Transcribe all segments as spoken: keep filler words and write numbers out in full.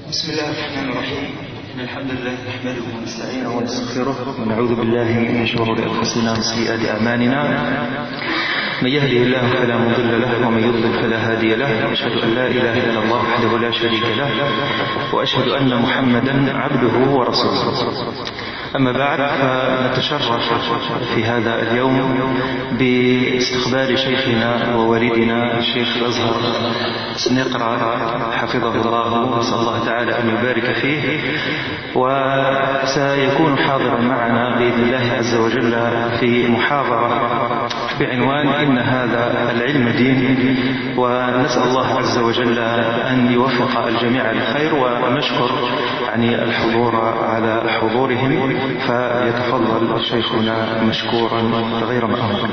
بسم الله الرحمن الرحيم. إن الحمد لله نحمده ونستعينه ونستغفره ونعوذ بالله من شرور أنفسنا وسيئات أعمالنا. من يهده الله فلا مضل له ومن يضلل فلا هادي له. أشهد أن لا إله إلا الله وحده لا شريك له وأشهد أن محمدا عبده ورسوله. أما بعد، فنتشرف في هذا اليوم باستقبال شيخنا ووالدنا الشيخ الأزهر نقرأ حفظه الله، نسأل الله تعالى أن يبارك فيه، وسيكون حاضرا معنا بإذن الله عز وجل في محاضرة بعنوان إن هذا العلم دين، ونسأل الله عز وجل أن يوفق الجميع للخير، ونشكر يعني الحضور على حضورهم، فيتفضل شيخنا مشكورا غير مأمور.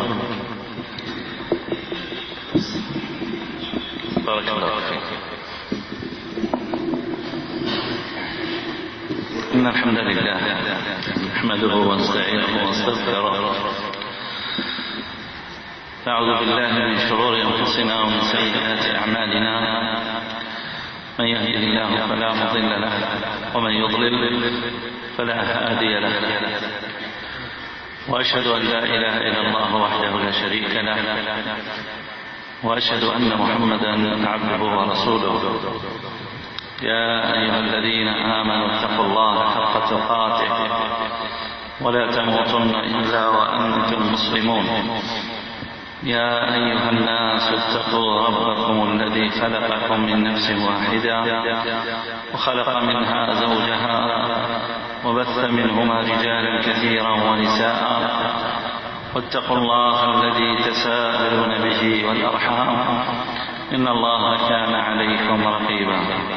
بارك الله فيك. إن الحمد لله نحمده ونستعينه ونستغفره، نعوذ بالله من شرور أنفسنا ومن سيئات أعمالنا. من يهده الله فلا مضل له ومن يضلل فلا هادي له، وأشهد أن لا إله إلا الله وحده لا شريك له، وأشهد أن محمدا عبده ورسوله. يا أيها الذين آمنوا اتقوا الله حق تقاته ولا تموتن إلا وأنتم مسلمون. يا أيها الناس اتقوا ربكم الذي خلقكم من نفس واحدة وخلق منها زوجها وبث منهما رجالا كثيرا ونساء، واتقوا الله الذي تساءلون به والأرحام إن الله كان عليكم رقيبا.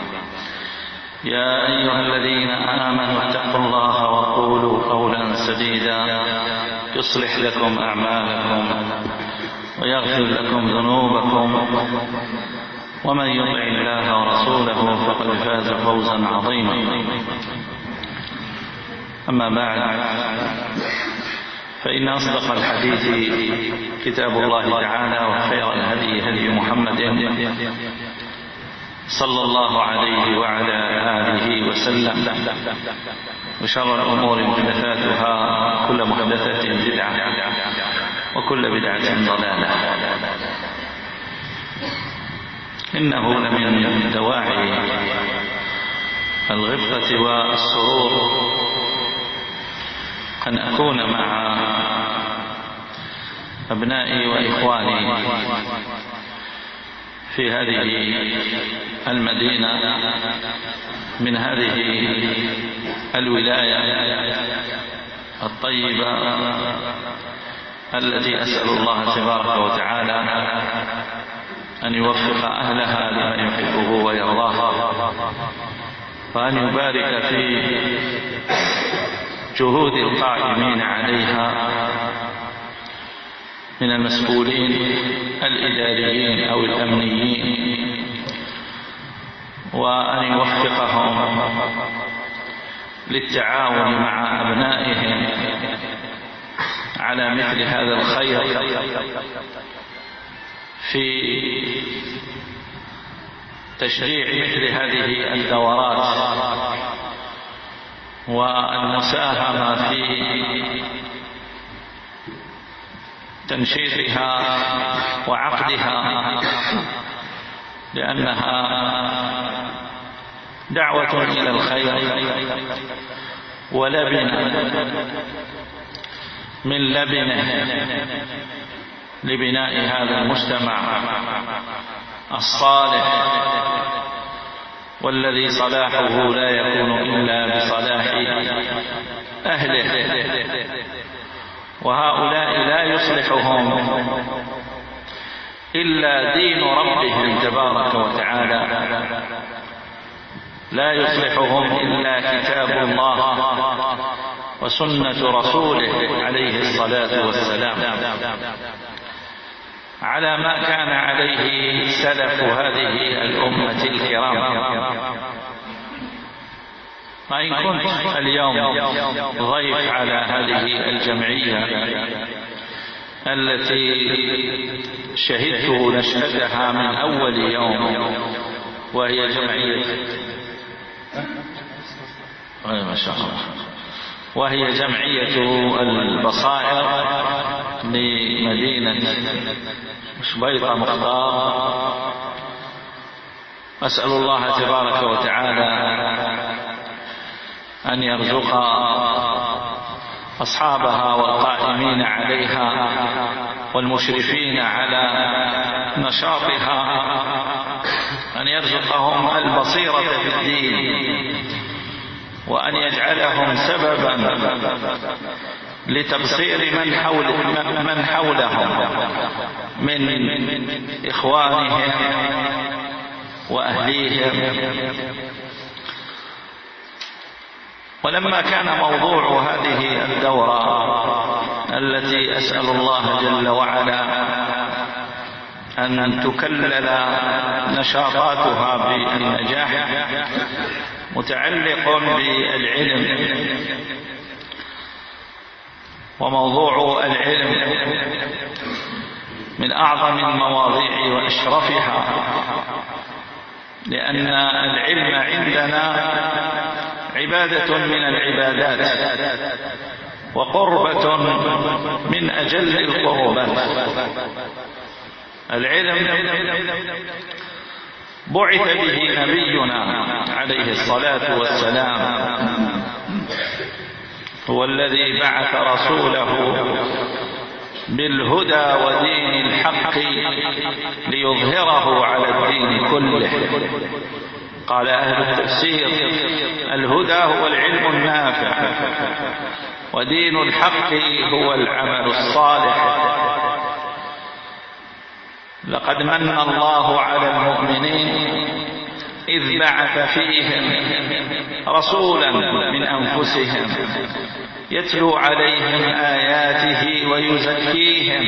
يا أيها الذين آمنوا اتقوا الله وقولوا قولا سديدا يصلح لكم أعمالكم ويغفر لكم ذنوبكم، ومن يطع الله ورسوله فقد فاز فوزا عظيما. أما بعد، فإن أصدق الحديث كتاب الله تعالى، وخير الهدي هدي محمد صلى الله عليه وعلى آله وسلم، وشر الأمور محدثاتها، كل محدثة بدعة وكل بدعة ضلالة. إنه لمن دواعي الغبطة والسرور أن أكون مع أبنائي وإخواني في هذه المدينة من هذه الولاية الطيبة التي أسأل الله تبارك وتعالى أن يوفق أهلها لما يحبه ويرضاه، وأن يبارك في جهود القائمين عليها من المسؤولين الإداريين أو الأمنيين، وأن يوفقهم للتعاون مع أبنائهم على مثل هذا الخير في تشجيع مثل هذه الدورات والمساهمة في تنشيطها وعقدها، لأنها دعوة إلى الخير ولبنة من لبنه لبناء هذا المجتمع الصالح، والذي صلاحه لا يكون إلا بصلاح أهله، وهؤلاء لا يصلحهم إلا دين ربهم تبارك وتعالى، لا يصلحهم إلا كتاب الله وسنة رسوله عليه الصلاة والسلام، على ما كان عليه سلف هذه الأمة الكرام. وإن كنت اليوم ضيف على هذه الجمعية التي شهدت نشأتها من أول يوم، وهي جمعية ما شاء الله. وهي جمعية البصائر لمدينة شبيطة مختار. أسأل الله تبارك وتعالى أن يرزق أصحابها والقائمين عليها والمشرفين على نشاطها أن يرزقهم البصيرة في الدين، وأن يجعلهم سببا لتبصير من حول من حولهم من إخوانهم وأهليهم. ولما كان موضوع هذه الدورة التي أسأل الله جل وعلا أن تكلل نشاطاتها بالنجاح متعلق بالعلم، وموضوع العلم من أعظم المواضيع وأشرفها، لأن العلم عندنا عبادة من العبادات وقربة من أجل القربات. العلم بعث به نبينا عليه الصلاة والسلام، هو الذي بعث رسوله بالهدى ودين الحق ليظهره على الدين كله. قال أهل التفسير: الهدى هو العلم النافع، ودين الحق هو العمل الصالح. لقد من الله على المؤمنين إذ بعث فيهم رسولا من أنفسهم يتلو عليهم آياته ويزكيهم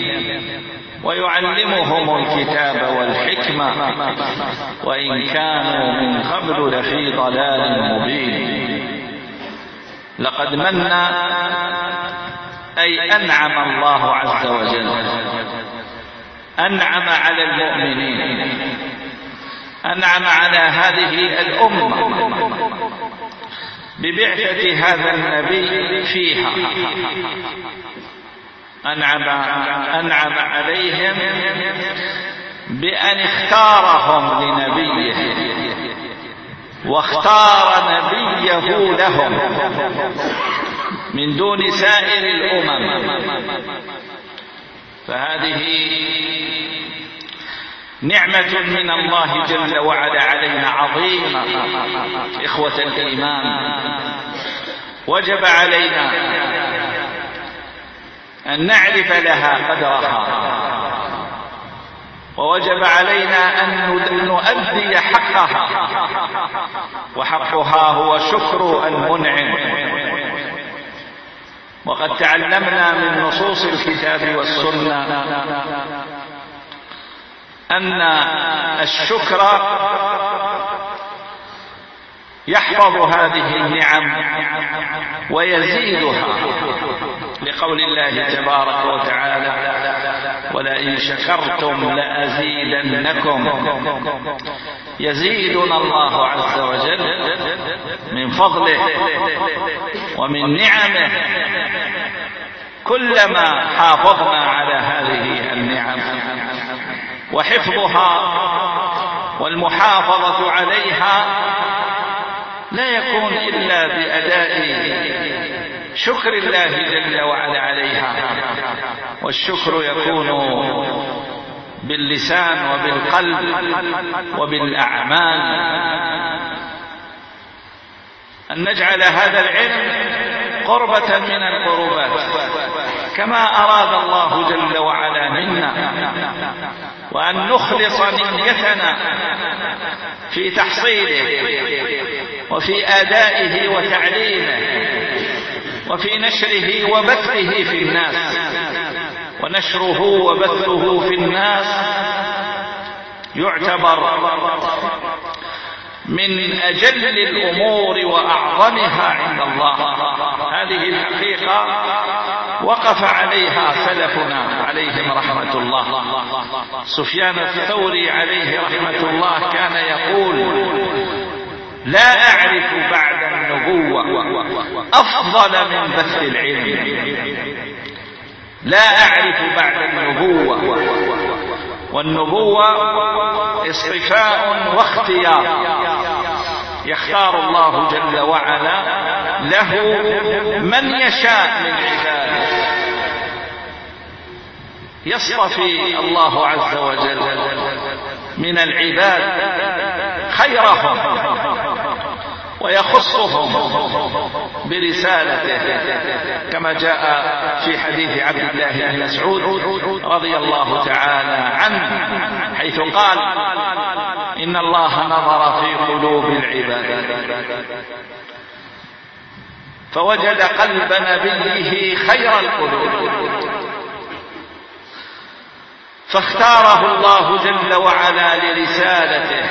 ويعلمهم الكتاب والحكمة وإن كانوا من قبل لفي ضلال مبين. لقد من أي أنعم الله عز وجل، أنعم على المؤمنين، أنعم على هذه الأمة ببعثة هذا النبي فيها. أنعم, أنعم عليهم بأن اختارهم لنبيه، واختار نبيه لهم من دون سائر الأمم. فهذه نعمة من الله جل وعلا علينا عظيمة إخوة الإيمان. وجب علينا أن نعرف لها قدرها، ووجب علينا أن نؤدي حقها، وحقها هو شكر المنعم. وقد تعلمنا من نصوص الكتاب والسنة أن الشكر يحفظ هذه النعم ويزيدها، لقول الله تبارك وتعالى: ولئن شكرتم لأزيدنكم. يزيدنا الله عز وجل من فضله ومن نعمه كلما حافظنا على هذه النعم. وحفظها والمحافظة عليها لا يكون إلا بأداء شكر الله جل وعلا عليها، والشكر يكون باللسان وبالقلب وبالأعمال. أن نجعل هذا العلم قربة من القربات كما أراد الله جل وعلا منا، وأن نخلص نيتنا في تحصيله وفي آدائه وتعليمه وفي نشره وبثه في الناس. ونشره وبثه في الناس يعتبر من أجل الأمور وأعظمها عند الله. هذه الحقيقة وقف عليها سلفنا عليهم رحمة الله. سفيان الثوري عليه رحمة الله كان يقول: لا أعرف بعد النبوة أفضل من بث العلم. لا أعرف بعد النبوة، والنبوة اصطفاء واختيار، يختار الله جل وعلا له من يشاء من عباده. يصطفي الله عز وجل من العباد خيرهم ويخصهم برسالته، كما جاء في حديث عبد الله بن مسعود رضي الله تعالى عنه حيث قال: إن الله نظر في قلوب العباد فوجد قلب نبيه خير القلوب، فاختاره الله جل وعلا لرسالته،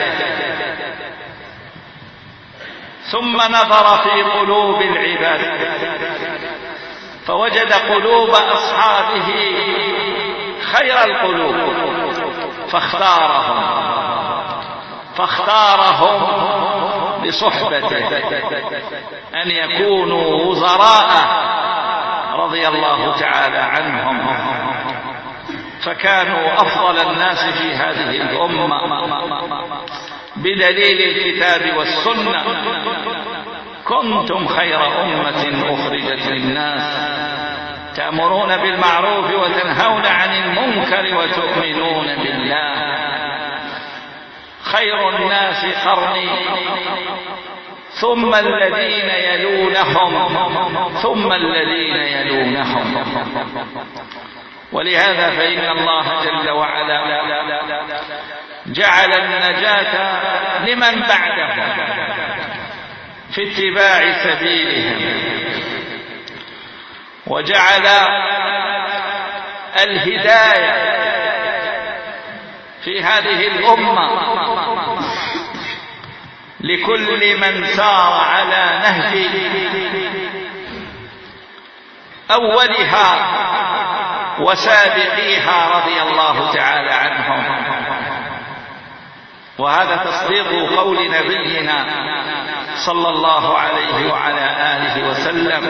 ثم نظر في قلوب العباد فوجد قلوب أصحابه خير القلوب، فاختارهم فاختارهم لصحبته أن يكونوا وزراء رضي الله تعالى عنهم، فكانوا أفضل الناس في هذه الأمة بدليل الكتاب والسنة: كنتم خير أمة أخرجت للناس تأمرون بالمعروف وتنهون عن المنكر وتؤمنون بالله. خير الناس قرني ثم الذين يلونهم ثم الذين يلونهم. ولهذا فإن الله جل وعلا جعل النجاة لمن بعدهم في اتباع سبيلهم، وجعل الهداية في هذه الأمة لكل من سار على نهج أولها وسابقيها رضي الله تعالى عنهم. وهذا تصديق قول نبينا صلى الله عليه وعلى آله وسلم،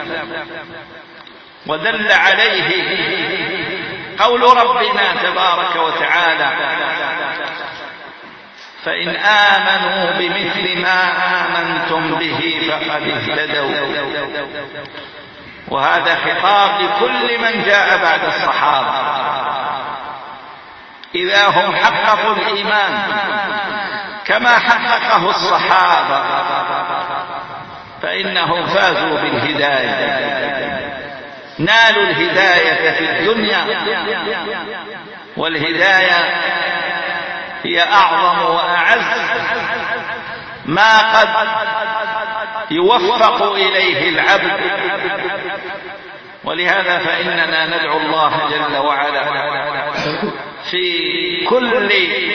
ودل عليه قول ربنا تبارك وتعالى: فإن آمنوا بمثل ما آمنتم به فقد اهتدوا. وهذا خطاب لكل من جاء بعد الصحابة، إذا هم حققوا الإيمان كما حققه الصحابة فإنهم فازوا بالهداية، نالوا الهداية في الدنيا، والهداية هي أعظم وأعز ما قد يوفق إليه العبد. ولهذا فإننا ندعو الله جل وعلا في كل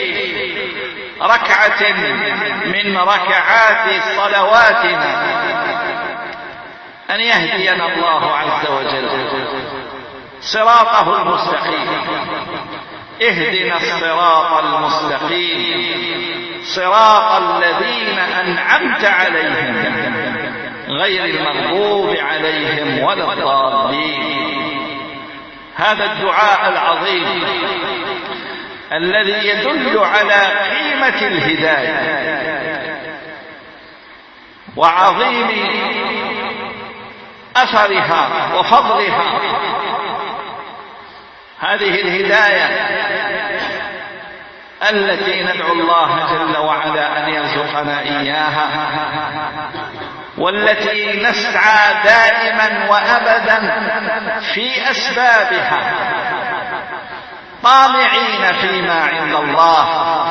ركعة من ركعات صلواتنا أن يهدينا الله عز وجل صراطه المستقيم. اهدنا الصراط المستقيم صراط الذين أنعمت عليهم غير المغضوب عليهم ولا الضالين. هذا الدعاء العظيم الذي يدل على قيمة الهداية وعظيم أثرها وفضلها. هذه الهداية التي ندعو الله جل وعلا أن يرزقنا إياها، والتي نسعى دائما وأبدا في أسبابها طامعين فيما عند الله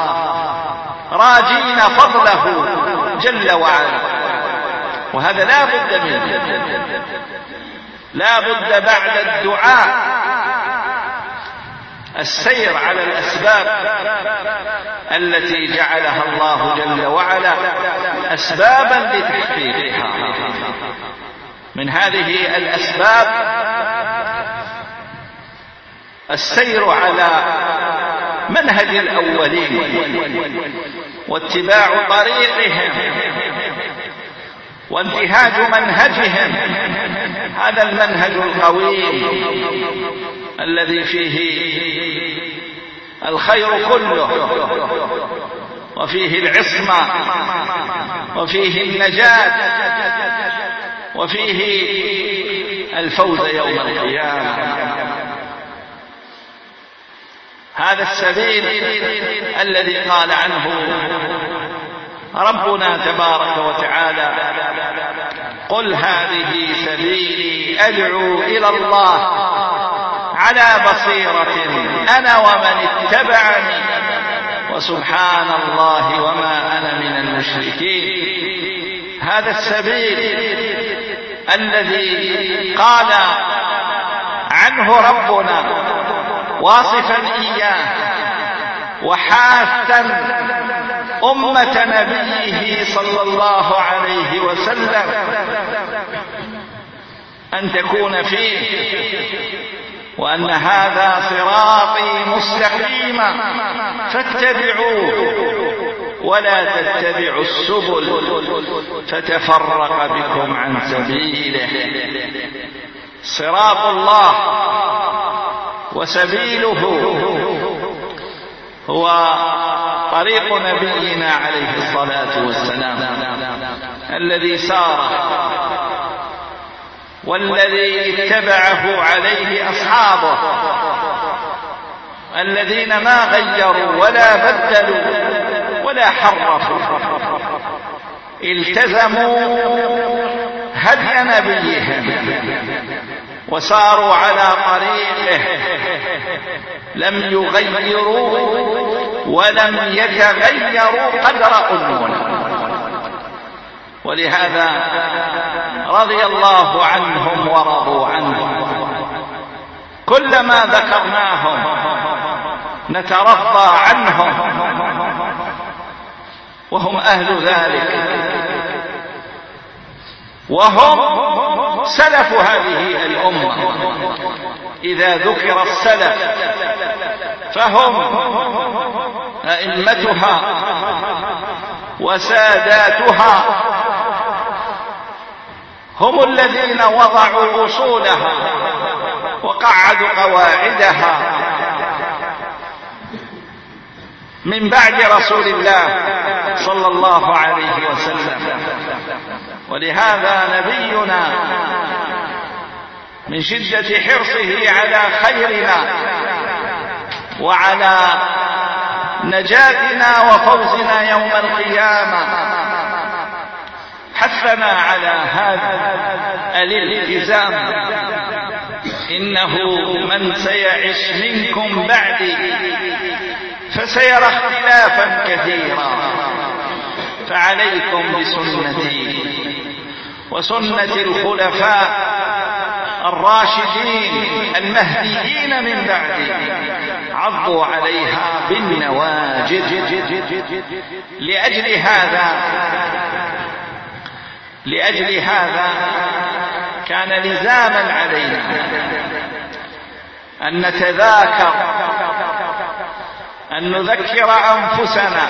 راجين فضله جل وعلا. وهذا لا بد منه، لا بد بعد الدعاء السير على الأسباب التي جعلها الله جل وعلا أسبابا لتحقيقها. من هذه الأسباب السير على منهج الأولين واتباع طريقهم وانتهاج منهجهم، هذا المنهج القويم الذي فيه الخير كله، وفيه العصمة، وفيه النجاة، وفيه الفوز يوم القيامة. هذا السبيل الذي قال عنه ربنا تبارك وتعالى: قل هذه سبيلي أدعو إلى الله على بصيرة أنا ومن اتبعني وسبحان الله وما أنا من المشركين. هذا السبيل الذي قال عنه ربنا واصفا إياه وحاثا أمة نبيه صلى الله عليه وسلم أن تكون فيه، وأن هذا صراطي مستقيما فاتبعوه ولا تتبعوا السبل فتفرق بكم عن سبيله. صراط الله وسبيله هو طريق نبينا عليه الصلاة والسلام الذي سار والذي اتبعه عليه أصحابه الذين ما غيروا ولا بدلوا ولا حرفوا، التزموا هدي نبيهم وساروا على طريقه، لم يغيروا ولم يتغيروا قدر أنونا. ولهذا رضي الله عنهم ورضوا عنه. كلما ذكرناهم نترضى عنهم وهم أهل ذلك، وهم سلف هذه الأمة. إذا ذكر السلف فهم أئمتها وساداتها، هم الذين وضعوا أصولها وقعدوا قواعدها من بعد رسول الله صلى الله عليه وسلم. ولهذا نبينا من شدة حرصه على خيرنا وعلى نجاتنا وفوزنا يوم القيامة حثنا على هذا الالتزام. إنه من سيعش منكم بعدي فسيرى اختلافا كثيرا، فعليكم بسنتي وسنة الخلفاء الراشدين المهديين من بعدي، عضوا عليها بالنواجذ. لأجل هذا لأجل هذا كان لزاما علينا أن نتذاكر، أن نذكر أنفسنا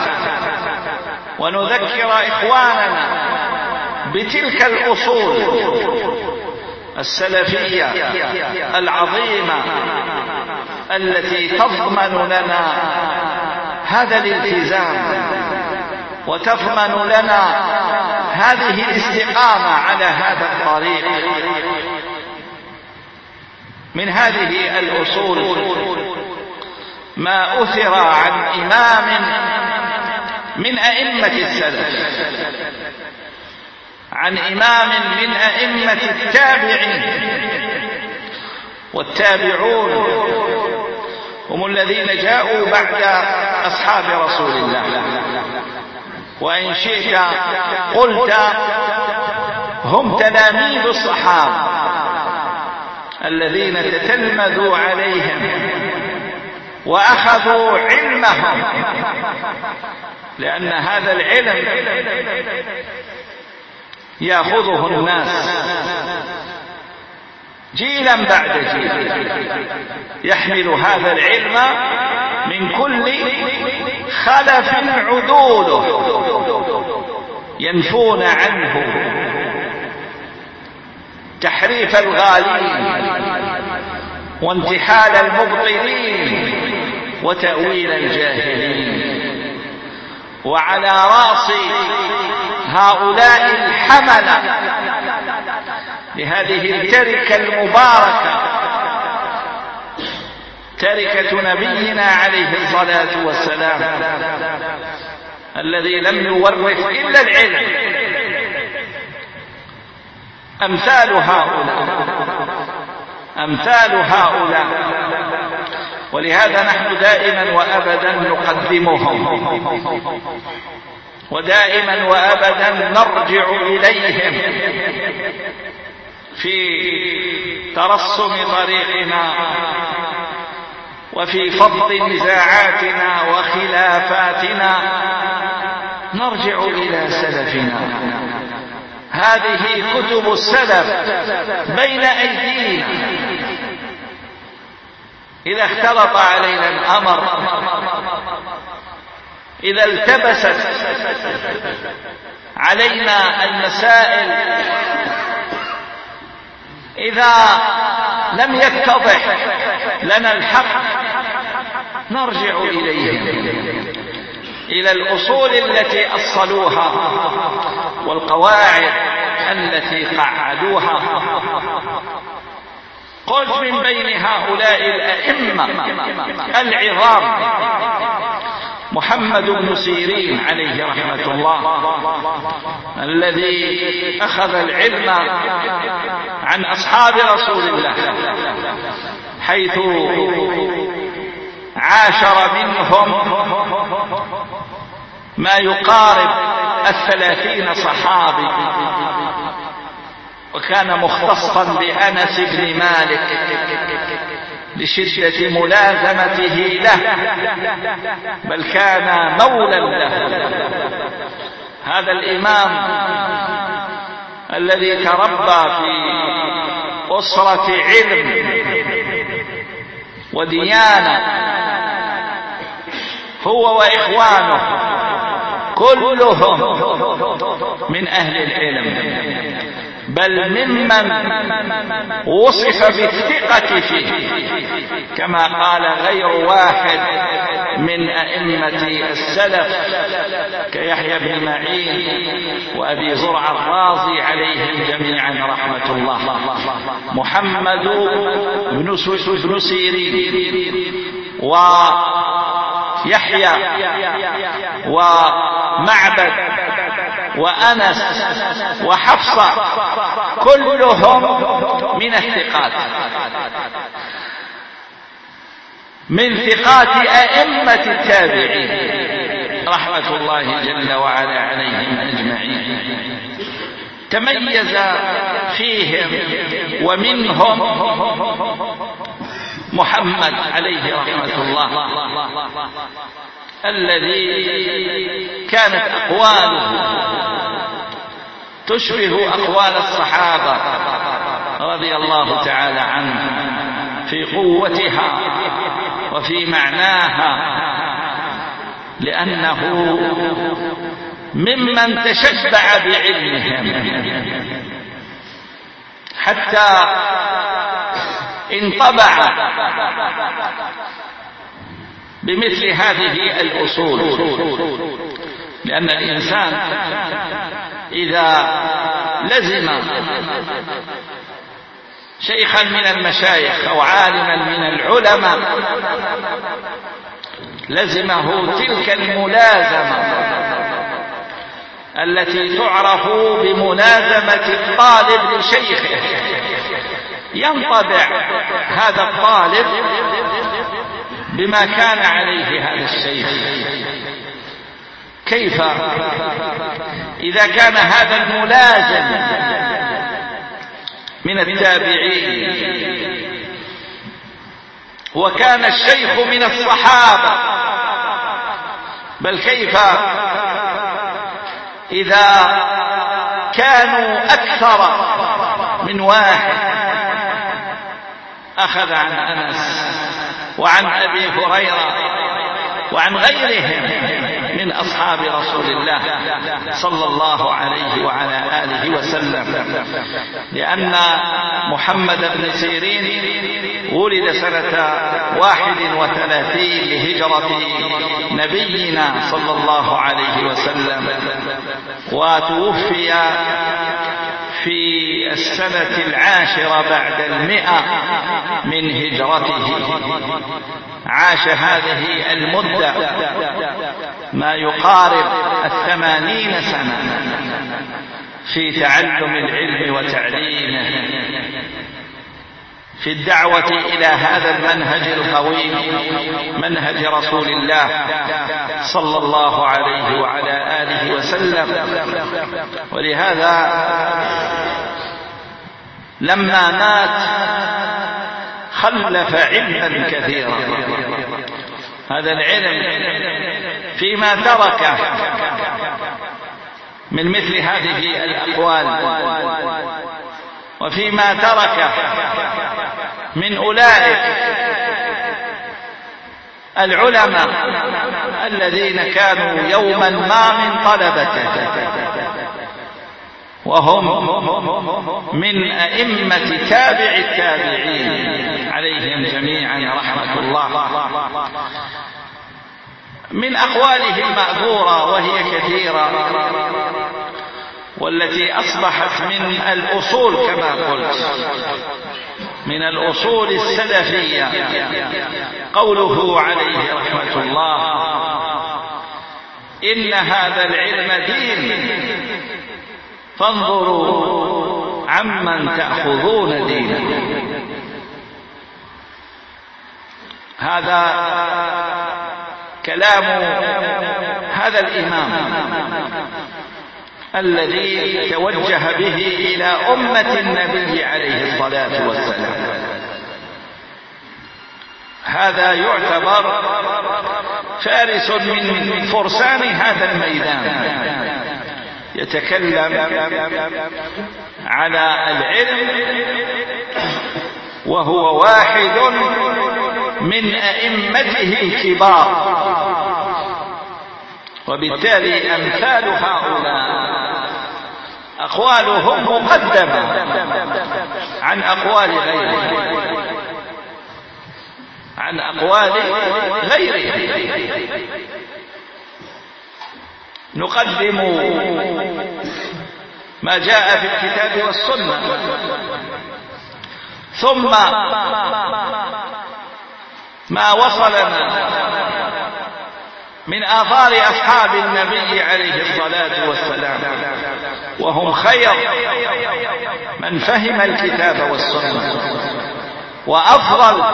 ونذكر إخواننا بتلك الأصول السلفية العظيمة التي تضمن لنا هذا الالتزام وتضمن لنا هذه الاستقامة على هذا الطريق. من هذه الأصول ما أثر عن إمام من أئمة السلف، عن إمام من أئمة التابعين، والتابعون هم الذين جاءوا بعد أصحاب رسول الله، وإن شئت قلت هم تلاميذ الصحابة الذين تتلمذوا عليهم وأخذوا علمهم، لأن هذا العلم يأخذه الناس جيلا بعد جيل، يحمل هذا العلم من كل خلف عدوله، ينفون عنه تحريف الغالين وانتحال المبطلين وتأويل الجاهلين. وعلى رأس هؤلاء الحملة لهذه التركة المباركة تركة نبينا عليه الصلاة والسلام الذي لم يورث إلا العلم، أمثال هؤلاء أمثال هؤلاء ولهذا نحن دائما وأبدا نقدمهم، ودائما وأبدا نرجع إليهم في ترسم طريقنا وفي فض نزاعاتنا وخلافاتنا، نرجع إلى سلفنا. هذه كتب السلف بين أيدينا، إذا اختلط علينا الأمر، إذا التبست علينا المسائل، إذا لم يتضح لنا الحق، نرجع إليهم، إلى الأصول التي أصلوها والقواعد التي قعدوها. قلت من بين هؤلاء الأئمة العظام محمد بن سيرين عليه رحمة الله، الذي أخذ العلم عن أصحاب رسول الله، حيث عاشر منهم ما يقارب الثلاثين صحابي، وكان مختصا بأنس بن مالك لشدة ملازمته له، بل كان مولا له. هذا الإمام الذي تربى في أسرة علم وديانة، هو وإخوانه كلهم من أهل العلم، بل ممن وصف بالثقة فيه، كما قال غير واحد من أئمة السلف كيحيى بن معين وأبي زرع الرازي عليهم جميعا رحمة الله. محمد بن سيرين ويحيى ومعبد وأنس وحفصة كلهم من الثقات، من ثقات أئمة التابعين رحمة الله جل وعلا عليهم أجمعين. تميز فيهم ومنهم محمد عليه رحمة الله، الذي كانت أقواله تشبه أقوال الصحابة رضي الله تعالى عنهم في قوتها وفي معناها، لأنه ممن تشبع بعلمهم حتى انطبع بمثل هذه الأصول. لأن الإنسان إذا لزم شيخا من المشايخ أو عالما من العلماء لزمه تلك الملازمة التي تعرف بملازمة الطالب لشيخه، ينطبع هذا الطالب بما كان عليه هذا الشيخ. كيف إذا كان هذا الملازم من التابعين وكان الشيخ من الصحابة، بل كيف إذا كانوا أكثر من واحد؟ أخذ عن أنس وعن أبي هريرة وعن غيرهم من أصحاب رسول الله صلى الله عليه وعلى آله وسلم، لأن محمد بن سيرين ولد سنة واحد وثلاثين لهجرة نبينا صلى الله عليه وسلم، وتوفي في السنة العاشرة بعد المئة من هجرته. عاش هذه المدة ما يقارب الثمانين سنة في تعلم العلم وتعليمه، في الدعوة إلى هذا المنهج القويم، منهج رسول الله صلى الله عليه وعلى آله وسلم. ولهذا لما مات خلف علما كثيرا. هذا العلم فيما تركه من مثل هذه الأقوال، وفيما تركه من أولئك العلماء الذين كانوا يوما ما من طلبته، وهم من أئمة تابع التابعين عليهم جميعا رحمة الله. من أقوالهم مأثورة وهي كثيرة، والتي أصبحت من الأصول كما قلت، من الأصول السلفية، قوله عليه رحمة الله: إن هذا العلم دين فانظروا عمن تأخذون دينه. هذا كلام هذا الإمام الذي توجه به إلى أمة النبي عليه الصلاة والسلام. هذا يعتبر فارس من فرسان هذا الميدان، يتكلم على العلم وهو واحد من أئمته الكبار. وبالتالي أمثال هؤلاء أقوالهم مقدمة عن أقوال غيرهم، عن أقوال غيرهم. نقدم ما جاء في الكتاب والسنة، ثم ما وصلنا من آثار أصحاب النبي عليه الصلاة والسلام، وهم خير من فهم الكتاب والسنة، وأفضل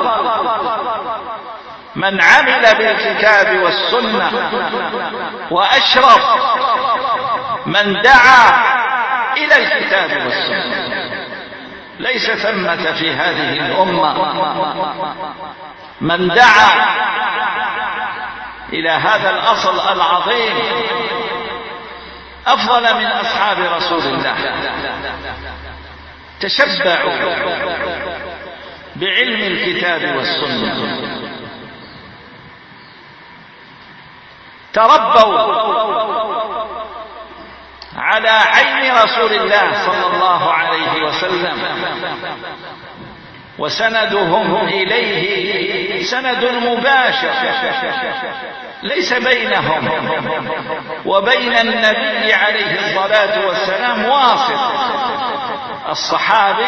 من عمل بالكتاب والسنة، وأشرف من دعا إلى الكتاب والسنة. ليس ثمة في هذه الأمة من دعا إلى هذا الأصل العظيم أفضل من أصحاب رسول الله. تشبعوا بعلم الكتاب والسنة، تربوا على عين رسول الله صلى الله عليه وسلم، وسندهم إليه سند مباشر، ليس بينهم وبين النبي عليه الصلاة والسلام واسط. الصحابي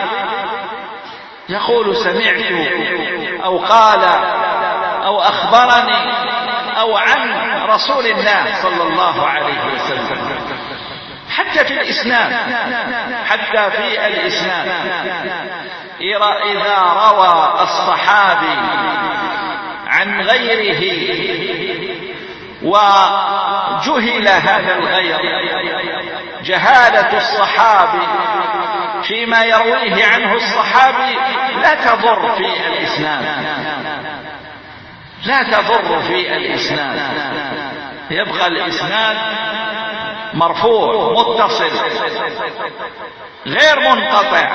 يقول سمعت أو قال أو أخبرني أو عن رسول الله صلى الله عليه وسلم. حتى في الإسناد، حتى في الإسناد إذا روى الصحابي عن غيره وجهل هذا الغير، جهالة الصحابي فيما يرويه عنه الصحابي لا تضر في الإسناد، لا تضر في الإسناد، يبقى الإسناد مرفوع متصل غير منقطع.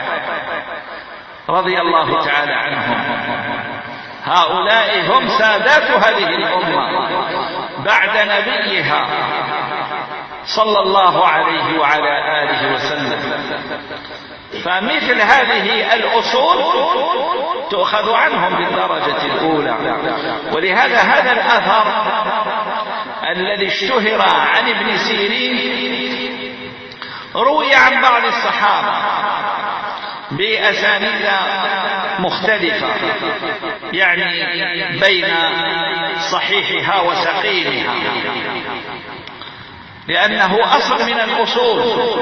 رضي الله تعالى عنهم. هؤلاء هم سادات هذه الأمة بعد نبيها صلى الله عليه وعلى فمثل هذه الأصول تؤخذ عنهم بالدرجة الأولى. ولهذا هذا الأثر الذي اشتهر عن ابن سيرين روي عن بعض الصحابة بأسانيد مختلفة، يعني بين صحيحها وسقيمها، لأنه أصل من الأصول،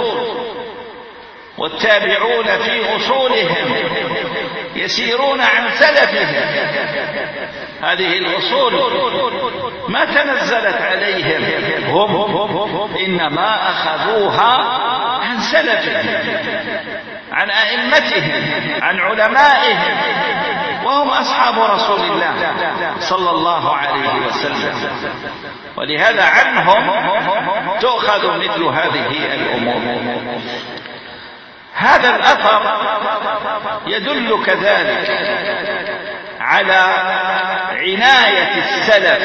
والتابعون في أصولهم يسيرون عن سلفهم. هذه الأصول ما تنزلت عليهم هم، إنما أخذوها عن سلفهم، عن أئمتهم، عن علمائهم، وهم أصحاب رسول الله صلى الله عليه وسلم. ولهذا عنهم تؤخذ مثل هذه الأمور. هذا الأثر يدل كذلك على عناية السلف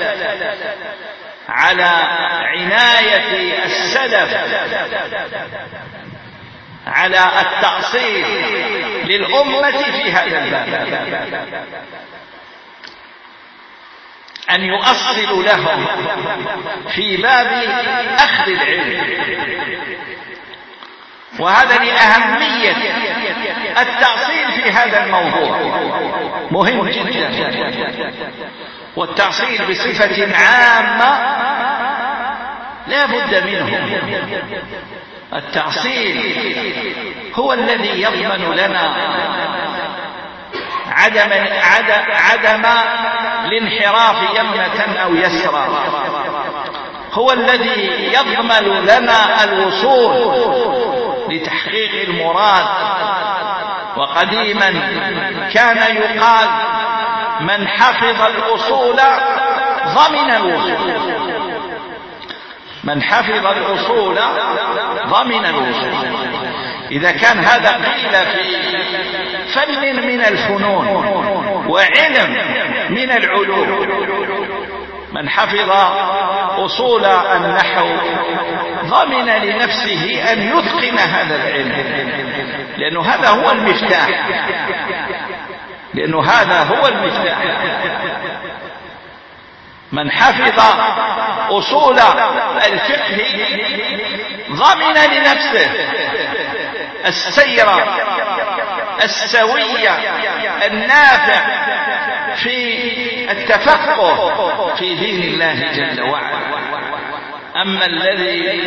على عناية السلف على التأصيل للأمة في هذا الباب، أن يؤصلوا لهم في باب أخذ العلم. وهذا لأهمية التأصيل في هذا الموضوع مهم جدا. والتأصيل بصفة عامة لا بد منه. التأصيل هو الذي يضمن لنا عدم عدم الانحراف يمنة أو يسرا، هو الذي يضمن لنا الوصول لتحقيق المراد. وقديما كان يقال من حفظ الأصول ضمن الوصول، من حفظ الأصول ضمن الوصول. إذا كان هذا قيل في فن من الفنون وعلم من العلوم، من حفظ أصول النحو ضمن لنفسه أن يتقن هذا العلم، لأنه هذا هو المفتاح، لأنه هذا هو المفتاح. من حفظ أصول الفقه ضمن لنفسه السير السوي النافع في التفقه في دين الله جل وعلا. أما الذي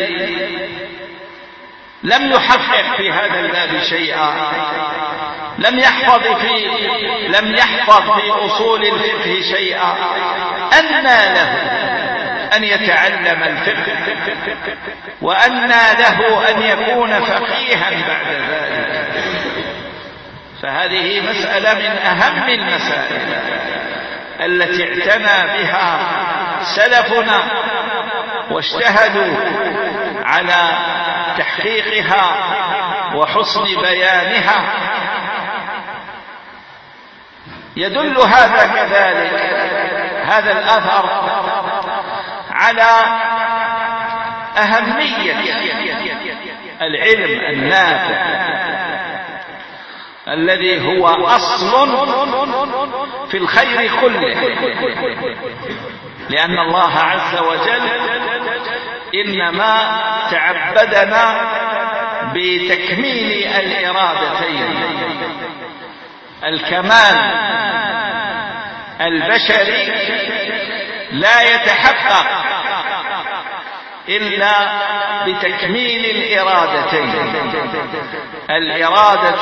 لم يحقق في هذا الباب شيئا، لم يحفظ في لم يحفظ في أصول الفقه شيئا، أنى له أن يتعلم الفقه، وأنى له أن يكون فقيها بعد ذلك. فهذه مسألة من أهم المسائل التي اعتنى بها سلفنا واجتهدوا على تحقيقها وحسن بيانها. يدل هذا كذلك هذا الأثر على أهمية العلم النافع الذي هو أصل في الخير كله، لأن الله عز وجل إنما تعبدنا بتكميل الإرادتين. الكمال البشري لا يتحقق إلا بتكميل الإرادتين، الإرادة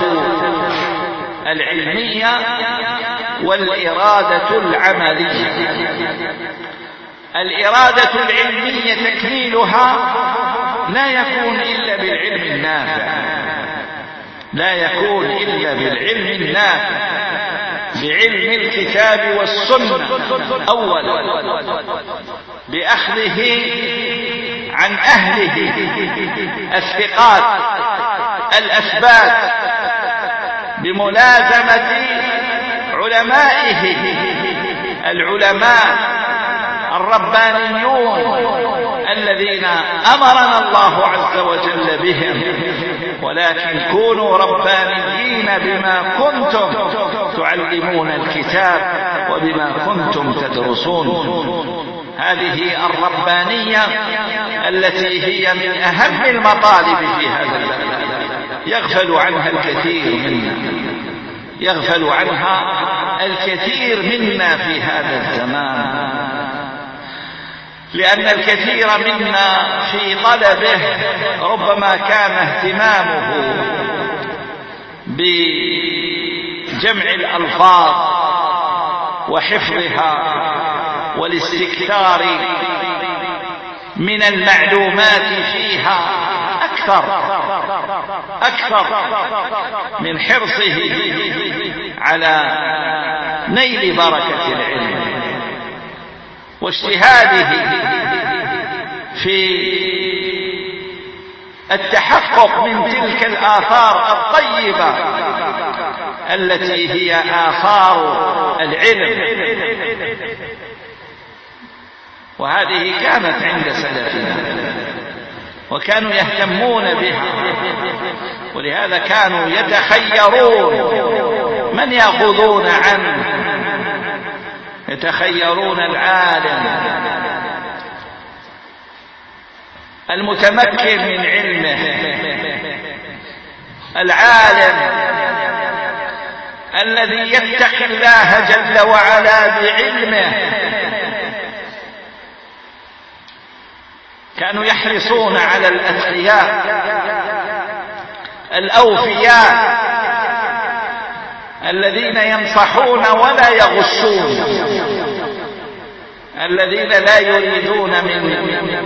العلمية والإرادة العملية. الإرادة العلمية تكميلها لا يكون إلا بالعلم النافع، لا يكون إلا بالعلم النافع، بعلم الكتاب والسنة أولا، بأخذه عن أهله الثقات الأثبات، بملازمة علمائه العلماء الربانيون الذين أمرنا الله عز وجل بهم، ولكن كونوا ربانيين بما كنتم تعلمون الكتاب وبما كنتم تدرسون. هذه الربانية التي هي من أهم المطالب في هذا الزمان، يغفل عنها الكثير منا يغفل عنها الكثير منا في هذا الزمان، لأن الكثير منا في طلبه ربما كان اهتمامه بجمع الألفاظ وحفظها والاستكثار من المعلومات فيها أكثر أكثر من حرصه على نيل بركة العلم واجتهاده في التحقق من تلك الآثار الطيبة التي هي آثار العلم. وهذه كانت عند سلفنا وكانوا يهتمون بها، ولهذا كانوا يتخيرون من يأخذون عنه، يتخيرون العالم المتمكن من علمه، العالم الذي يتقي الله جل وعلا بعلمه. كانوا يحرصون على الأتقياء الأوفياء الذين ينصحون ولا يغشون، الذين لا يريدون من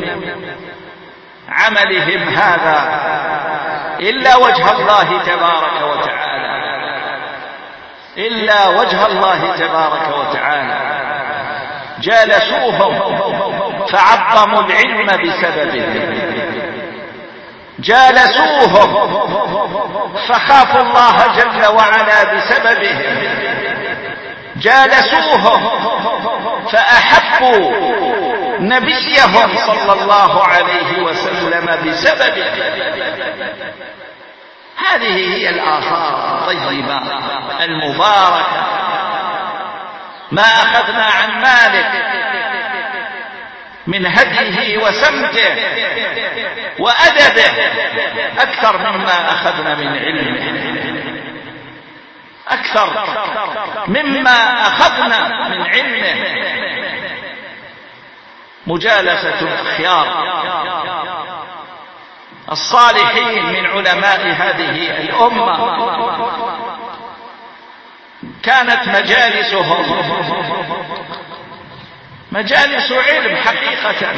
عملهم هذا إلا وجه الله تبارك وتعالى، إلا وجه الله تبارك وتعالى. جالسوهم فعظموا العلم بسببه، جالسوهم فخافوا الله جل وعلا بسببه، جالسوهم فأحبوا نبيهم صلى الله عليه وسلم بسببه. هذه هي الآثار الطيبة المباركة. ما أخذنا عن مالك من هديه وسمته وأدبه أكثر مما أخذنا من علمه، أكثر مما أخذنا من علمه. مجالسة الأخيار الصالحين من علماء هذه الأمة كانت مجالسهم مجالس علم حقيقة،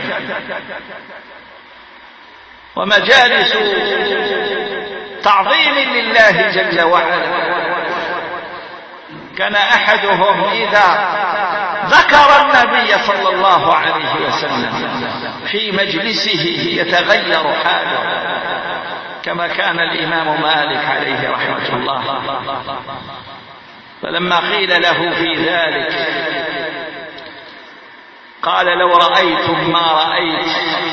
ومجالس تعظيم لله جل وعلا. كان أحدهم إذا ذكر النبي صلى الله عليه وسلم في مجلسه يتغير حاله، كما كان الإمام مالك عليه رحمة الله. فلما قيل له في ذلك قال: لو رأيتم ما رأيت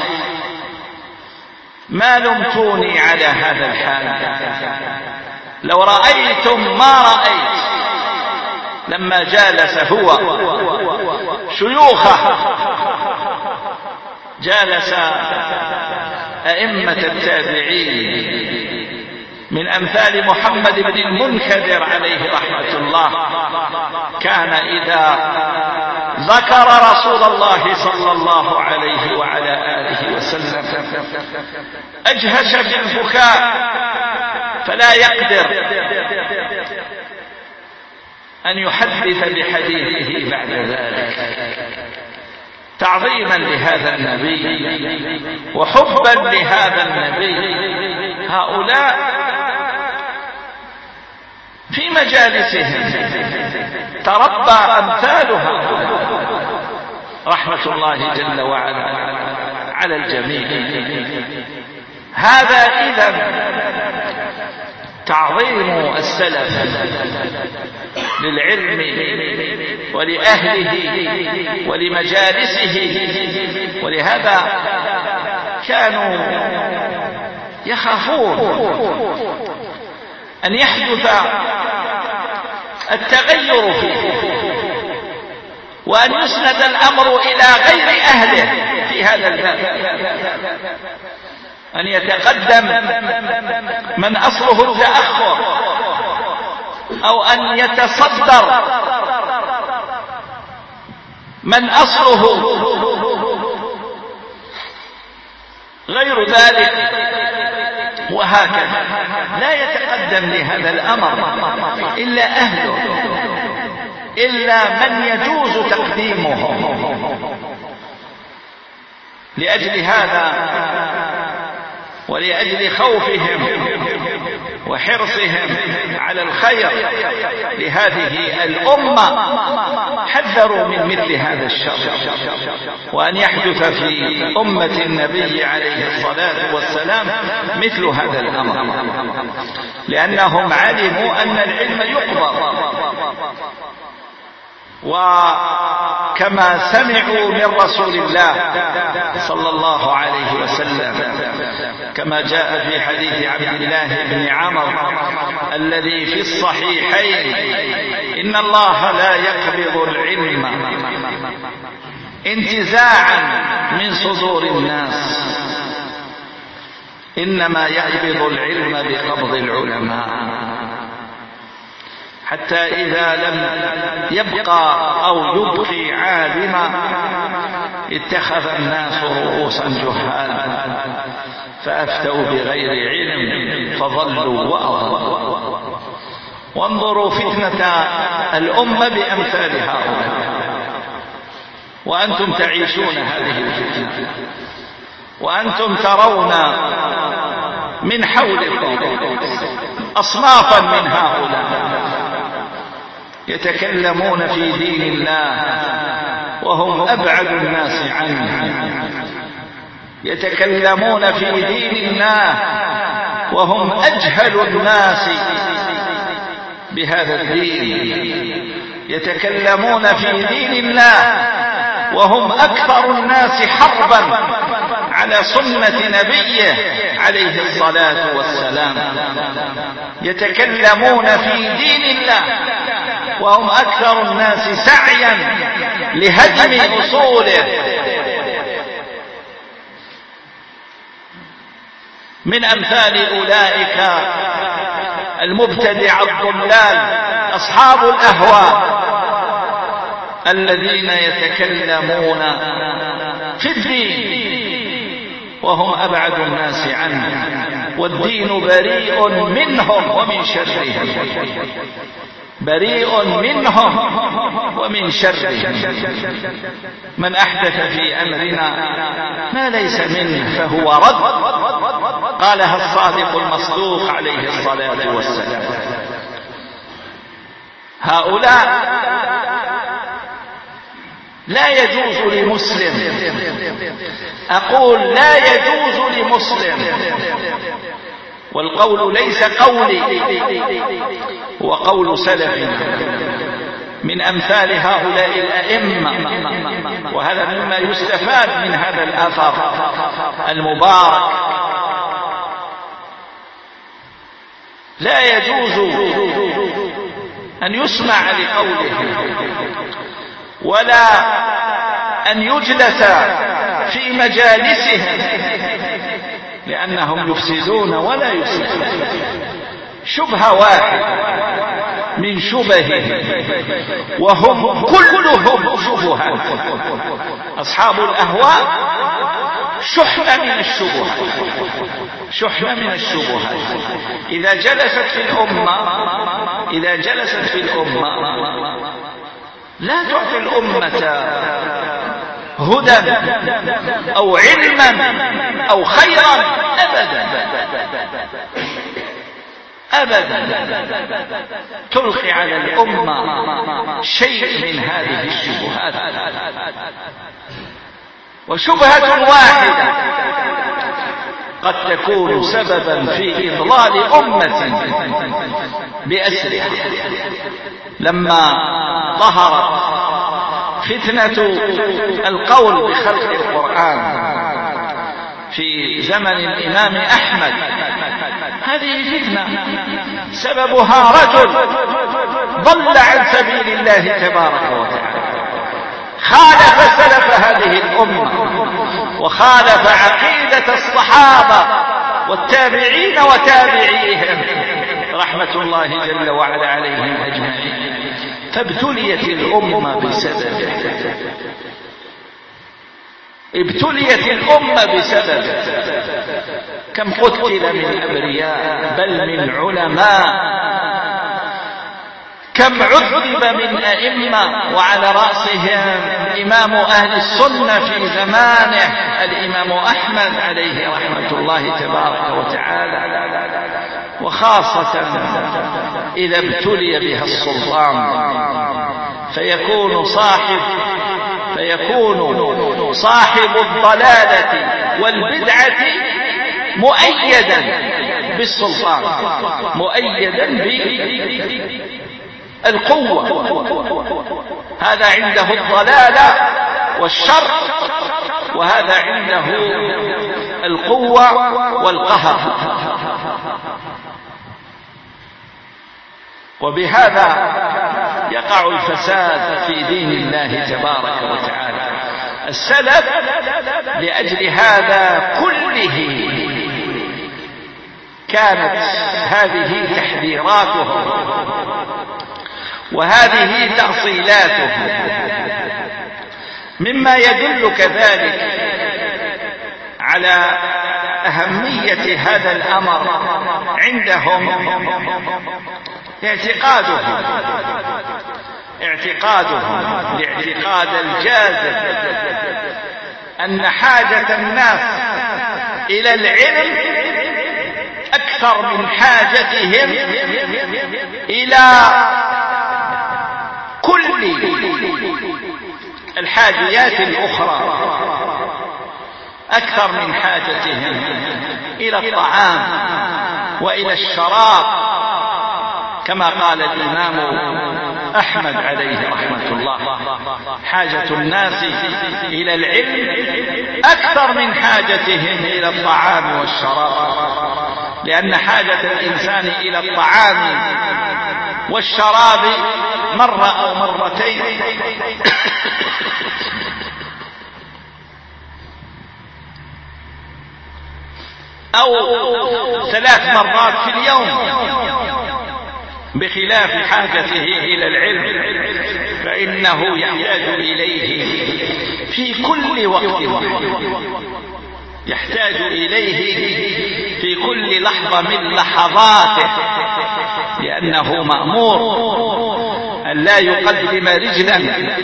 ما لمتوني على هذا الحال، لو رأيتم ما رأيت. لما جالس هو شيوخه، جالس أئمة التابعين من أمثال محمد بن المنكدر عليه رحمة الله، كان إذا ذكر رسول الله صلى الله عليه وعلى آله وسلم أجهش بالبكاء، فلا يقدر أن يحدث بحديثه بعد ذلك، تعظيما لهذا النبي وحبا لهذا النبي. هؤلاء في مجالسهم تربى أمثالها رحمة الله جل وعلا على الجميع. هذا إذن تعظيم السلف للعلم ولأهله ولمجالسه. ولهذا كانوا يخافون أن يحدث التغير فيه وأن يسند الأمر إلى غير أهله في هذا الباب، أن يتقدم من أصله التأخر أو أن يتصدر من أصله غير ذلك، وهكذا لا يتقدم لهذا الأمر إلا أهله، إلا من يجوز تقديمه. لأجل هذا ولأجل خوفهم وحرصهم على الخير لهذه الأمة حذروا من مثل هذا الشر، وأن يحدث في أمة النبي عليه الصلاة والسلام مثل هذا الأمر، لأنهم علموا أن العلم يقبض، وكما سمعوا من رسول الله صلى الله عليه وسلم كما جاء في حديث عبد الله بن عمرو الذي في الصحيحين: إن الله لا يقبض العلم انتزاعا من صدور الناس، إنما يقبض العلم بقبض العلماء، حتى إذا لم يبقى أو يبقي عالما اتخذ الناس رؤوسا جهالا فأفتوا بغير علم فضلوا وأضلوا. وانظروا فتنة الأمة بأمثال هؤلاء، وأنتم تعيشون هذه الفتنة، وأنتم ترون من حولكم أصنافا من هؤلاء يتكلمون في دين الله وهم أبعد الناس عنه، يتكلمون في دين الله وهم أجهل الناس بهذا الدين، يتكلمون في دين الله وهم أكثر الناس حربا على سنة نبيه عليه الصلاة والسلام، يتكلمون في دين الله وهم أكثر الناس سعيا لهدم أصوله. من أمثال أولئك المبتدع الضلال أصحاب الأهواء الذين يتكلمون في الدين وهم أبعد الناس عنه، والدين بريء منهم ومن شرهم، بريء منهم ومن شرهم. من أحدث في أمرنا ما ليس منه فهو رد، قالها الصادق المصدوق عليه الصلاة والسلام. هؤلاء لا يجوز لمسلم، أقول لا يجوز لمسلم، والقول ليس قولي، هو قول سلفنا من أمثال هؤلاء الأئمة، وهذا مما يستفاد من هذا الأثر المبارك. لا يجوز أن يسمع لقوله ولا أن يجلس في مجالسهم، لأنهم يفسدون ولا يفسدون. شبهة واحدة من شبهه وهم كلهم شبهات. أصحاب الأهواء شحنة من الشبهات، شحنة من الشبهات. إذا جلست في الأمة إذا جلست في الأمة لا تعطي الأمة هدى أو علما أو خيرا أبدا أبدا، تلقي على الأمة شيء من هذه الشبهات. وشبهة واحدة قد تكون سببا في إضلال أمة بأسرها. لما ظهرت فتنة القول بخلق القرآن في زمن الإمام أحمد. هذه فتنة سببها رجل ضل عن سبيل الله تبارك وتعالى، خالف سلف هذه الأمة وخالف عقيدة الصحابة والتابعين وتابعيهم رحمة الله جل وعلا عليهم أجمعين، فابتليت الأمة بسببه، ابتليت الأمة بسببه. كم قتل من أبرياء بل من علماء، كم عذب من أئمة وعلى رأسهم إمام أهل السنة في زمانه الإمام أحمد عليه رحمة الله تبارك وتعالى، وخاصة إذا ابتلي بها السلطان فيكون صاحب فيكون صاحب الضلالة والبدعة مؤيدا بالسلطان، مؤيدا بالقوة. هذا عنده الضلالة والشر، وهذا عنده القوة والقهر. وبهذا يقع الفساد في دين الله تبارك وتعالى. السلف لأجل هذا كله كانت هذه تحذيراتهم وهذه تأصيلاتهم، مما يدل كذلك على أهمية هذا الأمر عندهم اعتقادهم اعتقادهم الاعتقاد الجازم أن حاجة الناس إلى العلم أكثر من حاجتهم إلى كل الحاجيات الأخرى، أكثر من حاجتهم إلى الطعام وإلى الشراب، كما قال الإمام أحمد عليه رحمة الله: حاجة الناس إلى العلم أكثر من حاجتهم إلى الطعام والشراب، لأن حاجة الإنسان إلى الطعام والشراب مرة أو مرتين أو ثلاث مرات في اليوم، بخلاف حاجته إلى العلم فإنه يحتاج إليه في كل وقت، يحتاج إليه في كل لحظة من لحظاته، لأنه مأمور أن لا يقدم رجلا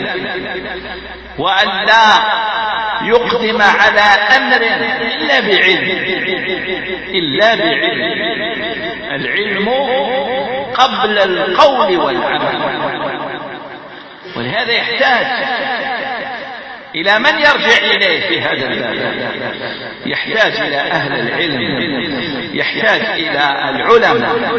وأن لا يقدم على أمر إلا بعلم إلا بعلم العلم قبل القول والعمل. ولهذا يحتاج إلى من يرجع إليه في هذا الباب، يحتاج إلى أهل العلم، يحتاج إلى العلماء.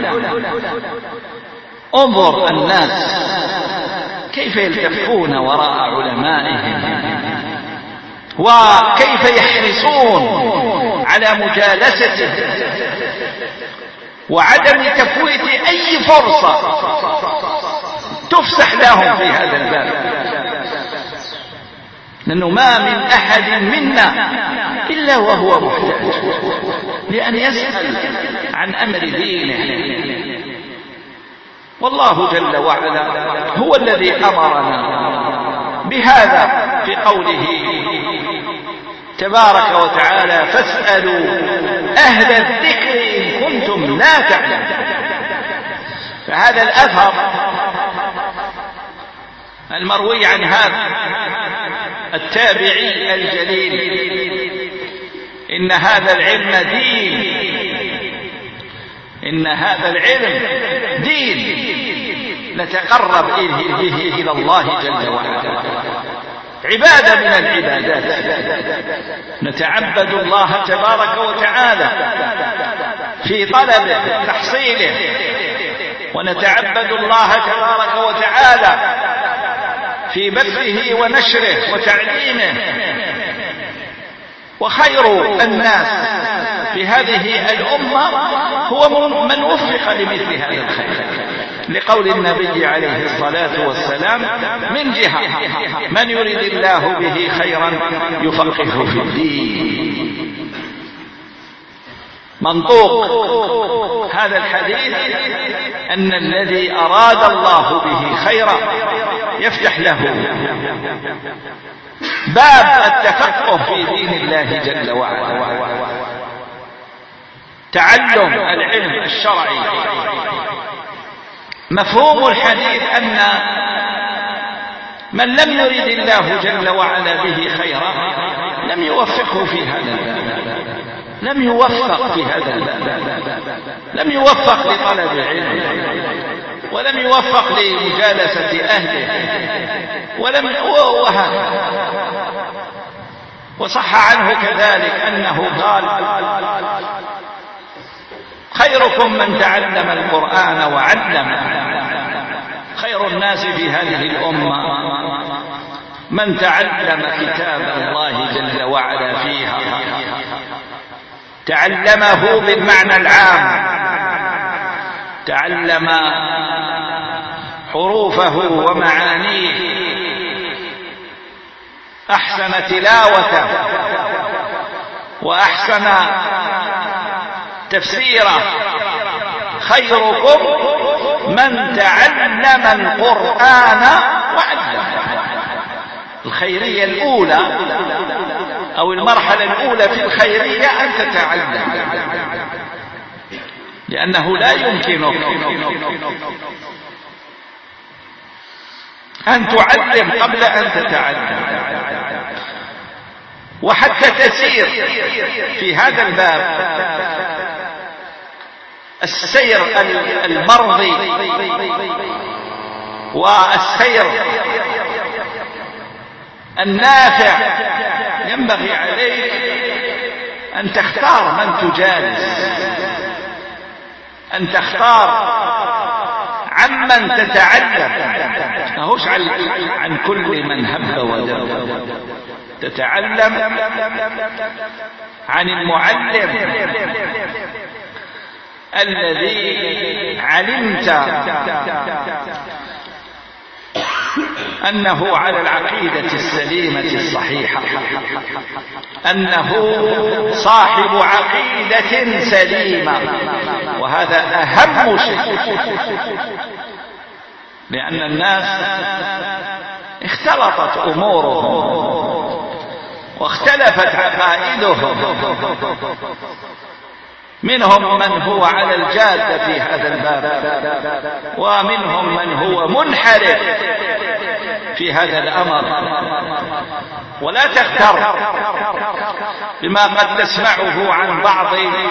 انظر الناس كيف يلتفون وراء علمائهم، وكيف يحرصون على مجالسته وعدم تفويت أي فرصة تفسح لهم في هذا الباب، لأنه ما من أحد منا إلا وهو محتاج لأن يسأل عن أمر دينه. والله جل وعلا هو الذي أمرنا بهذا في قوله تبارك وتعالى: فاسألوا أهل الذكر إن كنتم لا تعلمون. فهذا الأثر المروي عن هذا التابعي الجليل: إن هذا العلم دين، إن هذا العلم دين نتقرب به إلى الله جل وعلا، عبادة من العبادات، نتعبد الله تبارك وتعالى في طلبه تحصيله، ونتعبد الله تبارك وتعالى في بثه ونشره وتعليمه، وخير الناس في هذه الأمة هو من وفق لمثل هذا الخير، لقول النبي عليه الصلاة والسلام من جهة من يريد الله به خيرا يفقهه في الدين. منطوق هذا الحديث أن الذي أراد الله به خيرا يفتح له باب التفقه في دين الله جل وعلا، تعلم العلم الشرعي. مفهوم الحديث أن من لم يرد الله جل وعلا به خيرا لم يوفقه في هذا الباب، لم يوفق في هذا الباب، لم يوفق لطلب العلم، ولم يوفق لمجالسة أهله، ولم وهكذا. وصح عنه كذلك أنه قال: خيركم من تعلم القرآن وعلم. خير الناس في هذه الأمة من تعلم كتاب الله جل وعلا فيها، تعلمه بالمعنى العام، تعلم حروفه ومعانيه، أحسن تلاوته وأحسن تفسيره. خيركم من تعلم القرآن وعلم. الخيرية الأولى أو المرحلة الأولى في الخيرية أن تتعلم، لأنه لا يمكنك أن تعلم قبل أن تتعلم. وحتى تسير في هذا الباب السير المرضي والسير النافع، ينبغي عليك أن تختار من تجالس، أن تختار عمن تتعلم، ماهوش عن كل من هب ودب. تتعلم عن المعلم الذي علمت أنه على العقيدة السليمة الصحيحة، أنه صاحب عقيدة سليمة، وهذا أهم شيء، لأن الناس اختلطت أمورهم واختلفت عقائدهم، منهم من هو على الجادة في هذا الباب، ومنهم من هو منحرف في هذا الأمر. ولا تغتر بما قد تسمعه عن بعض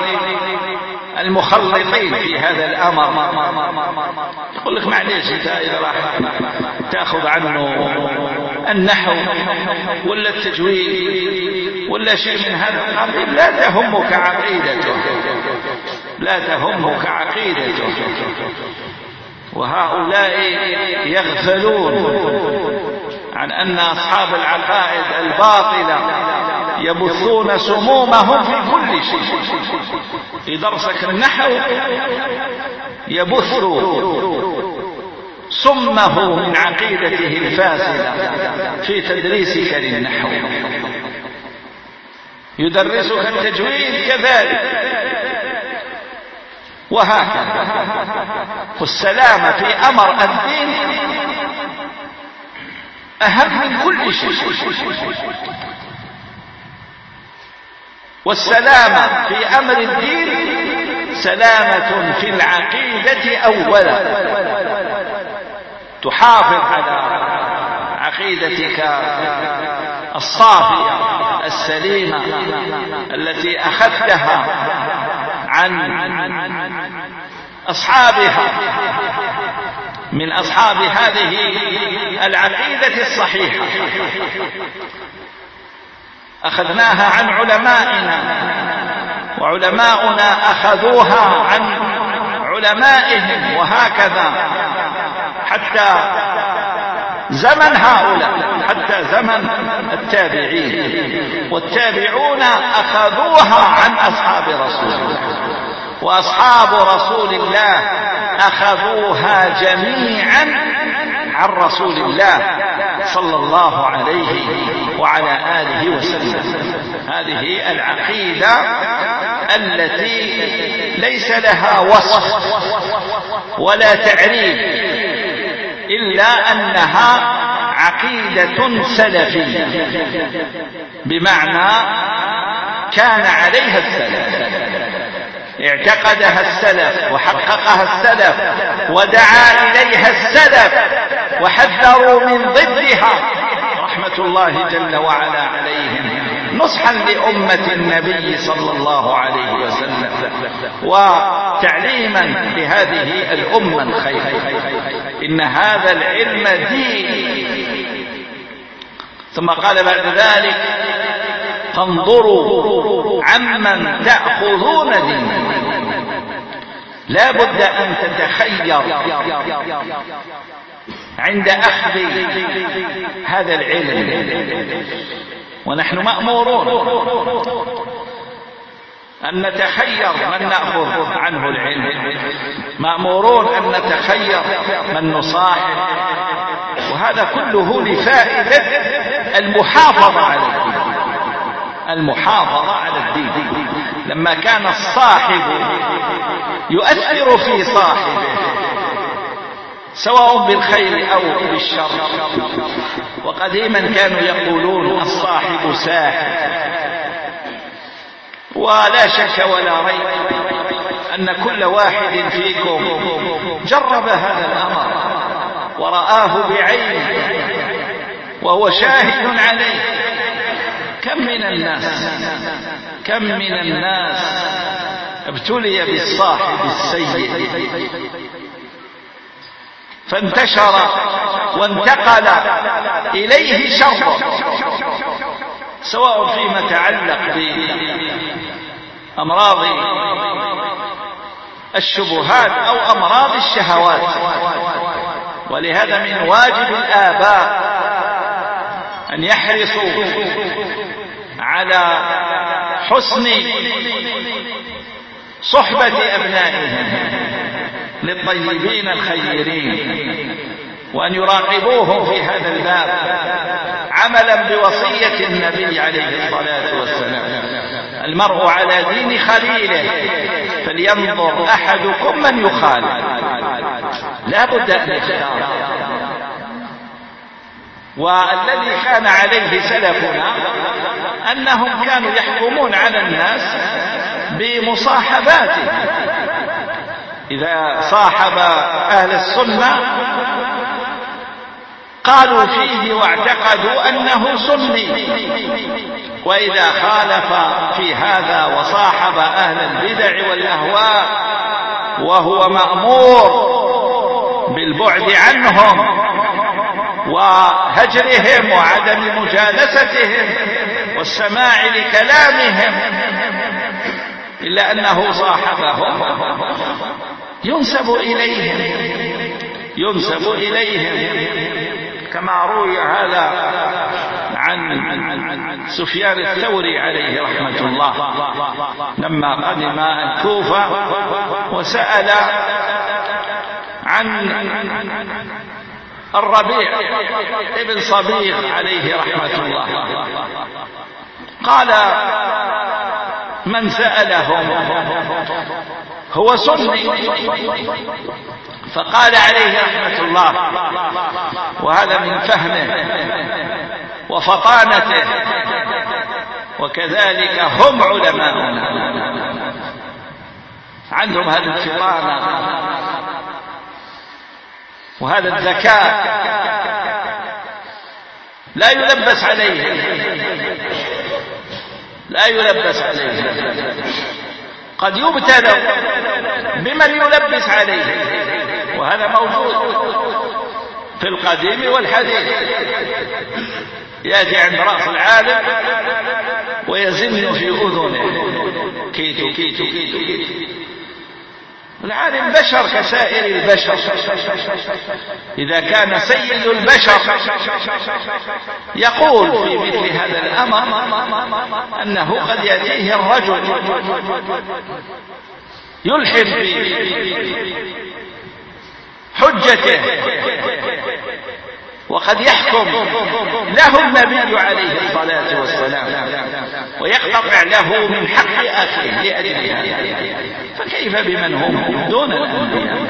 المخلطين في هذا الأمر، يقول لك معليش انت إذا راح تأخذ عنه النحو ولا التجويد ولا شيء من هذا القبيل لا تهمك عقيدته، لا تهمك عقيدته. وهؤلاء يغفلون عن أن أصحاب العقائد الباطلة يبثون سمومهم في كل شيء. في درسك النحو يبث سمه من عقيدته الفاسدة في تدريسك للنحو، يدرسك التجويد كذلك، وهكذا. والسلامة في أمر الدين أهم من كل شيء، والسلامة في أمر الدين سلامة في العقيدة أولا، تحافظ على عقيدتك الصافية السليمة التي أخذتها عن أصحابها من أصحاب هذه العقيدة الصحيحة، أخذناها عن علمائنا، وعلماؤنا أخذوها عن علمائهم، وهكذا حتى زمن هؤلاء حتى زمن التابعين، والتابعون أخذوها عن أصحاب رسول الله، وأصحاب رسول الله أخذوها جميعا عن رسول الله صلى الله عليه وعلى آله وسلم. هذه العقيدة التي ليس لها وصف ولا تعريف إلا أنها عقيدة سلفية، بمعنى كان عليها السلف، اعتقدها السلف وحققها السلف ودعا إليها السلف وحذروا من ضدها رحمة الله جل وعلا عليهم، نصحا لأمة النبي صلى الله عليه وسلم وتعليما لهذه الأمة الخير. إن هذا العلم دين. ثم قال بعد ذلك فانظروا عمن تأخذون دينكم. لا بد أن تتخير عند أخذ هذا العلم، ونحن مأمورون أن نتخير من نأخذ عنه العلم، مأمورون أن نتخير من نصاحب، وهذا كله لفائدة المحافظة على الدين. المحافظة على الدين لما كان الصاحب يؤثر في صاحبه سواء بالخير أو بالشر. وقديما كانوا يقولون الصاحب ساحب، ولا شك ولا ريب أن كل واحد فيكم جرب هذا الأمر ورآه بعينه وهو شاهد عليه. كم من الناس كم من الناس ابتلي بالصاحب السيء فانتشر وانتقل إليه شر، سواء فيما يتعلق بأمراض الشبهات أو أمراض الشهوات. ولهذا من واجب الآباء أن يحرصوا على حسن صحبة أبنائهم للطيبين الخيرين، وأن يراقبوهم في هذا الباب عملا بوصية النبي عليه الصلاة والسلام: المرء على دين خليله فلينظر أحدكم من يخالف. لا بد أن يختار. والذي كان عليه سلفنا أنهم كانوا يحكمون على الناس بمصاحباته. إذا صاحب أهل السنة قالوا فيه واعتقدوا أنه سني، وإذا خالف في هذا وصاحب أهل البدع والأهواء وهو مأمور بالبعد عنهم وهجرهم وعدم مجالستهم والسماع لكلامهم، إلا أنه صاحبهم ينسب إليهم ينسب إليهم كما روي هذا عن سفيان الثوري عليه رحمة الله لما قدم الكوفة وسأل عن الربيع ابن صبيغ عليه رحمة الله، قال من سألهم هو سني، فقال عليه رحمة الله، وهذا من فهمه وفطانته، وكذلك هم علماؤنا عندهم هذه الفطانة وهذا الذكاء لا يلبس عليه لا يلبس عليه قد يبتلى بمن يلبس عليه، وهذا موجود في القديم والحديث. يأتي عند رأس العالم ويزن في أذنه كيتو كيتو كيتو كيتو، العالم بشر كسائر البشر، إذا كان سيد البشر يقول في مثل هذا الأمر أنه قد يأتيه الرجل يلحد في حجته وقد يحكم له النبي عليه الصلاة والسلام ويقطع له من حق أخيه لأجل هذا، فكيف بمن هم دون الأنبياء؟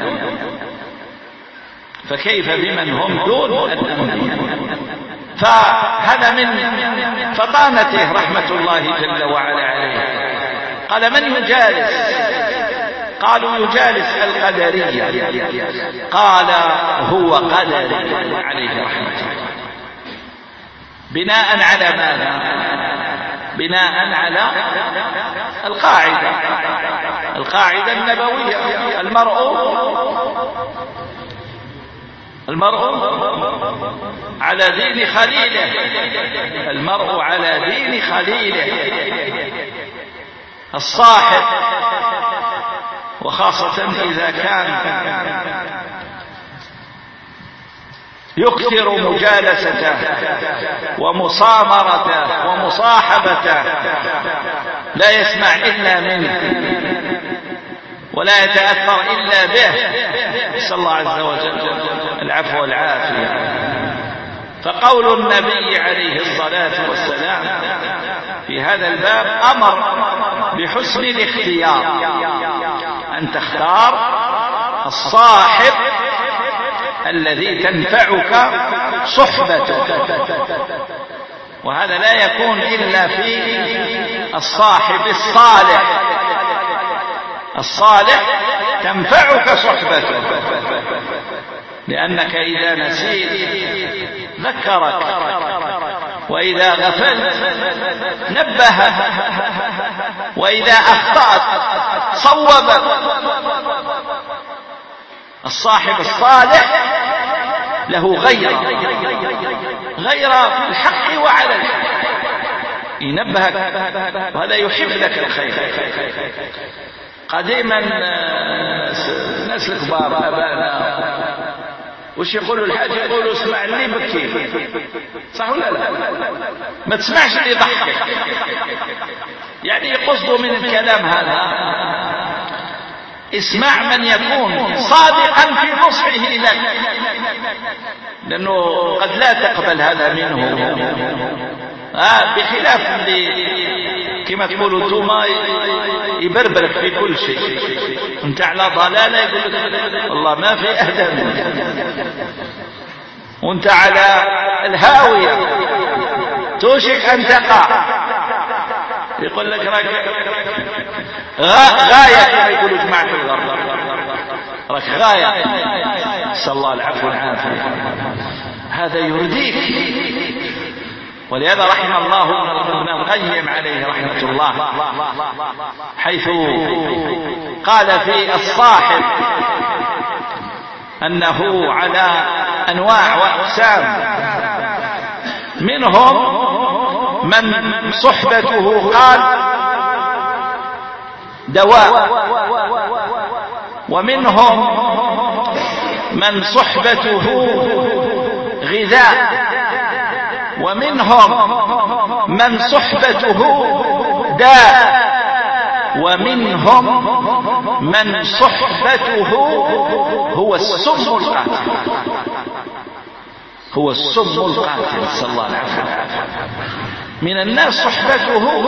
فكيف بمن هم دون الأنبياء؟ فهذا من فطانته رحمة الله جل وعلا عليه. قال: من يجالس؟ قالوا: يجالس القدرية. قال: هو قدري عليه رحمة الله. بناء على ماذا؟ بناء على القاعدة القاعدة النبوية: المرء المرء على دين خليله المرء على دين خليله. الصاحب، وخاصة إذا كان يكثر مجالسته ومصامرته ومصاحبته، لا يسمع إلا منه ولا يتأثر إلا به، نسأل الله عز وجل العفو والعافية. فقول النبي عليه الصلاة والسلام في هذا الباب أمر بحسن الاختيار، أن تختار الصاحب الذي تنفعك صحبته، وهذا لا يكون إلا في الصاحب الصالح. الصالح تنفعك صحبته، لأنك إذا نسيت ذكرك، وإذا غفلت نبهك، وإذا أخطأت صوبك. الصاحب الصالح له غيرة غيرة في الحق وعلى الحق، ينبهك، وهذا يحب لك الخير. قديما الناس الكبار أبانا وش يقولوا الحاج؟ يقولوا: اسمع اللي بكي، صح ولا لا؟ ما تسمعش اللي يضحك. يعني يقصدوا من الكلام هذا اسمع من يكون صادقا في نصحه لك، لأنه قد لا تقبل هذا منه. آه بخلاف اللي كما تقولوا انتم يبربرك في كل شيء، انت على ضلالة يقول لك والله ما في أهدى منك، وانت على الهاوية توشك أن تقع، يقول لك راك غاية كما يقولوا جماعة الغرب، راك غاية، نسأل الله العفو والعافية. هذا يرديك. ولهذا رحم الله ابن القيم عليه رحمة الله، حيث قال في الصاحب أنه على أنواع وأقسام، منهم من صحبته قال دواء، ومنهم من صحبته غذاء، ومنهم من صحبته داء، ومنهم من صحبته هو السم القاتل. هو السم القاتل، صلى الله عليه وسلم. من الناس صحبته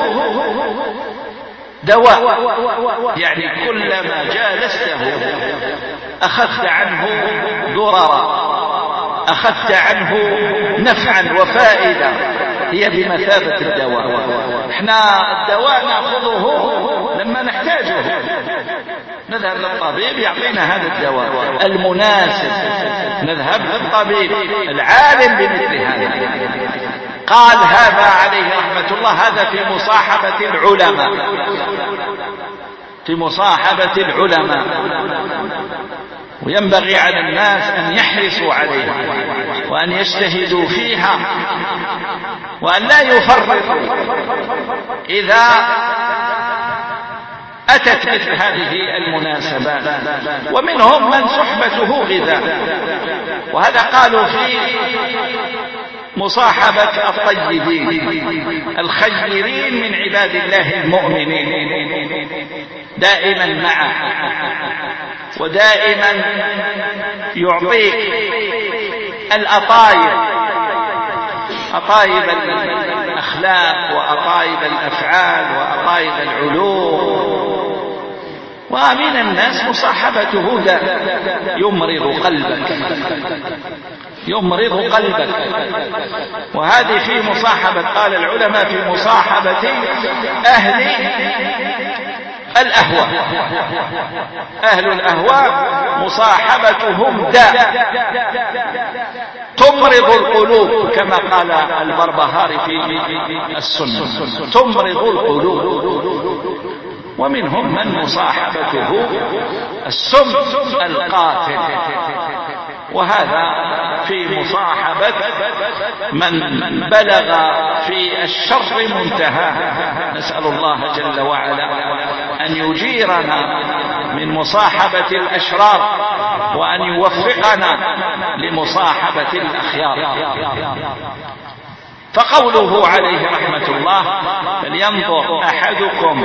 دواء، يعني كلما جالسته أخذت عنه ضررا، أخذت عنه نفعا وفائدة، هي بمثابة الدواء. احنا الدواء نأخذه لما نحتاجه، نذهب للطبيب يعطينا هذا الدواء المناسب، نذهب للطبيب العالم بمثل هذا. قال هذا عليه رحمة الله هذا في مصاحبة العلماء، في مصاحبة العلماء، وينبغي على الناس أن يحرصوا عليها وأن يجتهدوا فيها وأن لا يفرطوا. إذا أتت مثل هذه المناسبات. ومنهم من صحبته غذاء، وهذا قالوا في مصاحبة الطيبين الخيرين من عباد الله المؤمنين، دائما معه ودائما يعطيك الأطايب، أطايب الأخلاق وأطايب الأفعال وأطايب العلوم. ومن الناس مصاحبته ذا يمرض قلبك، يمرض قلبك. وهذه في مصاحبة، قال العلماء في مصاحبة أهل الأهواء، أهل الأهواء مصاحبتهم داء تمرض القلوب، كما قال البربهاري في السنة، تمرض القلوب. ومنهم من مصاحبته السم القاتل، وهذا في مصاحبة من بلغ في الشر منتهى. نسأل الله جل وعلا أن يجيرنا من مصاحبة الأشرار وأن يوفقنا لمصاحبة الأخيار. فقوله عليه رحمة الله: فلينظر أحدكم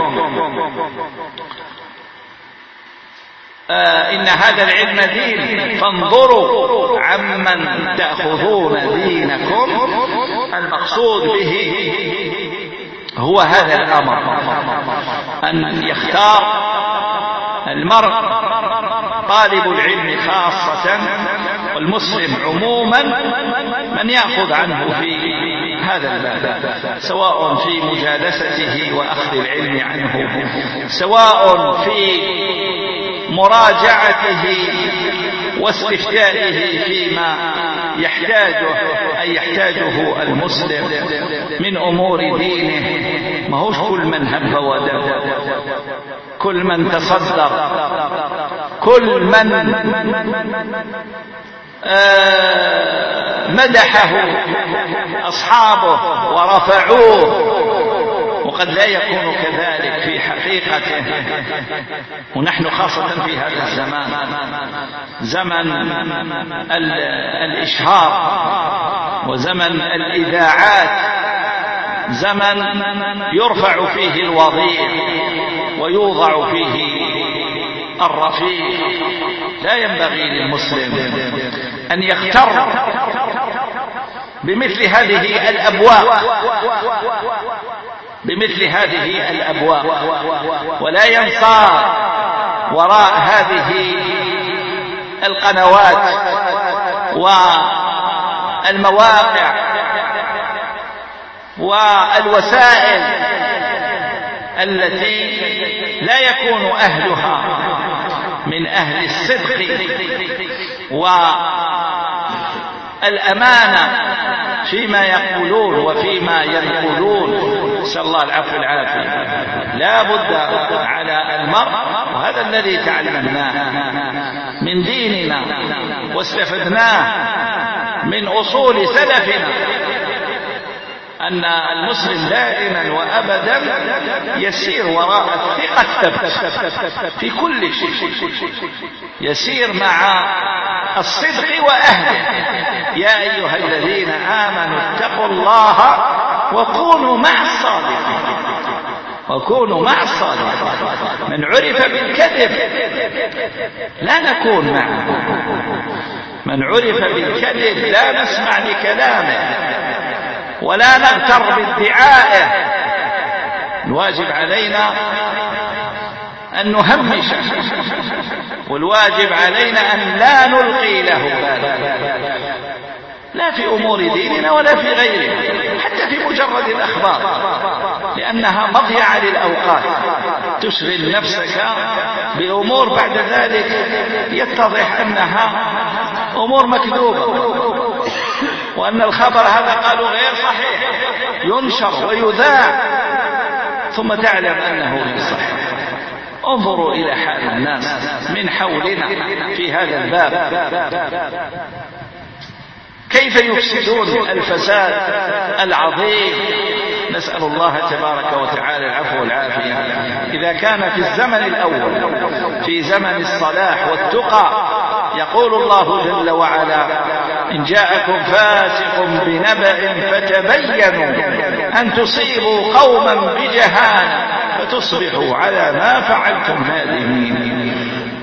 آه إن هذا العلم دين فانظروا عمن تأخذون دينكم. المقصود به هو هذا الأمر، أن يختار المرء طالب العلم خاصة والمسلم عموما من يأخذ عنه في هذا الباب، سواء في مجالسته وأخذ العلم عنه، سواء في مراجعته واستفتائه فيما يحتاجه أي يحتاجه المسلم من أمور دينه. ما هوش كل من هب ودب، كل من تصدر، كل من آه مدحه أصحابه ورفعوه، وقد لا يكون كذلك في حقيقته. ونحن خاصة في هذا الزمان، زمن الإشهار وزمن الإذاعات، زمن يرفع فيه الوضيع ويوضع فيه الرفيع. لا ينبغي للمسلم أن يغتر بمثل هذه الأبواب، بمثل هذه الأبواب، ولا ينصار وراء هذه القنوات والمواقع والوسائل التي لا يكون أهلها من أهل الصدق والأمانة فيما يقولون وفيما ينقلون. نسأل الله العفو والعافية. لا بد على المرء، وهذا الذي تعلمناه من ديننا واستفدناه من أصول سلفنا، أن المسلم دائما وأبدا يسير وراء الثقة الثبت في كل شيء، يسير مع الصدق وأهله. يا أيها الذين آمنوا اتقوا الله وكونوا مع الصادقين، وكونوا مع الصادقين. من عرف بالكذب لا نكون معه، من عرف بالكذب لا نسمع لكلامه ولا نغتر بادعائه. الواجب علينا أن نهمش، والواجب علينا أن لا نلقي له بالا، لا في أمور ديننا ولا في غيره، حتى في مجرد الأخبار، لأنها مضيعة للأوقات. تشغل نفسك بأمور بعد ذلك يتضح أنها أمور مكذوبة، وأن الخبر هذا قالوا غير صحيح، ينشر ويذاع ثم تعلم أنه غير صحيح. انظروا إلى حال الناس من حولنا في هذا الباب، كيف يفسدون الفساد العظيم. نسأل الله تبارك وتعالى العفو والعافية. إذا كان في الزمن الأول في زمن الصلاح والتقى يقول الله جل وعلا إن جاءكم فاسق بنبأ فتبينوا أن تصيبوا قوما بجهالة فتصبحوا على ما فعلتم نادمين.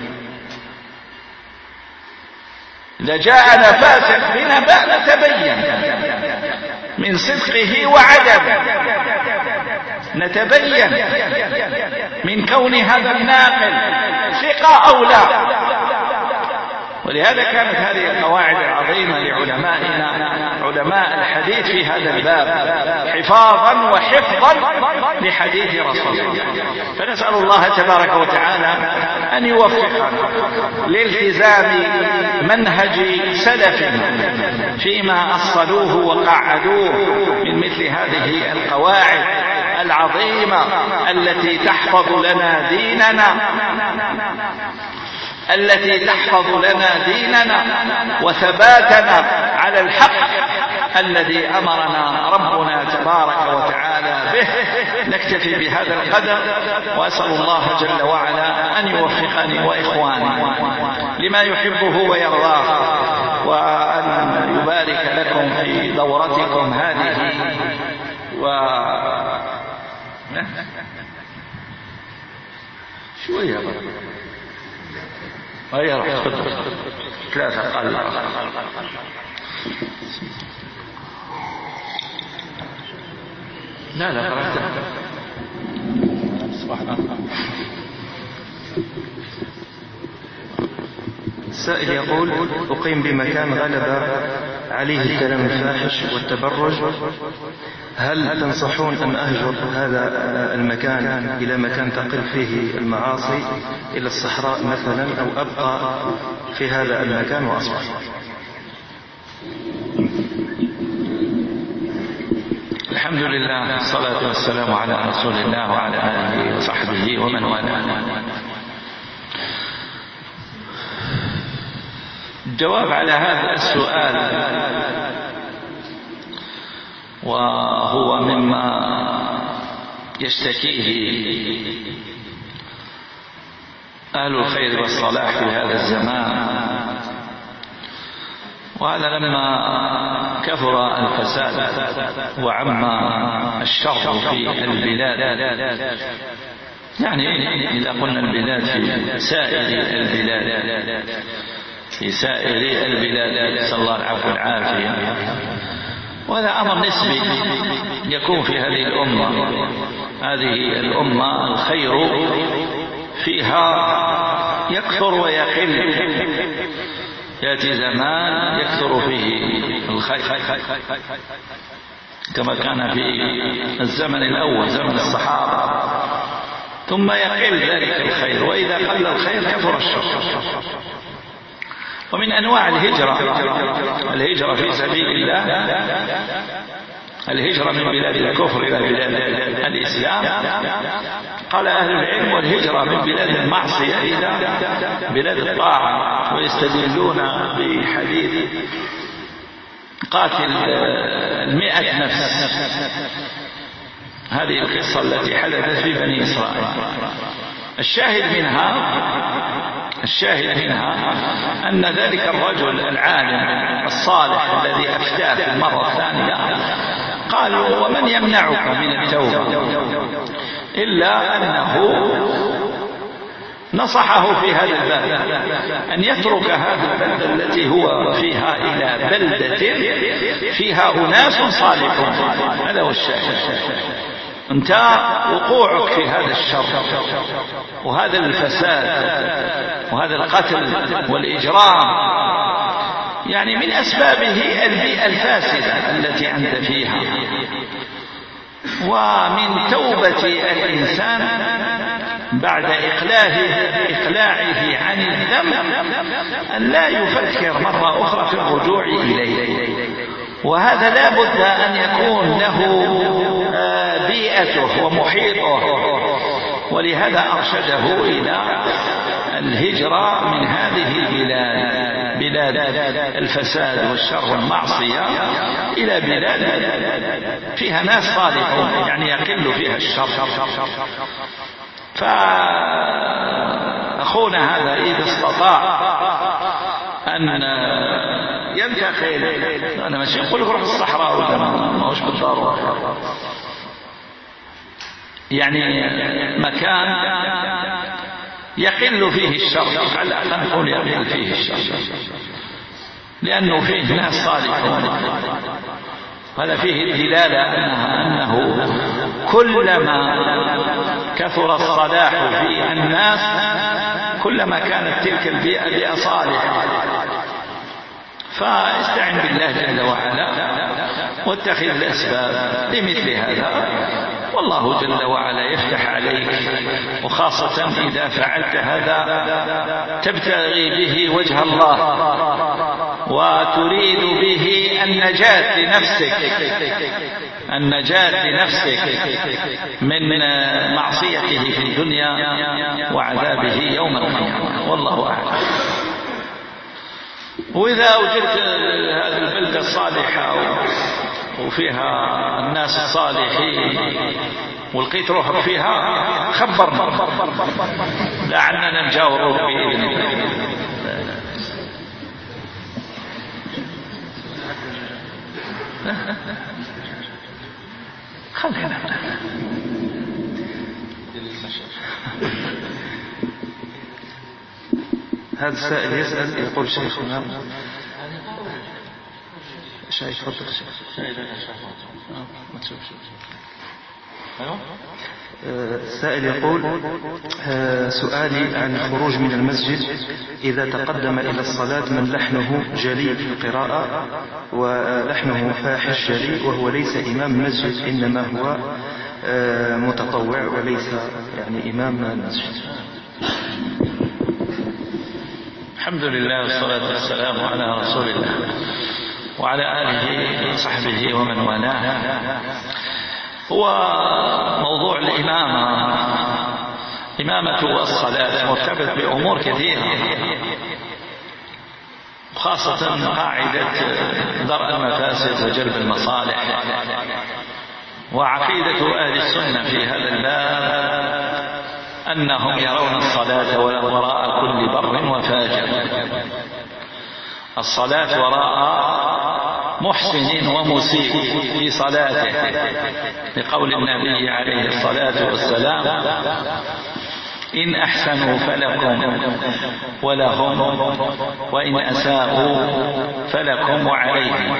إذا جاءنا فاسق بنبأ نتبين من صدقه وعدمه، نتبين من كون هذا الناقل ثقة أو لا. ولهذا كانت هذه القواعد العظيمة لعلمائنا علماء الحديث في هذا الباب حفاظا وحفظا لحديث رسول الله. فنسأل الله تبارك وتعالى أن يوفقنا لالتزام منهج سلفنا فيما أصلوه وقعدوه من مثل هذه القواعد العظيمة التي تحفظ لنا ديننا التي تحفظ لنا ديننا وثباتنا على الحق الذي أمرنا ربنا تبارك وتعالى به. نكتفي بهذا القدر، وأسأل الله جل وعلا أن يوفقني وإخواني لما يحبه ويرضاه، وأن يبارك لكم في دورتكم هذه و شوية هيا روح ثلاثة قال لا لا قرأت السائل يقول أقيم بمكان غلب عليه الكلام الفاحش والتبرج، هل تنصحون أن أهجر هذا المكان إلى مكان تقل فيه المعاصي إلى الصحراء مثلا، أو أبقى في هذا المكان وأصبح؟ الحمد لله والصلاة والسلام على رسول الله وعلى آله وصحبه ومن والاه. الجواب على هذا السؤال وهو مما يشتكيه أهل الخير والصلاح في هذا الزمان، وهذا لما كثر الفساد وعم الشر في البلاد، يعني إذا قلنا البلاد في سائر البلاد في سائر البلاد نسأل الله العفو والعافية، وهذا أمر نسبي يكون في هذه الأمة. هذه الأمة الخير فيها يكثر ويقل، يأتي زمان يكثر فيه الخير كما كان في الزمن الأول زمن الصحابة، ثم يقل ذلك الخير، وإذا قل الخير كثر الشر. ومن أنواع الهجرة الهجرة في سبيل الله، الهجرة من بلاد الكفر إلى بلاد الإسلام. قال أهل العلم والهجرة من بلاد المعصية إلى بلاد الطاعة، ويستدلون بحديث قاتل المئة نفس، هذه القصة التي حدثت في بني إسرائيل. الشاهد منها الشاهد منها أن ذلك الرجل العالم الصالح الذي أفتاه في المرة الثانية قالوا ومن يمنعك من التوبة، إلا أنه نصحه في هذا الباب أن يترك هذه البلدة التي هو فيها إلى بلدة فيها أناس صالحون. هذا هو الشاهد. أنت وقوعك في هذا الشر وهذا الفساد وهذا القتل والإجرام يعني من أسبابه البيئة الفاسدة التي أنت فيها. ومن توبة الإنسان بعد إقلاعه, إقلاعه عن الذنب أن لا يفكر مرة أخرى في الرجوع إليه، وهذا لا بد أن يكون له بيئته ومحيطه، ولهذا أرشده إلى الهجرة من هذه البلاد. بلاد الفساد والشر والمعصية إلى بلاد فيها ناس صالحون يعني يقل فيها الشر. فأخونا هذا إذا استطاع أن ينتقل، أنا ماشي أقول لك روح الصحراء ولا ما هوش بالضرورة، يعني مكان يقل فيه الشر، على الأقل نقول يقل فيه الشر، لأنه فيه ناس صالحون. هذا فيه دلالة أنه كلما كثر الصلاح في الناس كلما كانت تلك البيئة بيئة صالحة. فاستعن بالله جل وعلا واتخذ الأسباب لمثل هذا، والله جل وعلا يفتح عليك، وخاصة إذا فعلت هذا تبتغي به وجه الله وتريد به النجاة لنفسك، النجاة لنفسك من معصيته في الدنيا وعذابه يوم القيامة، والله أعلم. وإذا وجدت هذه البلدة الصالحة وفيها الناس الصالحين ولقيت روحك فيها خبرنا لعلنا نجاوروك بإذن الله. خلينا هذا السائل يسأل يقول شيخنا شيخ تفضل شيخ السائل يقول سؤالي عن الخروج من المسجد إذا تقدم إلى الصلاة من لحنه جلي في القراءة ولحنه فاحش جلي وهو ليس إمام مسجد إنما هو متطوع وليس يعني إمام المسجد. الحمد لله والصلاة والسلام على رسول الله وعلى آله وصحبه ومن والاه. هو موضوع الإمامة إمامة الصلاة مرتبط بأمور كثيرة، خاصة قاعدة درء المفاسد وجلب المصالح. وعقيدة أهل السنة في هذا الباب أنهم يرون الصلاة وراء كل بر وفاجر، الصلاة وراء محسن ومسيء في صلاته، لقول النبي عليه الصلاة والسلام: إن أحسنوا فلكم ولهم وإن أساءوا فلكم وعليهم.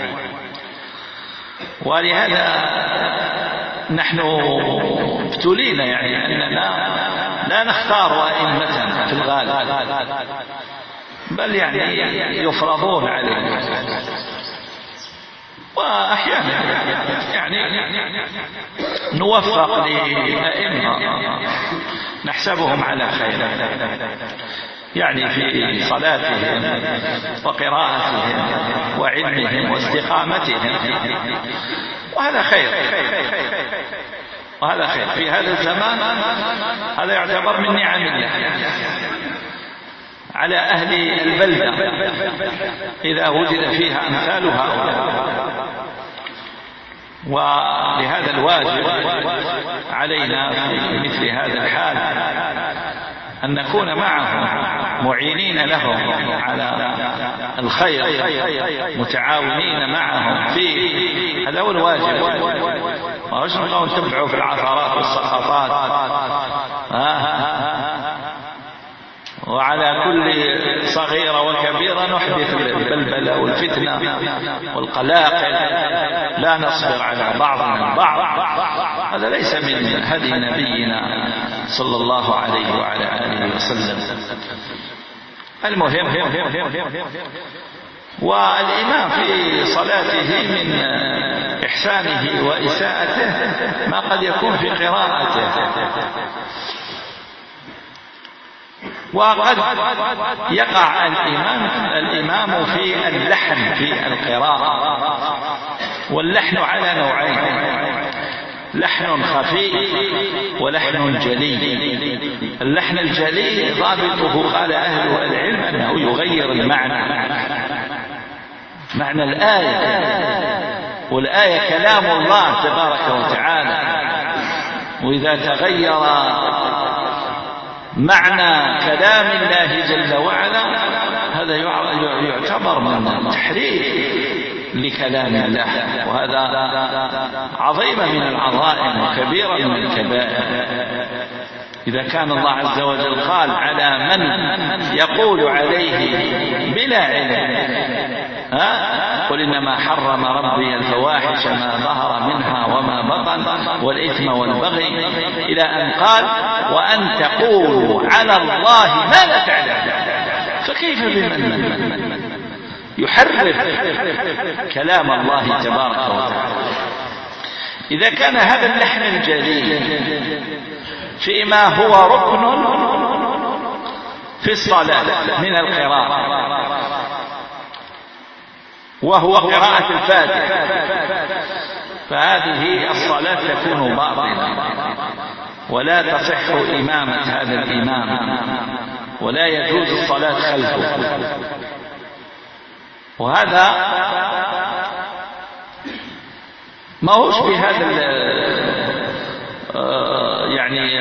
ولهذا نحن ابتلينا يعني أننا لا نختار أئمتنا في الغالب، بل يعني يفرضون علينا، وأحيانا يعني نوفق لأئمة نحسبهم على خير يعني في صلاتهم وقراءتهم وعلمهم واستقامتهم، وهذا خير وهذا خير في هذا الزمان. هذا يعتبر من نعم الله على أهل البلدة إذا وجد فيها أمثال هؤلاء. ولهذا الواجب علينا في مثل هذا الحال أن نكون معهم معينين لهم على الخير، متعاونين معهم في هذا هو الواجب. ومش نقول نتبعوا في العثرات والسقطات، وعلى كل صغيرة وكبيرة نحدث البلبلة والفتنة والقلاقل، لا نصبر على بعضنا البعض. هذا ليس من هدي نبينا صلى الله عليه وعلى آله وسلم. المهم والإمام في صلاته من إحسانه وإساءته ما قد يكون في قراءته، وقد يقع الإمام الإمام في اللحن في القراءة. واللحن على نوعين: لحن خفي ولحن جلي. اللحن الجلي ضابطه قال أهل العلم أنه تغير المعنى، معنى الآية، والآية كلام الله تبارك وتعالى، وإذا تغير معنى كلام الله جل وعلا هذا يعتبر من تحريف لكلام الله، وهذا عظيمة من العظائم وكبيرة من الكبائر. إذا كان الله عز وجل قال على من يقول عليه بلا علم ها قل إنما حرم ربي الفواحش ما ظهر منها وما بطن والإثم والبغي إلى أن قال وأن تقولوا على الله ما لا تعلمون، فكيف بمن يحرف كلام الله تبارك وتعالى؟ إذا كان هذا اللحن الجليل فيما هو ركن في الصلاة من القراءة وهو قراءة الفاتحة، فهذه الصلاة تكون باطلة ولا تصح إمامة هذا الإمام ولا يجوز الصلاة خلفه. وهذا ما هوش بهذا يعني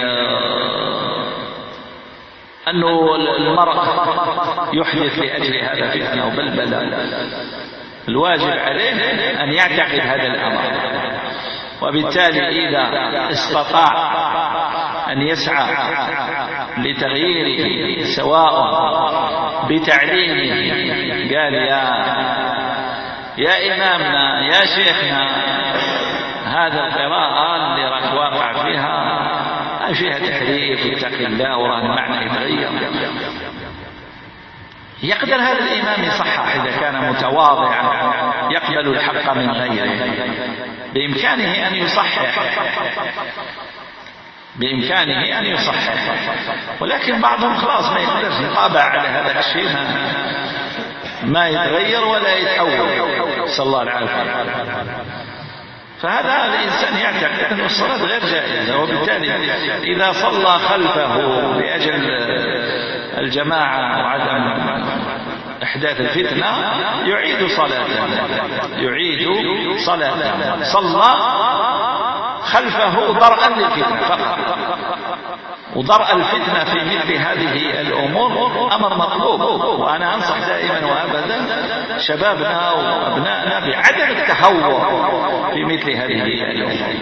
أنه المرء يحدث لأجل هذا فتنة وبلبلة، الواجب عليه أن يعتقد هذا الأمر، وبالتالي إذا استطاع أن يسعى لتغييره سواء بتعليمه قال يا يا إمامنا يا شيخنا هذا القراءة اللي راك واقع فيها فيها تحريف واتق الله وراه المعنى يتغير، يقدر هذا الإمام يصحح إذا كان متواضعا يقبل الحق من غيره، بإمكانه أن يصحح بإمكانه أن يصحح ولكن بعضهم خلاص ما يقدرش يطابع على هذا الشيء، ما يتغير ولا يتحول صلى الله عليه وسلم. فهذا الإنسان يعتقد أن الصلاة غير جائزة، وبالتالي إذا صلى خلفه لأجل الجماعة وعدم إحداث الفتنة يعيد صلاته يعيد صلاته صلى خلفه درءا للفتنة فقط، وضرء الفتنة في مثل هذه الأمور أمر مطلوب. وأنا أنصح دائما وأبدا شبابنا وأبنائنا بعدم التهور في مثل هذه الأمور،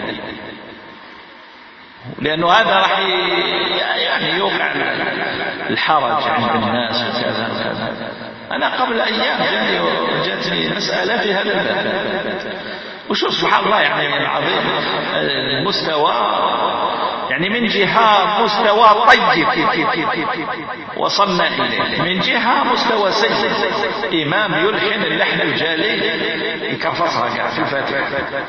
لأنه هذا راح يعني يوقع الحرج عند الناس وكذا وكذا. أنا قبل أيام جاتني مسألة في هذا الباب، وشوف سبحان الله يعني العظيم المستوى، يعني من جهة مستوى طيب وصلنا إليه، من جهة مستوى سيء، إمام يلحن اللحن الجالي يكفصها في الفاتحة،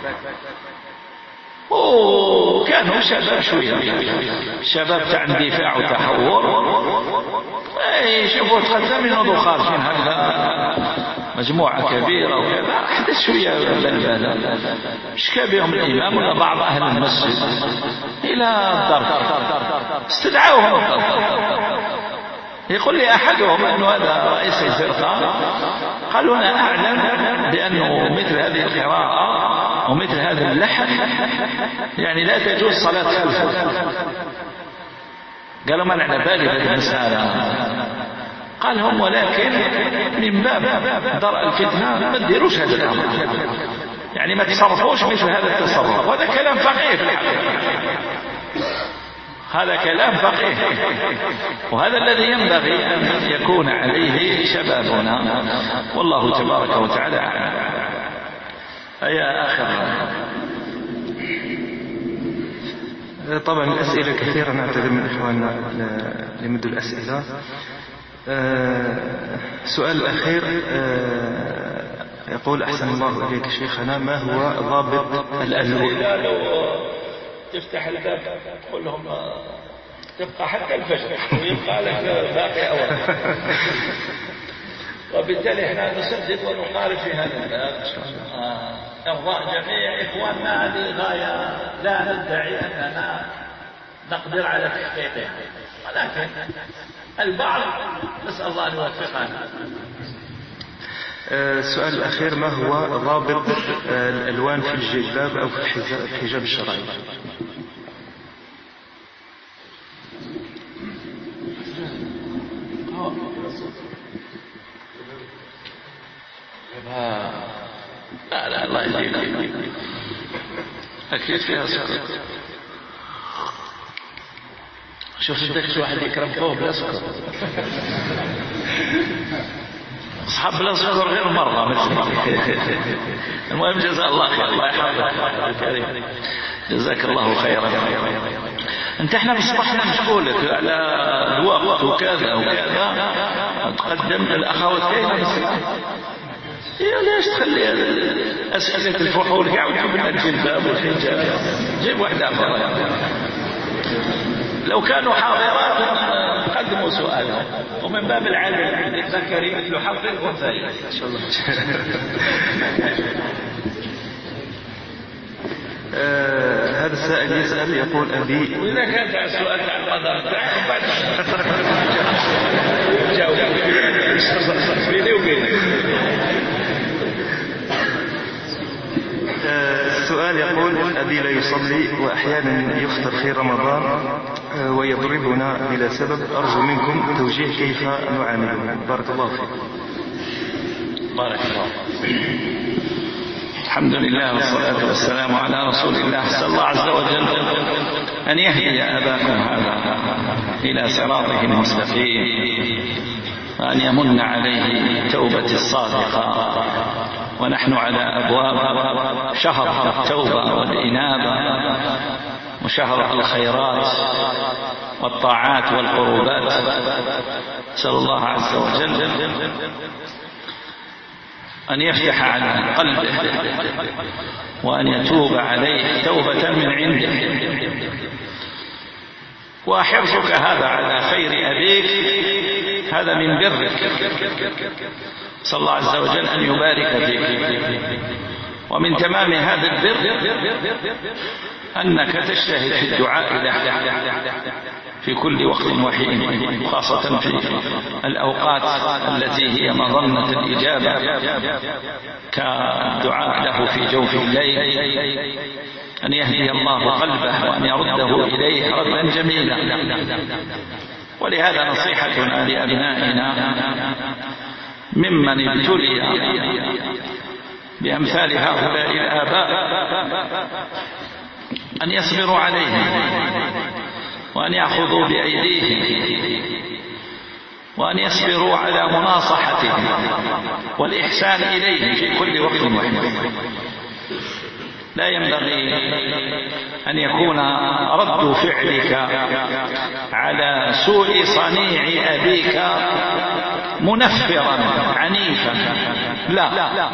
وكانوا شباب شوية شباب تاع اندفاع وتحور، يشوفوا تقدم ينوضوا خارجين هكذا مجموعة كبيرة وكذا، حدث شوية بلبلة شكا بهم الإمام ولا بعض أهل المسجد إلى الدرك، استدعوهم يقول لي أحدهم أنه هذا رئيس الفرقة، قالوا أنا أعلم بأنه مثل هذه القراءة ومثل هذا اللحن يعني لا تجوز صلاة خلفه. قالوا ما على بالي بهذه المسألة، قال هم ولكن من باب درء الفتنة ما تديروش هذا الأمر، يعني ما تصرفوش مثل هذا التصرف، وهذا كلام فقيه في الحقيقة، هذا كلام فقيه، وهذا الذي ينبغي أن يكون عليه شبابنا، والله تبارك وتعالى أعلم. يا آخر طبعا الأسئلة كثيرة، نعتذر من إخواننا لمد الأسئلة. سؤال الأخير يقول أحسن الله إليك شيخنا، ما هو ضابط الألوهية؟ لو تفتح الباب تقول لهم تبقى حتى الفجر ويبقى لك باقي أول، وبالتالي احنا نسدد ونقارب في هذا الباب إرضاء جميع إخواننا. هذه غاية لا ندعي أننا نقدر على تحقيقها، ولكن البعض نسأل الله أن يوفقنا. السؤال الأخير: ما هو ضابط الألوان في الجلباب أو في الحجاب الشرعي؟ لا لا الله يهديك، أكيد فيها سكر. شوف صدقت واحد يكرم فوق بلا سكر، أصحاب بلا سكر غير مرة مثل. المهم جزاء الله خير، الله يحفظك، جزاك الله خيرا. انت احنا بصبحنا نقولك على الوقت وكذا وكذا، تقدم الأخوات كيف مسلم. يا ليش تخلي أسئلة الفحول قاعد تجيب لنا الجلباب والحجاب؟ جيب واحدة أخرى. لو كانوا حاضرات قدموا سؤالهم، ومن باب العدل عند الذكر مثل حظ الأنثيين إن شاء الله. آه هذا السائل يسأل يقول: أبي، وإذا كانت السؤال عن القدر تعرف بعد جاوب بيني وبينك. السؤال يقول: أبي لا يصلي وأحيانا يفطر في رمضان ويضربنا بلا سبب، أرجو منكم توجيه كيف نعامله. بارك الله فيك. بارك الله. الحمد لله والصلاة والسلام على رسول الله. صلى الله عز وجل أن يهدي أباكم هذا إلى صراطه المستقيم، وأن يمن عليه توبة الصادقة. ونحن على أبواب شهر التوبة والإنابة، وشهر الخيرات والطاعات والقربات. نسأل الله عز وجل أن يفتح على قلبه وأن يتوب عليه توبة من عنده. وحرصك هذا على خير أبيك هذا من برك، صلى الله عز وجل أن يبارك فيك. ومن تمام هذا البر أنك تجتهد في الدعاء له في كل وقت وحين، خاصة في الأوقات التي هي مظنة الإجابة، كالدعاء له في جوف الليل، أن يهدي الله قلبه وأن يرده إليه ردا جميلا. ولهذا نصيحتنا لأبنائنا ممن ابتلي بأمثال هؤلاء الآباء أن يصبروا عليهم، وأن يأخذوا بأيديهم، وأن يصبروا على مناصحتهم والإحسان إليهم في كل وقت وحين. لا ينبغي أن يكون رد فعلك على سوء صنيع أبيك منفرا عنيفا، لا،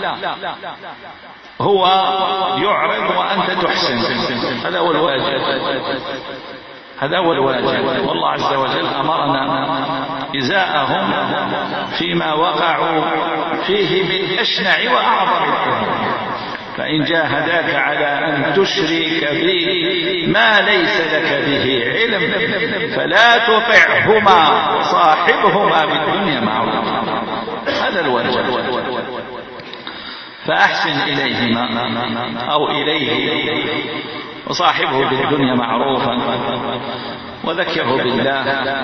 هو يعرض وأنت تحسن. هذا هو الواجب، هذا هو الواجب. والله عز وجل أمرنا إزاءهم فيما وقعوا فيه من أشنع وأعظم الأمور. فإن جاهداك على أن تشرك بي ما ليس لك به علم فلا تطعهما وصاحبهما بالدنيا معروفا. هذا الواجب. فأحسن إليهما أو إليه وصاحبه بالدنيا معروفا، وذكره بالله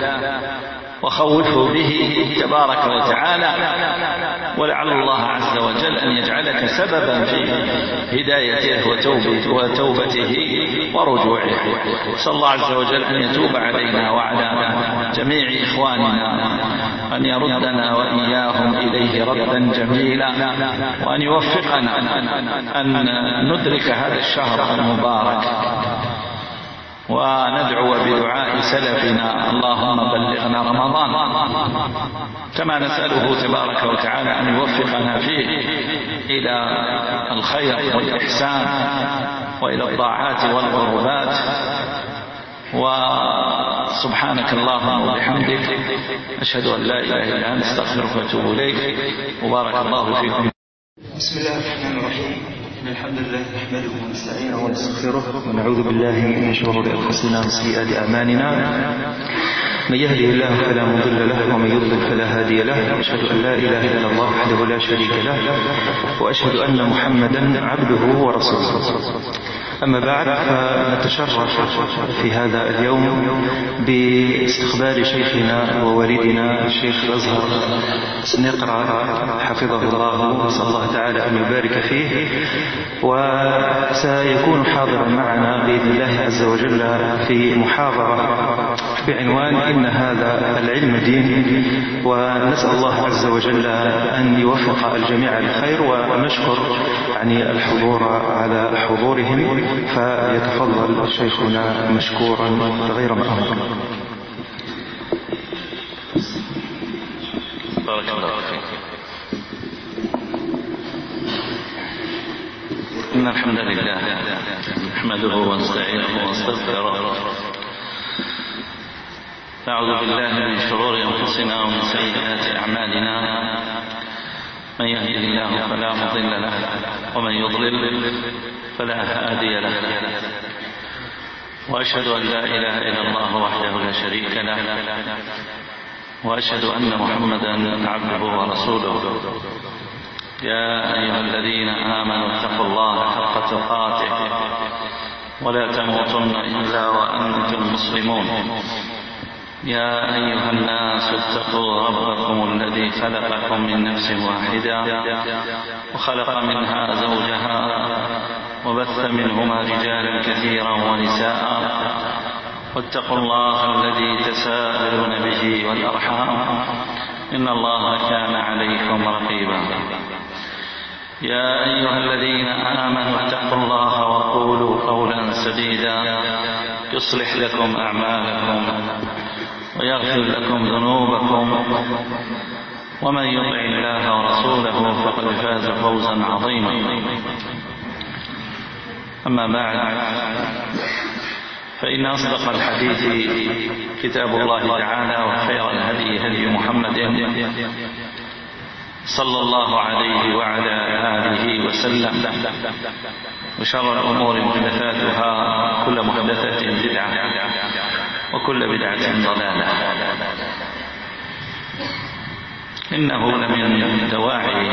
وخوفه به تبارك وتعالى، ولعل الله عز وجل أن يجعلك سببا في هدايته وتوبته, وتوبته ورجوعه. صلى الله عز وجل أن يتوب علينا وعلى جميع إخواننا، أن يردنا وإياهم إليه ردا جميلا، وأن يوفقنا أن ندرك هذا الشهر المبارك، وندعو بدعاء سلفنا اللهم بلغنا رمضان، كما نسأله تبارك وتعالى أن يوفقنا فيه إلى الخير والإحسان وإلى الطاعات والقربات. وسبحانك اللهم وبحمدك أشهد أن لا إله إلا أنت أستغفرك وأتوب إليك، وبارك الله فيكم. بسم الله الرحمن الرحيم. الحمد لله نحمده ونستعينه ونستغفره ونعوذ بالله من شرور أنفسنا وسيئات أعمالنا. من يهده الله فلا مضل له ومن يضلل فلا هادي له، وأشهد أن لا إله إلا الله وحده لا شريك له، وأشهد أن محمدا عبده ورسوله. أما بعد، فنتشرف في هذا اليوم باستقبال شيخنا ووالدنا الشيخ الأزهر سنقرأ حفظه الله، ونسأل الله تعالى أن يبارك فيه، وسيكون حاضرا معنا بإذن الله عز وجل في محاضرة بعنوان إن هذا العلم دين، ونسأل الله عز وجل أن يوفق الجميع للخير، ونشكر يعني الحضور على حضورهم، فيتفضل شيخنا مشكورا غير مأمور. بارك الله فيك. إن الحمد لله نحمده ونستعينه ونستغفره، نعوذ بالله من شرور أنفسنا ومن سيئات أعمالنا، من يهده الله فلا مضل له ومن يضلل فلا هادي له، وأشهد أن لا إله إلا الله وحده لا شريك له، وأشهد أن محمدا عبده ورسوله. يا أيها الذين آمنوا اتقوا الله حق تقاته ولا تموتن إلا وأنتم مسلمون. يا أيها الناس اتقوا ربكم الذي خلقكم من نفس واحدة وخلق منها زوجها وبث منهما رجالا كثيرا ونساء، واتقوا الله الذي تساءلون به والأرحام، إن الله كان عليكم رقيبا. يا أيها الذين آمنوا اتقوا الله وقولوا قولا سديدا يصلح لكم أعمالكم ويغفر لكم ذنوبكم، ومن يطع الله ورسوله فقد فاز فوزا عظيما. أما بعد، فإن أصدق الحديث كتاب الله تعالى، وخير الهدي هدي محمد صلى الله عليه وعلى آله وسلم، وشر الأمور محدثاتها، كل محدثة بدعة وكل بدعة ضلالة. إنه لمن دواعي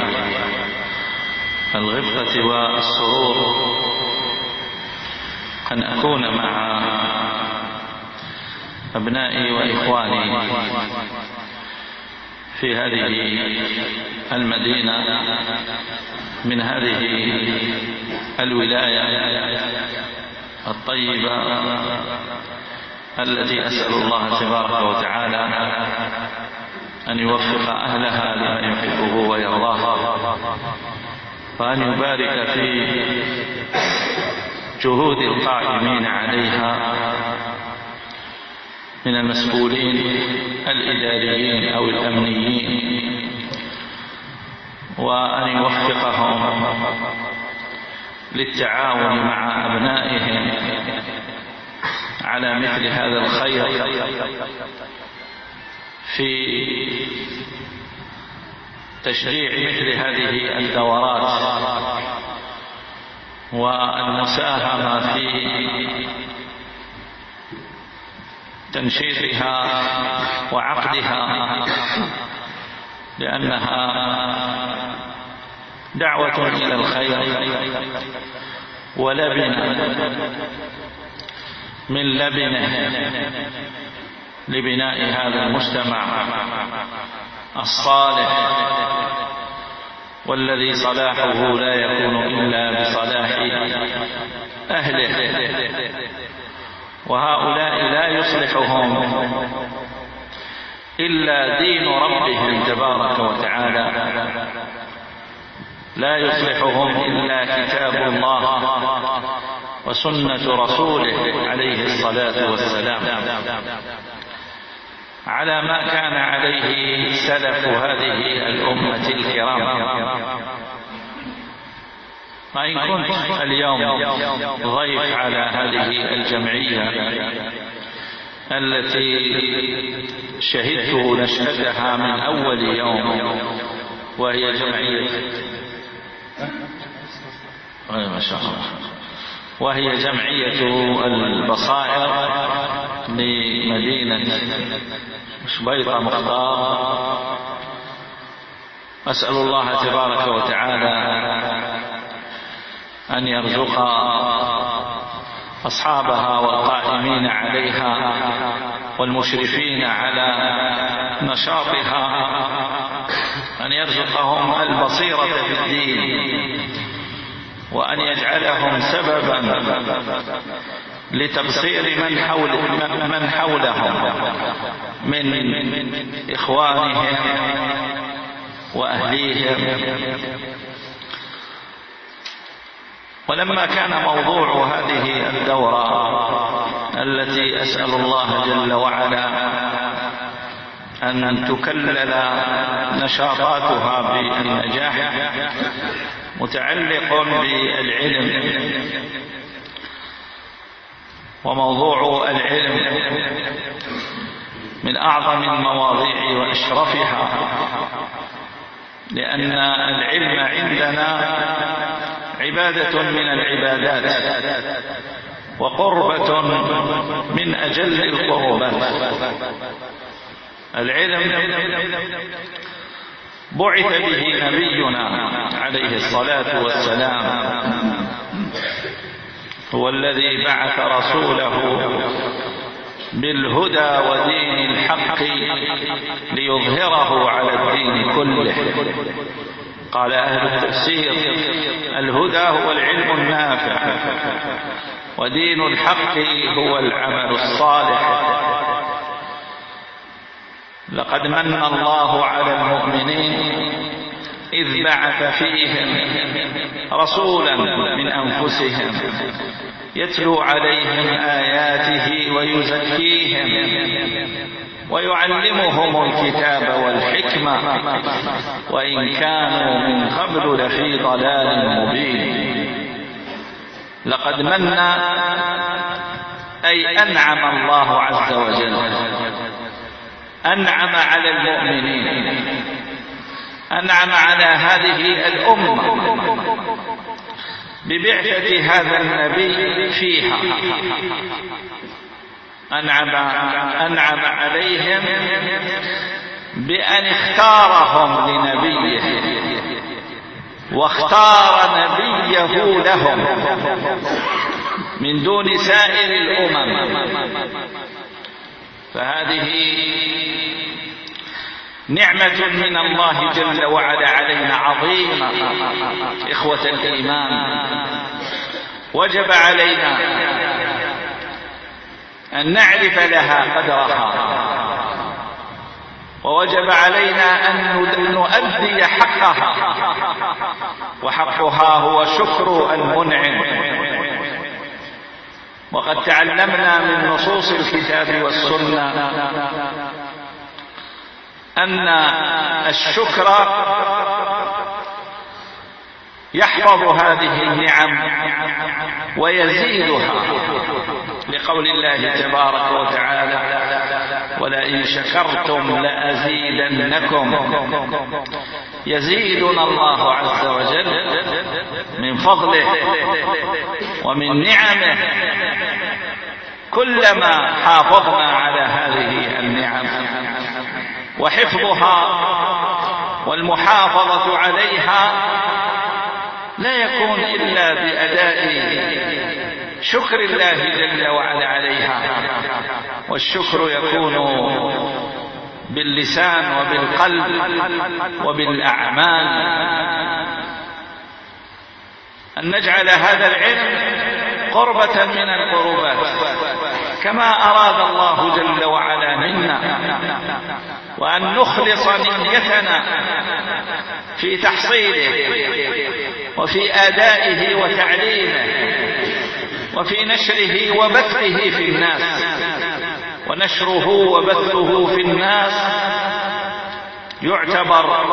الغبطة والسرور أن أكون مع أبنائي وإخواني في هذه المدينة من هذه الولاية الطيبة التي أسأل الله تبارك وتعالى أن يوفق أهلها لما يحبه ويرضاه، وأن يبارك في جهود القائمين عليها من المسؤولين الإداريين أو الأمنيين، وأن يوفقهم للتعاون مع أبنائهم على مثل هذا الخير في تشجيع مثل هذه الدورات والمساهمة في تنشيطها وعقدها، لأنها دعوة إلى الخير ولبنة من لبنه لبناء هذا المجتمع الصالح، والذي صلاحه لا يكون إلا بصلاح أهله، وهؤلاء لا يصلحهم إلا دين ربهم تبارك وتعالى، لا يصلحهم إلا كتاب الله وسنة رسوله عليه الصلاة والسلام، على ما كان عليه سلف هذه الأمة الكرام. وإن كنت اليوم ضيف على هذه الجمعية التي شهدت نشأتها من أول يوم، وهي جمعية ما شاء الله وهي جمعية البصائر لمدينة شبيطة مختار، أسأل الله تبارك وتعالى أن يرزق أصحابها والقائمين عليها والمشرفين على نشاطها أن يرزقهم البصيرة في الدين، وأن يجعلهم سببا لتبصير من حول من حولهم من إخوانهم وأهليهم. ولما كان موضوع هذه الدورة التي أسأل الله جل وعلا أن تكلل نشاطاتها بالنجاح متعلق بالعلم، وموضوع العلم من أعظم المواضيع وأشرفها، لأن العلم عندنا عبادة من العبادات وقربة من أجل القربات. العلم بعث به نبينا عليه الصلاة والسلام، هو الذي بعث رسوله بالهدى ودين الحق ليظهره على الدين كله. قال أهل التفسير: الهدى هو العلم النافع، ودين الحق هو العمل الصالح. لقد من الله على المؤمنين إذ بعث فيهم رسولا من أنفسهم يتلو عليهم آياته ويزكيهم ويعلمهم الكتاب والحكمة وإن كانوا من قبل لفي ضلال مبين. لقد من أي أنعم الله عز وجل، أنعم على المؤمنين، أنعم على هذه الأمة ببعثة هذا النبي فيها. أنعم, أنعم عليهم بأن اختارهم لنبيه، واختار نبيه لهم من دون سائر الأمم. فهذه نعمة من الله جل وعلا علينا عظيمة. إخوة الإيمان، وجب علينا أن نعرف لها قدرها، ووجب علينا أن نؤدي حقها، وحقها هو شكر المنعم. وقد تعلمنا من نصوص الكتاب والسنة أن الشكر يحفظ هذه النعم ويزيدها، لقول الله تبارك وتعالى: ولئن شكرتم لأزيدنكم. يزيدنا الله عز وجل من فضله ومن نعمه كلما حافظنا على هذه النعم. وحفظها والمحافظة عليها لا يكون إلا بأداء شكر الله جل وعلا عليها، والشكر يكون باللسان وبالقلب وبالأعمال. أن نجعل هذا العلم قربة من القربات كما أراد الله جل وعلا منا، وأن نخلص نيتنا في تحصيله وفي آدائه وتعليمه وفي نشره وبثه في الناس. ونشره وبثه في الناس يعتبر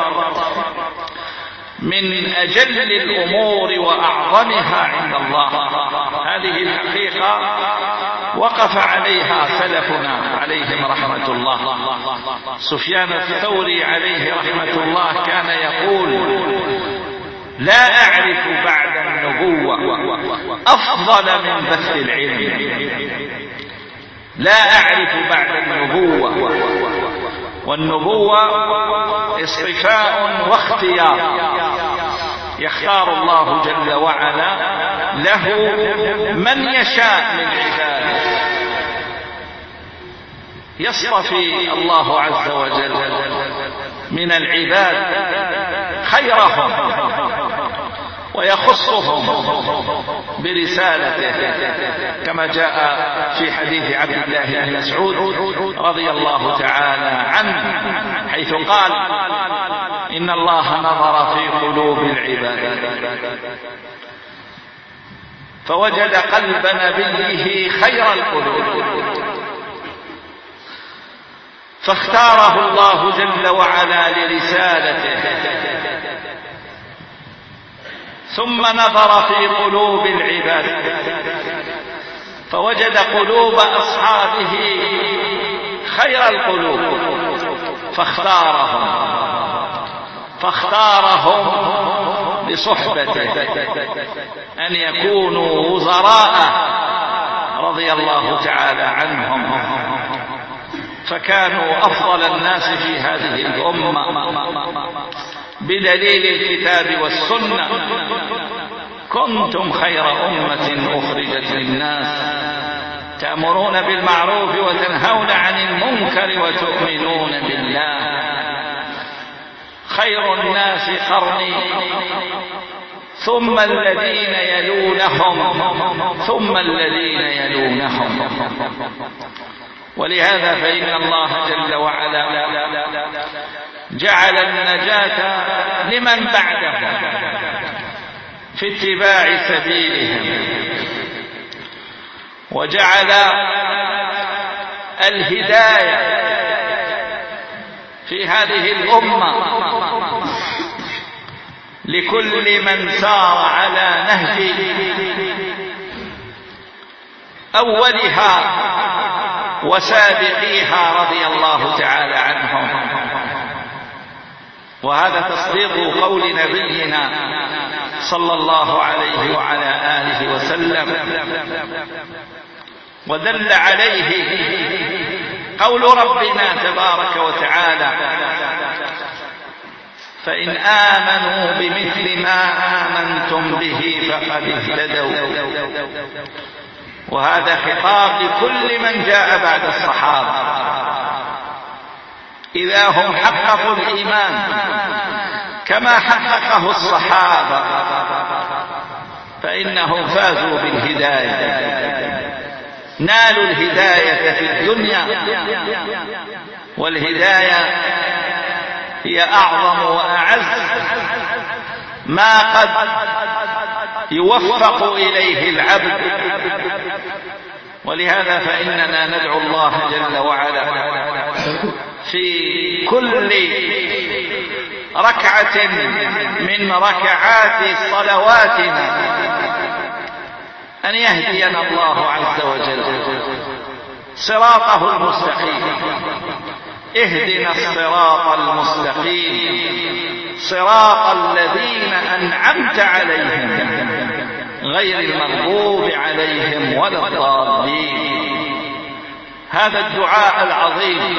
من أجل الأمور وأعظمها عند الله. هذه الحقيقة وقف عليها سلفنا عليهم رحمة الله. سفيان الثوري عليه رحمة الله كان يقول: لا أعرف بعد النبوة أفضل من بث العلم. لا أعرف بعد النبوة، والنبوة اصطفاء واختيار، يختار الله جل وعلا له من يشاء من عباده، يصطفي الله عز وجل من العباد خيرهم ويخصهم برسالته، كما جاء في حديث عبد الله بن مسعود رضي الله تعالى عنه حيث قال: إن الله نظر في قلوب العباد فوجد قلب نبيه خير القلوب، فاختاره الله جل وعلا لرسالته، ثم نظر في قلوب العباد فوجد قلوب أصحابه خير القلوب، فاختارهم فاختارهم بصحبته أن يكونوا وزراء رضي الله تعالى عنهم، فكانوا أفضل الناس في هذه الأمة بدليل الكتاب والسنة: كنتم خير أمة أخرجت للناس تأمرون بالمعروف وتنهون عن المنكر وتؤمنون بالله، خير الناس قرني ثم الذين يلونهم ثم الذين يلونهم. ولهذا فإن الله جل وعلا جعل النجاة لمن بعدهم في اتباع سبيلهم، وجعل الهداية في هذه الأمة لكل من سار على نهج أولها وسابقيها رضي الله تعالى عنهم. وهذا تصديق قول نبينا صلى الله عليه وعلى آله وسلم، ودل عليه قول ربنا تبارك وتعالى: فإن آمنوا بمثل ما آمنتم به فقد اهتدوا. وهذا خطاب لكل من جاء بعد الصحابة، إذا هم حققوا الإيمان كما حققه الصحابة فإنهم فازوا بالهداية، نالوا الهداية في الدنيا، والهداية هي أعظم وأعز ما قد يوفق إليه العبد. ولهذا فإننا ندعو الله جل وعلا في كل ركعة من ركعات صلواتنا أن يهدينا الله عز وجل صراطه المستقيم. اهدنا الصراط المستقيم صراط الذين أنعمت عليهم غير المغضوب عليهم ولا الضالين. هذا الدعاء العظيم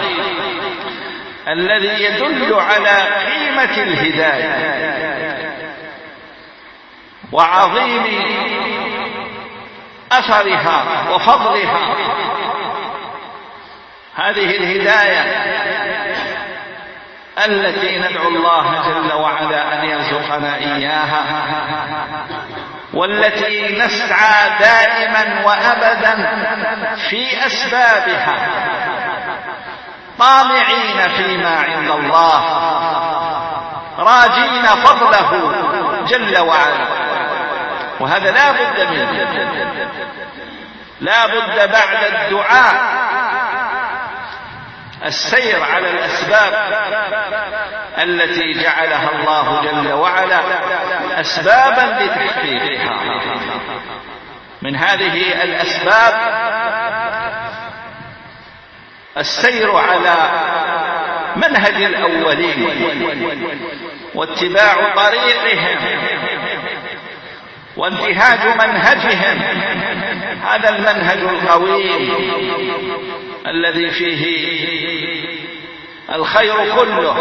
الذي يدل على قيمة الهداية وعظيم أثرها وفضلها. هذه الهداية التي ندعو الله جل وعلا أن يرزقنا إياها، والتي نسعى دائما وأبدا في أسبابها طامعين فيما عند الله راجين فضله جل وعلا. وهذا لا بد منه، لا بد بعد الدعاء السير على الأسباب التي جعلها الله جل وعلا أسبابا لتحقيقها. من هذه الأسباب السير على منهج الأولين واتباع طريقهم وانتهاج منهجهم، هذا المنهج القويم الذي فيه الخير كله،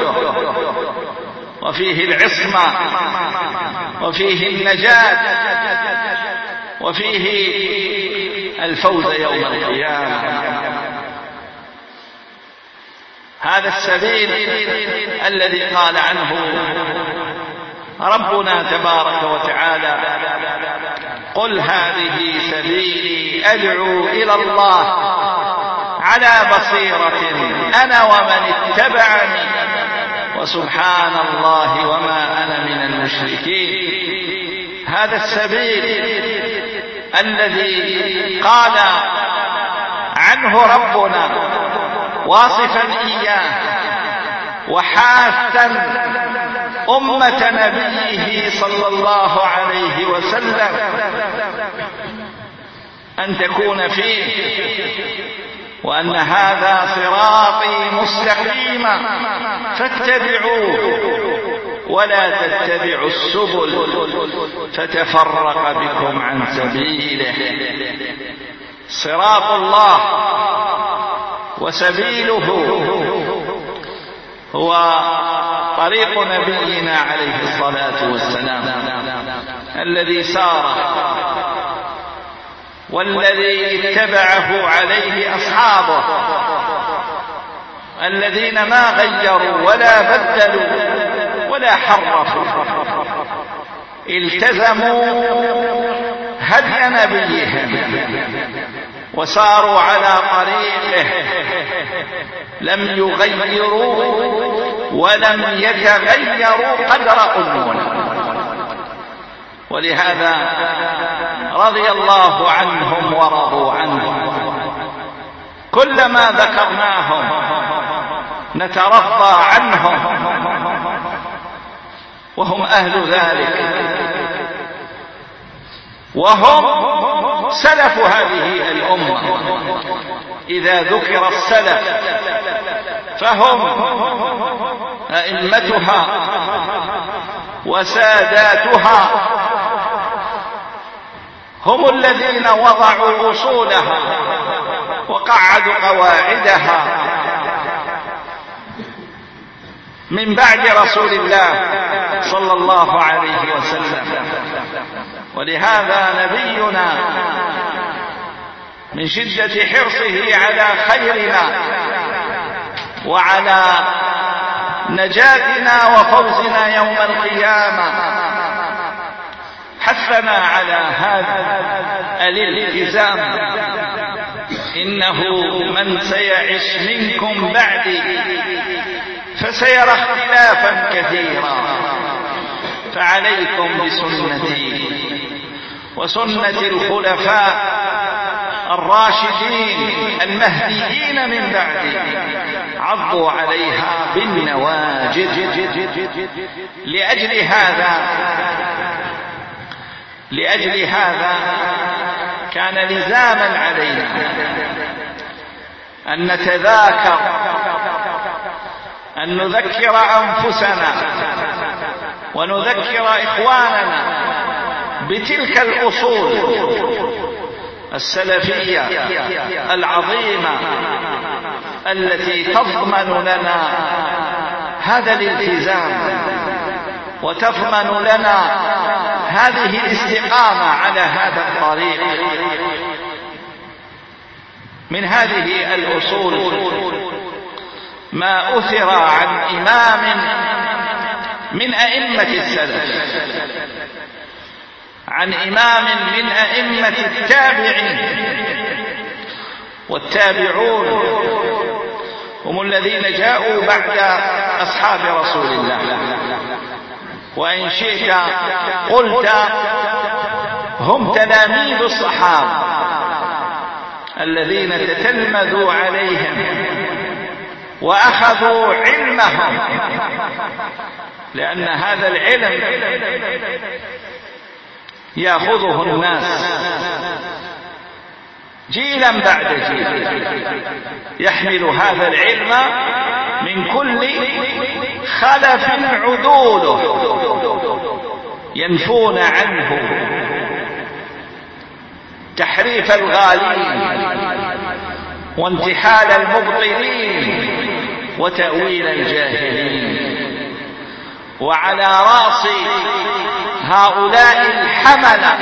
وفيه العصمة، وفيه النجاة، وفيه الفوز يوم القيامة. هذا السبيل الذي قال عنه ربنا تبارك وتعالى: قل هذه سبيلي أدعو إلى الله على بصيرة أنا ومن اتبعني وسبحان الله وما أنا من المشركين. هذا السبيل الذي قال عنه ربنا واصفا إياه وحاثا أمة نبيه صلى الله عليه وسلم أن تكون فيه، وأن هذا صراطي مستقيما فاتبعوه ولا تتبعوا السبل فتفرق بكم عن سبيله. صراط الله وسبيله هو طريق نبينا عليه الصلاة والسلام الذي سار والذي اتبعه عليه أصحابه الذين ما غيروا ولا بدلوا ولا حرفوا، التزموا هدي نبيهم وساروا على طريقه، لم يغيروا ولم يتغيروا قدر أمونا. ولهذا رضي الله عنهم ورضوا عنه. كلما ذكرناهم نترضى عنهم وهم أهل ذلك، وهم سلف هذه الأمة. إذا ذكر السلف فهم أئمتها وساداتها، هم الذين وضعوا أصولها وقعدوا قواعدها من بعد رسول الله صلى الله عليه وسلم. ولهذا نبينا من شدة حرصه على خيرنا وعلى نجاتنا وفوزنا يوم القيامة حثنا على هذا الالتزام. إنه من سيعش منكم بعدي فسيرى اختلافا كثيرا، فعليكم بسنتي وسنة الخلفاء الراشدين المهديين من بعدي، عضوا عليها بالنواجذ. لأجل هذا لأجل هذا كان لزاما علينا أن نتذاكر، أن نذكر أنفسنا ونذكر إخواننا بتلك الأصول السلفية العظيمة التي تضمن لنا هذا الالتزام وتضمن لنا هذه الاستقامة على هذا الطريق. من هذه الأصول ما أثر عن إمام من أئمة السلف، عن إمام من أئمة التابعين، والتابعون هم الذين جاءوا بعد أصحاب رسول الله، وإن شئت قلت هم تلاميذ الصحابة الذين تتلمذوا عليهم وأخذوا علمهم، لأن هذا العلم يأخذه الناس جيلا بعد جيل، يحمل هذا العلم من كل خلف عدوله، ينفون عنه تحريف الغالين وانتحال المبطلين وتأويل الجاهلين. وعلى رأس هؤلاء الحملة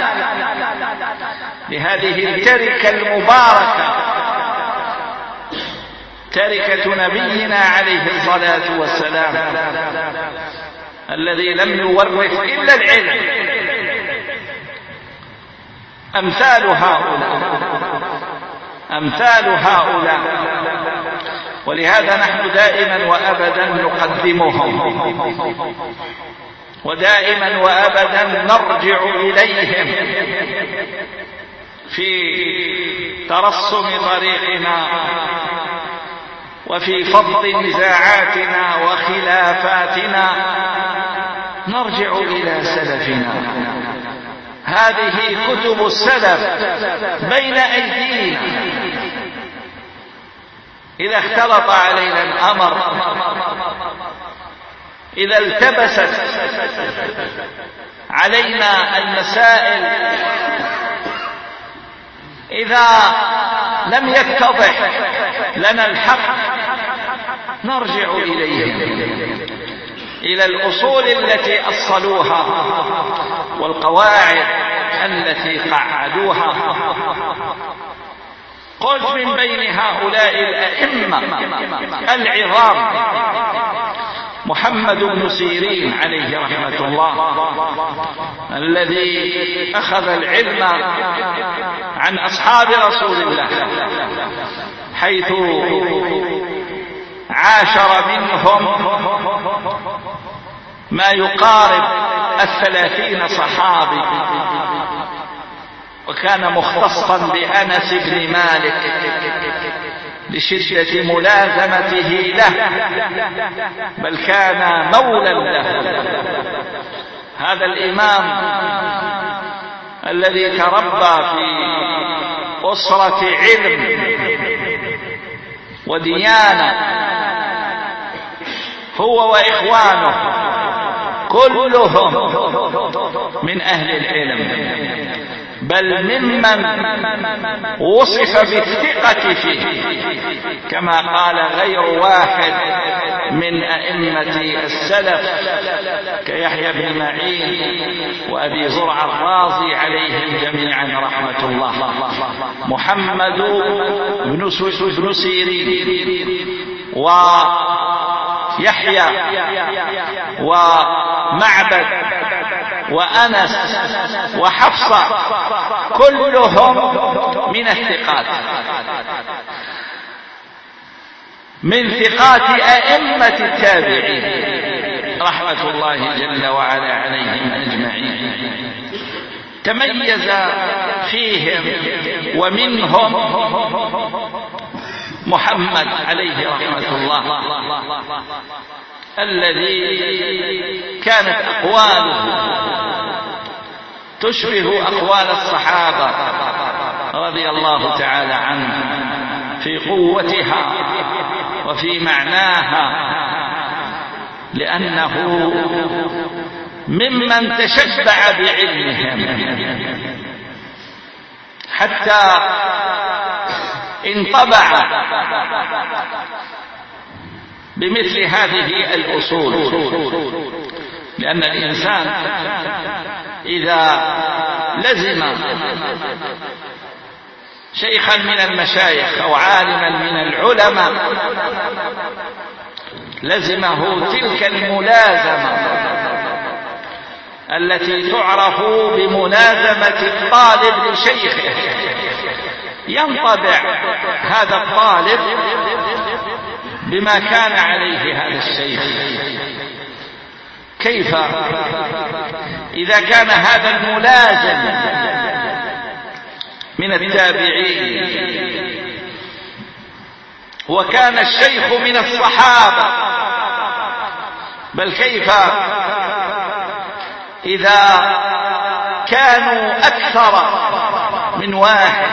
لهذه التركة المباركة تركة نبينا عليه الصلاة والسلام الذي لم يورث إلا العلم، أمثال هؤلاء أمثال هؤلاء ولهذا نحن دائما وأبدا نقدمهم، ودائما وأبدا نرجع إليهم في ترسم طريقنا وفي فض نزاعاتنا وخلافاتنا، نرجع إلى سلفنا. هذه كتب السلف بين أيدينا، إذا اختلط علينا الأمر، إذا التبست علينا المسائل، إذا لم يتضح لنا الحق، نرجع إليهم، إلى الأصول التي أصلوها والقواعد التي قعدوها. قلت من بين هؤلاء الأئمة العظام محمد بن سيرين عليه رحمة الله، الذي أخذ العلم عن أصحاب رسول الله، حيث عاشر منهم ما يقارب الثلاثين صحابي، وكان مختصا بأنس بن مالك لشدة ملازمته له، بل كان مولا له. هذا الإمام الذي تربى في أسرة علم وديانة، هو وإخوانه كلهم من أهل العلم، بل ممن وصف بالثقة فيه، كما قال غير واحد من أئمة السلف كيحيى بن معين وأبي زرع الرازي عليهم جميعا رحمة الله. محمد بن سيرين ويحيى ومعبد وأنس وحفصة كلهم من الثقات، من ثقات أئمة التابعين رحمة الله جل وعلا عليهم أجمعين. تميز فيهم ومنهم محمد عليه رحمة الله، الذي كانت أقواله تشبه أقوال الصحابة رضي الله تعالى عنهم في قوتها وفي معناها، لأنه ممن تشبع بعلمهم حتى انطبع بمثل هذه الأصول. لأن الإنسان إذا لزم شيخا من المشايخ أو عالما من العلماء لزمه تلك الملازمة التي تعرف بملازمة الطالب لشيخه، ينطبع هذا الطالب بما كان عليه هذا الشيخ. كيف إذا كان هذا الملازم من التابعين وكان الشيخ من الصحابة، بل كيف إذا كانوا أكثر من واحد؟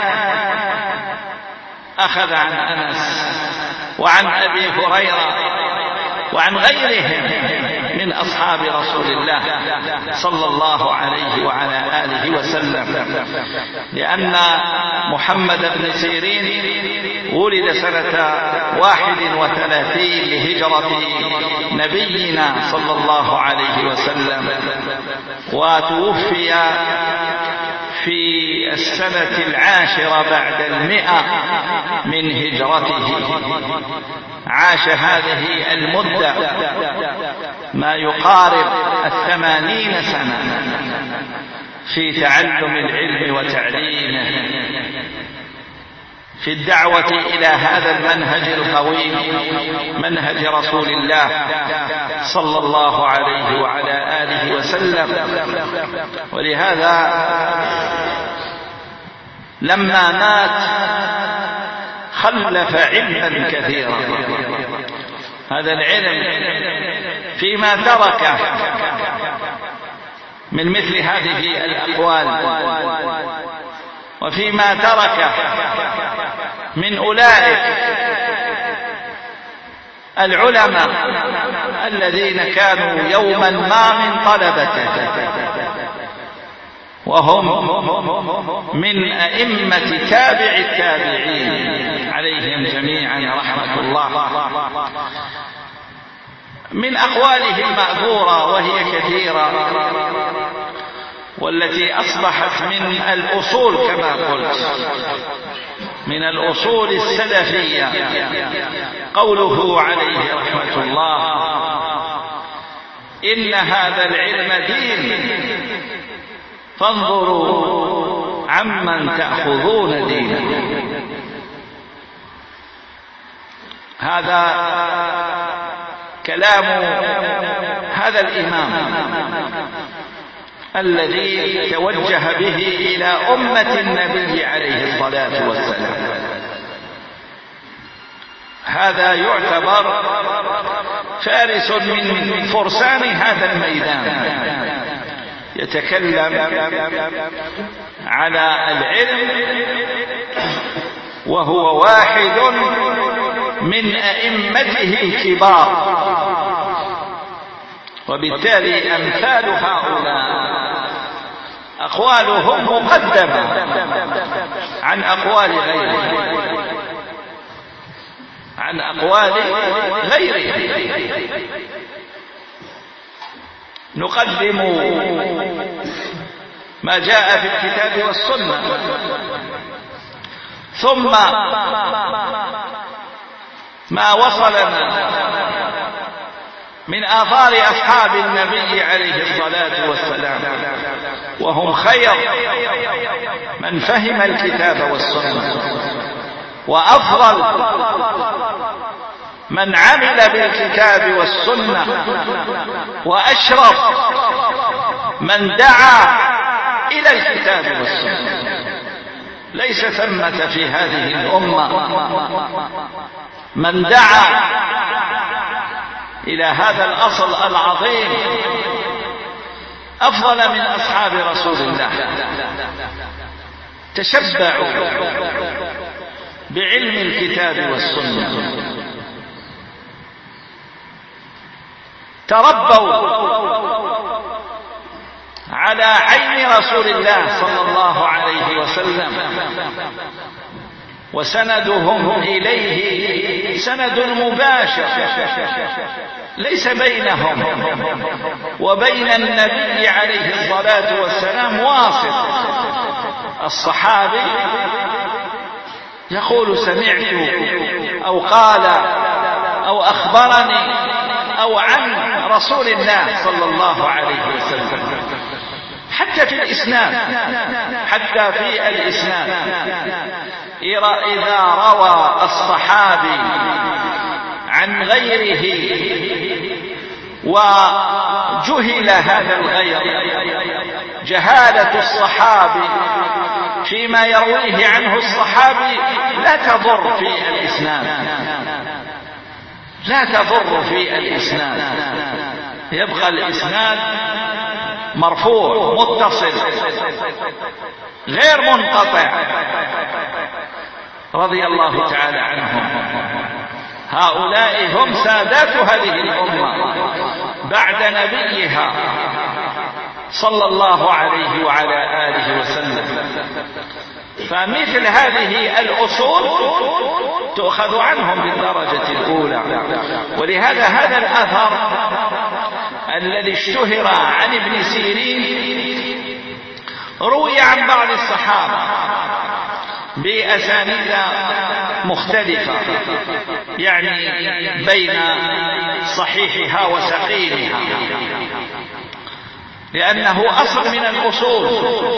أخذ عن أنس وعن أبي هريرة وعن غيرهم من أصحاب رسول الله صلى الله عليه وعلى آله وسلم، لأن محمد بن سيرين ولد سنة واحد وثلاثين لهجرة نبينا صلى الله عليه وسلم، وتوفي في السنة العاشرة بعد المئة من هجرته. عاش هذه المدة ما يقارب الثمانين سنة في تعلم العلم وتعليمه، في الدعوة إلى هذا المنهج القويم، منهج رسول الله صلى الله عليه وعلى آله وسلم. ولهذا لما مات خلف علما كثيرا. هذا العلم فيما تركه من مثل هذه الأقوال، وفيما تركه من أولئك العلماء الذين كانوا يوما ما من طلبته، وهم من أئمة تابع التابعين عليهم جميعا رحمة الله. من أقواله المأثورة وهي كثيرة، والتي أصبحت من الأصول كما قلت، من الأصول السلفية، قوله عليه رحمة الله: إن هذا العلم دين فانظروا عمن تأخذون دينه. هذا كلام هذا الإمام الذي توجه به إلى أمة النبي عليه الصلاة والسلام. هذا يعتبر فارس من فرسان هذا الميدان، يتكلم على العلم وهو واحد من أئمته الكبار، وبالتالي أمثال هؤلاء أقوالهم مقدمة عن أقوال غيره، عن أقوال غيره. نقدم ما جاء في الكتاب والسنة، ثم ما وصلنا من آثار أصحاب النبي عليه الصلاة والسلام، وهم خير من فهم الكتاب والسنة، وأفضل من عمل بالكتاب والسنة، وأشرف من دعا إلى الكتاب والسنة. ليس ثمة في هذه الأمة من دعا إلى هذا الأصل العظيم أفضل من أصحاب رسول الله. تشبعوا بعلم الكتاب والسنة، تربوا على عين رسول الله صلى الله عليه وسلم، وسندهم إليه سند مباشر، ليس بينهم وبين النبي عليه الصلاة والسلام واسط. الصحابي يقول سمعت أو قال أو أخبرني أو عن رسول الله صلى الله عليه وسلم. حتى في الإسناد، حتى في الإسناد إذا روى الصحابي عن غيره وجهل هذا الغير، جهالة الصحابي فيما يرويه عنه الصحابي لا تضر في الإسناد، لا تضر في الإسناد، يبقى الإسناد مرفوع متصل غير منقطع رضي الله تعالى عنهم. هؤلاء هم سادات هذه الأمة بعد نبيها صلى الله عليه وعلى آله وسلم. فمثل هذه الأصول تؤخذ عنهم بالدرجة الأولى. ولهذا هذا الأثر الذي اشتهر عن ابن سيرين روي عن بعض الصحابة بأسانيد مختلفة، يعني بين صحيحها وسقيمها، لأنه أصل من الأصول،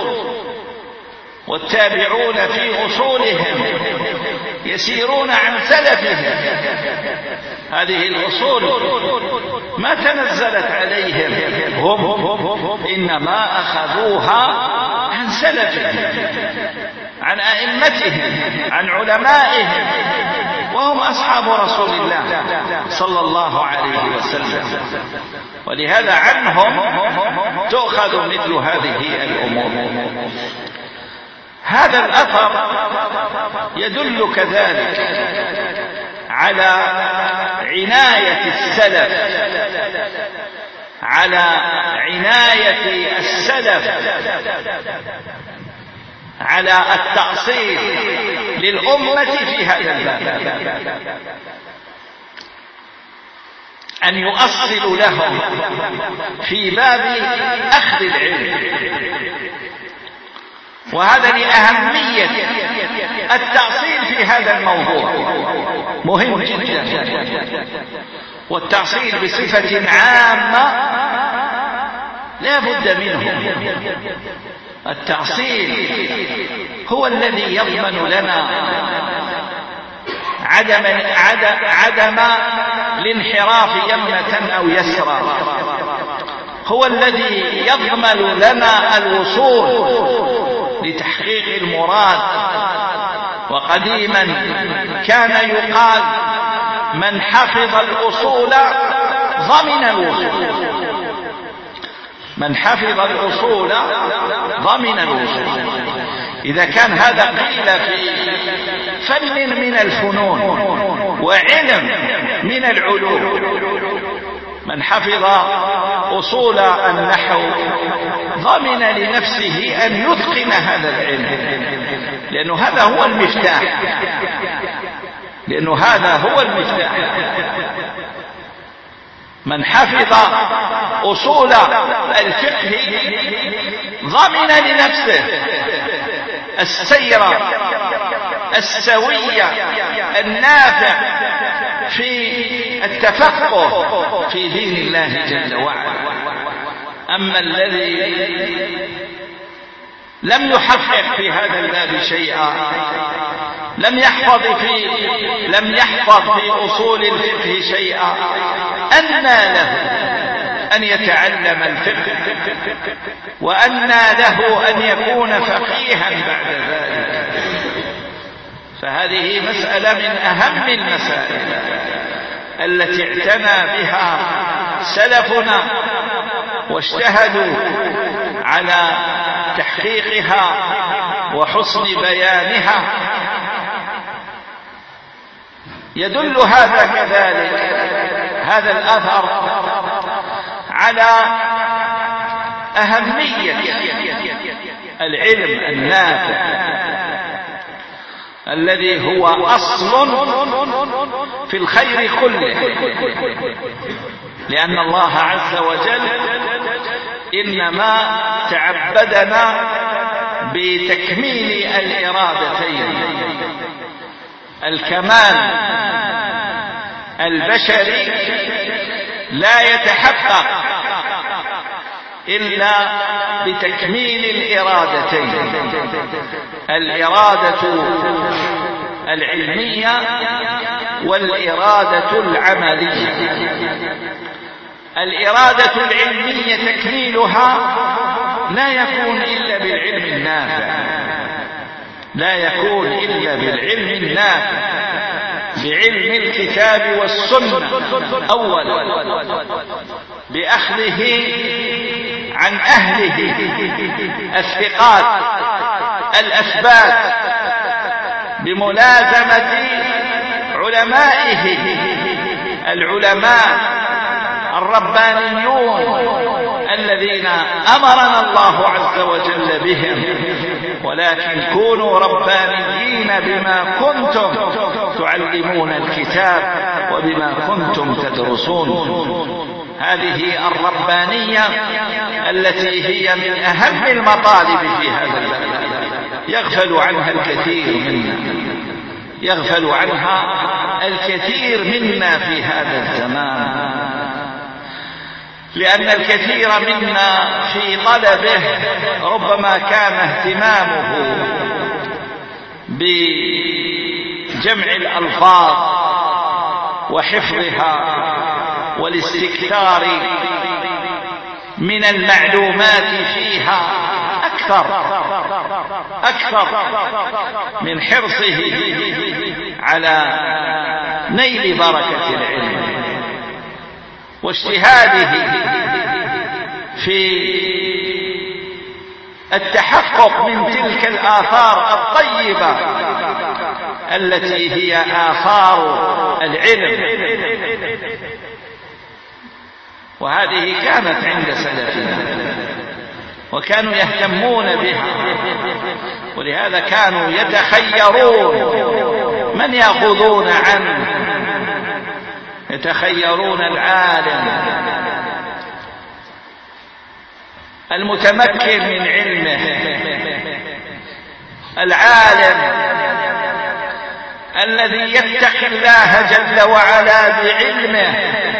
والتابعون في أصولهم يسيرون عن سلفهم. هذه الأصول ما تنزلت عليهم هم، إنما أخذوها عن سلفهم، عن أئمتهم، عن علمائهم، وهم أصحاب رسول الله صلى الله عليه وسلم. ولهذا عنهم تؤخذ مثل هذه الأمور. هذا الأثر يدل كذلك على عناية السلف على عناية السلف على التأصيل للأمة في هذا الباب، أن يؤصلوا لهم في باب أخذ العلم. وهذا لأهمية التأصيل في هذا الموضوع، مهم جدا. والتأصيل بصفة عامة لا بد منه. التأصيل هو الذي يضمن لنا عدم, عدم الانحراف يمنة أو يسرى، هو الذي يضمن لنا الوصول لتحقيق المراد. وقديما كان يقال من حفظ الأصول ضمن الوصول، من حفظ الأصول ضمن الوصول. إذا كان هذا قيل في فن من الفنون وعلم من العلوم، من حفظ أصول النحو ضمن لنفسه أن يتقن هذا العلم، لأنه هذا هو المفتاح، لأنه هذا هو المفتاح. من حفظ أصول الفقه ضمن لنفسه السير السوي النافع في التفقه في دين الله جل وعلا. أما الذي لم يحقق في هذا الباب شيئا، لم يحفظ في لم يحفظ في أصول الفقه شيئا، أنى له أن يتعلم الفقه، وأنى له أن يكون فقيها بعد ذلك. فهذه مسألة من أهم المسائل التي اعتنى بها سلفنا واجتهدوا على تحقيقها وحسن بيانها. يدل هذا كذلك هذا الأثر على أهمية العلم النافع الذي هو أصل في الخير كله، لأن الله عز وجل إنما تعبدنا بتكميل الإرادتين، الكمال البشري لا يتحقق إلا بتكميل الإرادتين، الإرادة العلمية والإرادة العملية. الإرادة العلمية تكميلها لا يكون إلا بالعلم النافع، لا يكون إلا بالعلم النافع، بعلم الكتاب والسنة أولا، بأخذه عن أهله الثقات الأثبات، بملازمة علمائه العلماء الربانيون الذين أمرنا الله عز وجل بهم. ولكن كونوا ربانيين بما كنتم تعلمون الكتاب وبما كنتم تدرسون. هذه الربانية التي هي من أهم المطالب في هذا البلد، يغفل عنها الكثير منا يغفل عنها الكثير منا في هذا الزمان، لأن الكثير منا في طلبه ربما كان اهتمامه بجمع الألفاظ وحفظها والاستكثار من المعلومات فيها أكثر أكثر من حرصه على نيل بركة العلم واجتهاده في التحقق من تلك الآثار الطيبة التي هي آثار العلم. وهذه كانت عند سلفنا وكانوا يهتمون بها، ولهذا كانوا يتخيرون من يأخذون عنه، يتخيرون العالم المتمكن من علمه، العالم الذي يتقي الله جل وعلا بعلمه.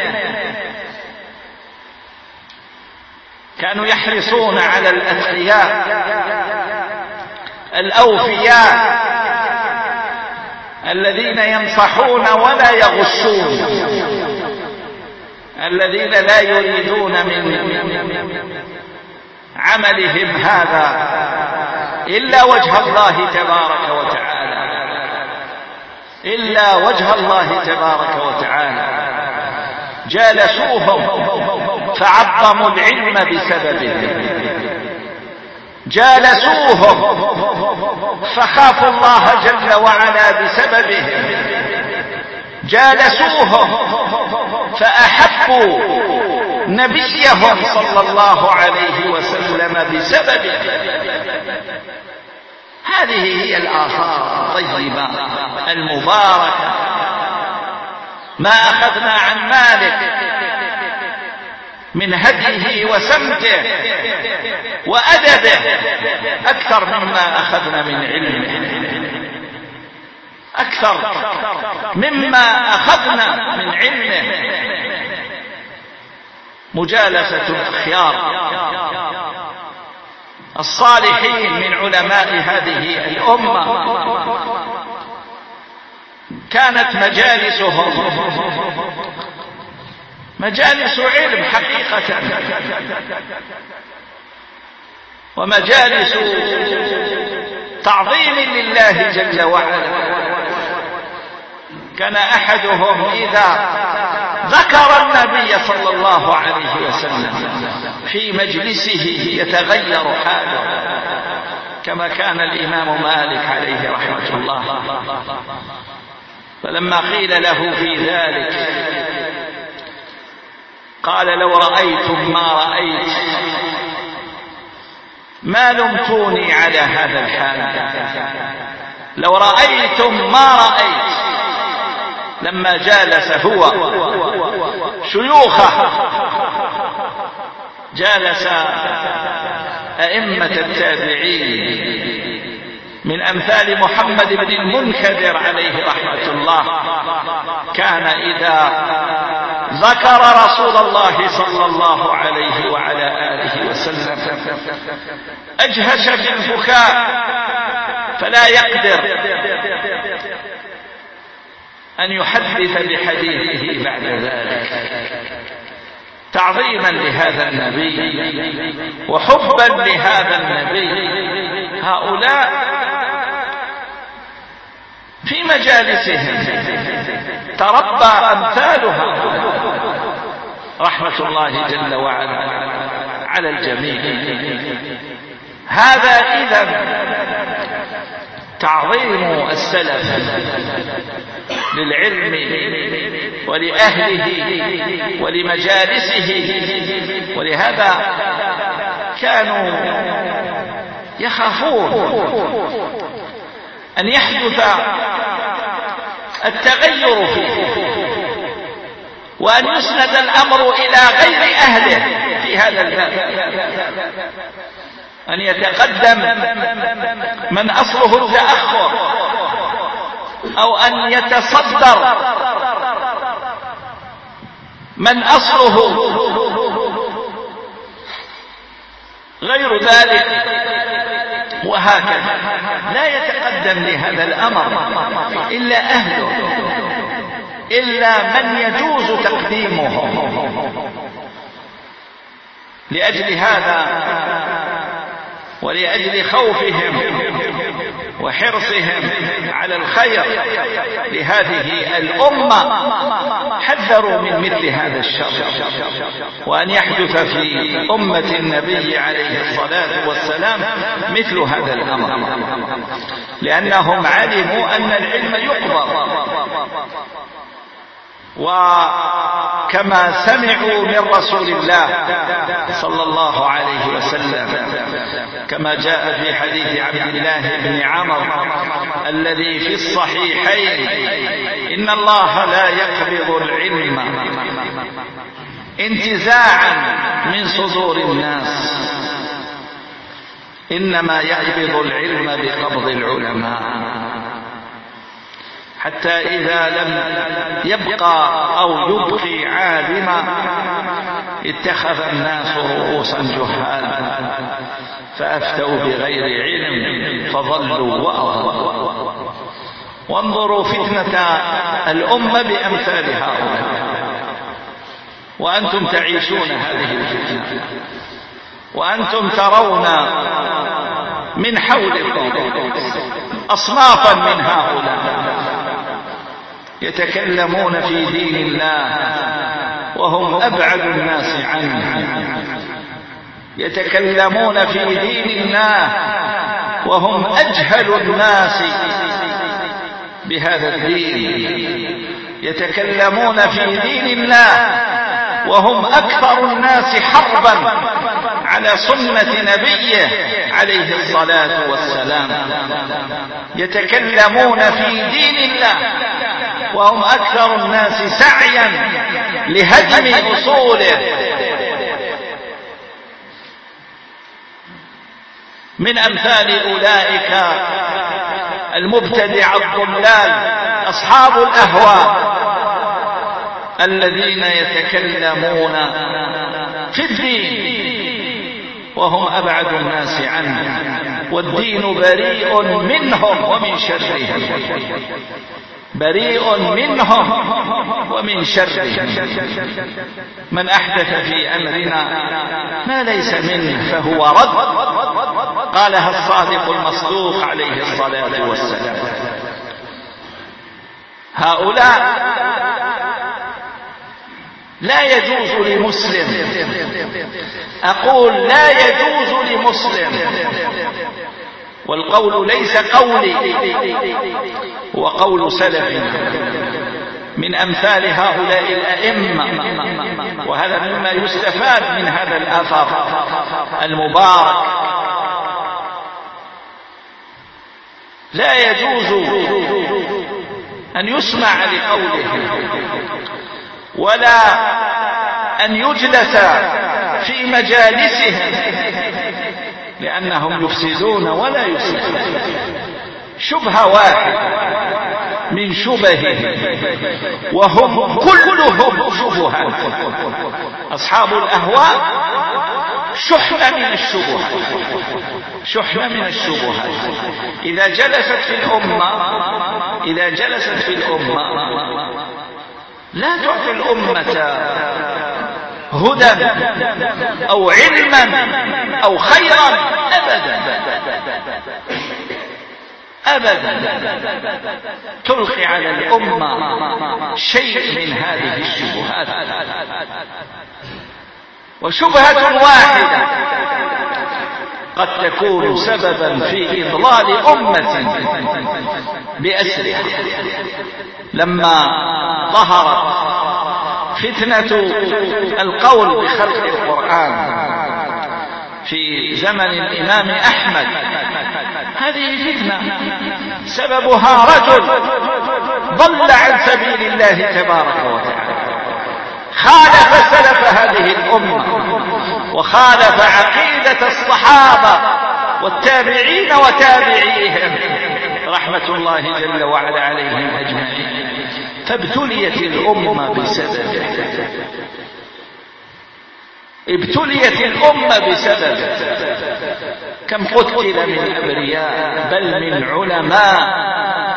كانوا يحرصون على الأتقياء الأوفياء الذين ينصحون ولا يغشون، الذين لا يريدون من عملهم هذا إلا وجه الله تبارك وتعالى، إلا وجه الله تبارك وتعالى. جالسوهم فعظموا العلم بسببه، جالسوهم فخافوا الله جل وعلا بسببه، جالسوهم فأحبوا نبيهم صلى الله عليه وسلم بسببه. هذه هي الآثار الطيبة المباركة. ما أخذنا عن مالك من هديه وسمته وأدبه أكثر مما أخذنا من علمه، أكثر مما أخذنا من علمه. مجالسة الأخيار الصالحين من علماء هذه الأمة كانت مجالسهم مجالس علم حقيقة، ومجالس تعظيم لله جل وعلا. كان أحدهم إذا ذكر النبي صلى الله عليه وسلم في مجلسه يتغير حاله، كما كان الإمام مالك عليه رحمة الله. فلما قيل له في ذلك قال: لو رأيتم ما رأيت ما لمتوني على هذا الحال، لو رأيتم ما رأيت. لما جالس هو شيوخه، جالس أئمة التابعين من أمثال محمد بن المنكدر عليه رحمة الله، كان إذا ذكر رسول الله صلى الله عليه وعلى آله وسلم أجهش بالبكاء، فلا يقدر أن يحدث بحديثه بعد ذلك، تعظيما لهذا النبي وحبا لهذا النبي. هؤلاء في مجالسهم تربى أمثالها رحمة الله جل وعلا على الجميع. هذا إذن تعظيم السلف للعلم ولأهله ولمجالسه. ولهذا كانوا يخافون أن يحدث التغير فيه وأن يسند الأمر إلى غير أهله في هذا الباب، أن يتقدم من أصله التأخر أو أن يتصدر من أصله غير ذلك، وهكذا لا يتقدم لهذا الأمر إلا أهله، إلا من يجوز تقديمه. لأجل هذا ولأجل خوفهم وحرصهم على الخير لهذه الأمة حذروا من مثل هذا الشر، وأن يحدث في أمة النبي عليه الصلاة والسلام مثل هذا الأمر، لأنهم علموا أن العلم يقبض. وكما سمعوا من رسول الله صلى الله عليه وسلم كما جاء في حديث عبد الله بن عمرو الذي في الصحيحين: إن الله لا يقبض العلم انتزاعا من صدور الناس، إنما يقبض العلم بقبض العلماء، حتى إذا لم يبقى أو يبقي عالما اتخذ الناس رؤوسا جهالا فأفتوا بغير علم فضلوا وأضلوا. وانظروا فتنة الأمة بأمثال هؤلاء، وأنتم تعيشون هذه الفتنة، وأنتم ترون من حولكم أصنافا من هؤلاء يتكلمون في دين الله وهم أبعد الناس عنه، يتكلمون في دين الله وهم أجهل الناس بهذا الدين، يتكلمون في دين الله وهم أكثر الناس حربا على سنة نبيه عليه الصلاة والسلام، يتكلمون في دين الله وهم أكثر الناس سعيا لهدم أصوله. من أمثال أولئك المبتدع الضلال أصحاب الأهواء الذين يتكلمون في الدين وهم أبعد الناس عنه، والدين بريء منهم ومن شرهم، بريء منهم ومن شرهم. من أحدث في أمرنا ما ليس منه فهو رد، قالها الصادق المصدوق عليه الصلاة والسلام. هؤلاء لا يجوز لمسلم، أقول لا يجوز لمسلم، والقول ليس قولي، هو قول سلفنا من أمثال هؤلاء الأئمة. وهذا مما يستفاد من هذا الأثر المبارك. لا يجوز أن يسمع لقوله ولا أن يجلس في مجالسهم، لأنهم يفسدون ولا يفسدون. شبهة واحدة من شبهه وهم كلهم شبهات. أصحاب الأهواء شحنة من الشبهات، شحنة من الشبهات. إذا جلست في الأمة إذا جلست في الأمة لا تعطي الأمة هدى أو علما أو خيرا أبدا أبدا، تلقي على الأمة شيء من هذه الشبهات. وشبهة واحدة قد تكون سببا في إضلال أمة بأسرها. لما ظهرت فتنة القول بخلق القرآن في زمن الإمام أحمد، هذه فتنة سببها رجل ضل عن سبيل الله تبارك وتعالى، خالف سلف هذه الأمة وخالف عقيدة الصحابة والتابعين وتابعيهم رحمة الله جل وعلا عليهم أجمعين، فابتليت الأمة بسببه، ابتليت الأمة بسببه. كم قتل من أبرياء بل من علماء،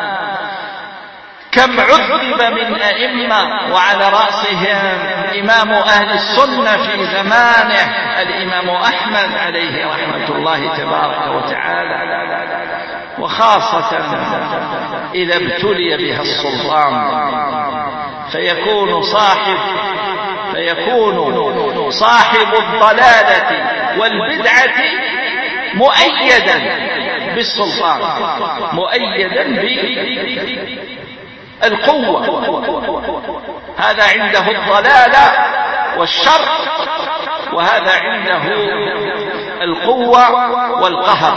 كم عذب من أئمة وعلى رأسهم إمام أهل السنة في زمانه الإمام أحمد عليه رحمة الله تبارك وتعالى، وخاصة إذا ابتلي بها السلطان فيكون صاحب فيكون صاحب الضلالة والبدعة مؤيدا بالسلطان، مؤيدا بالقوة. هذا عنده الضلالة والشر، وهذا عنده القوة والقهر.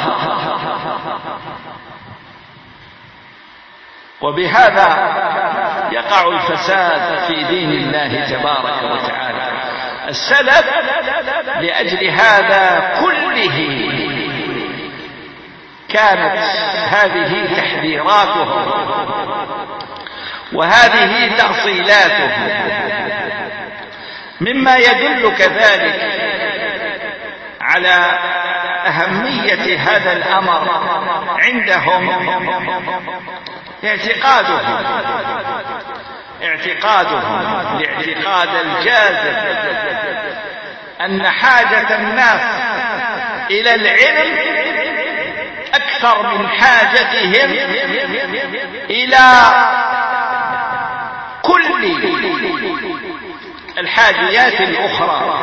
وبهذا يقع الفساد في دين الله تبارك وتعالى. السلف لأجل هذا كله كانت هذه تحذيراتهم وهذه تأصيلاتهم، مما يدل كذلك على أهمية هذا الأمر عندهم اعتقادهم اعتقادهم الاعتقاد الجازم أن حاجة الناس إلى العلم أكثر من حاجتهم إلى كل الحاجيات الأخرى،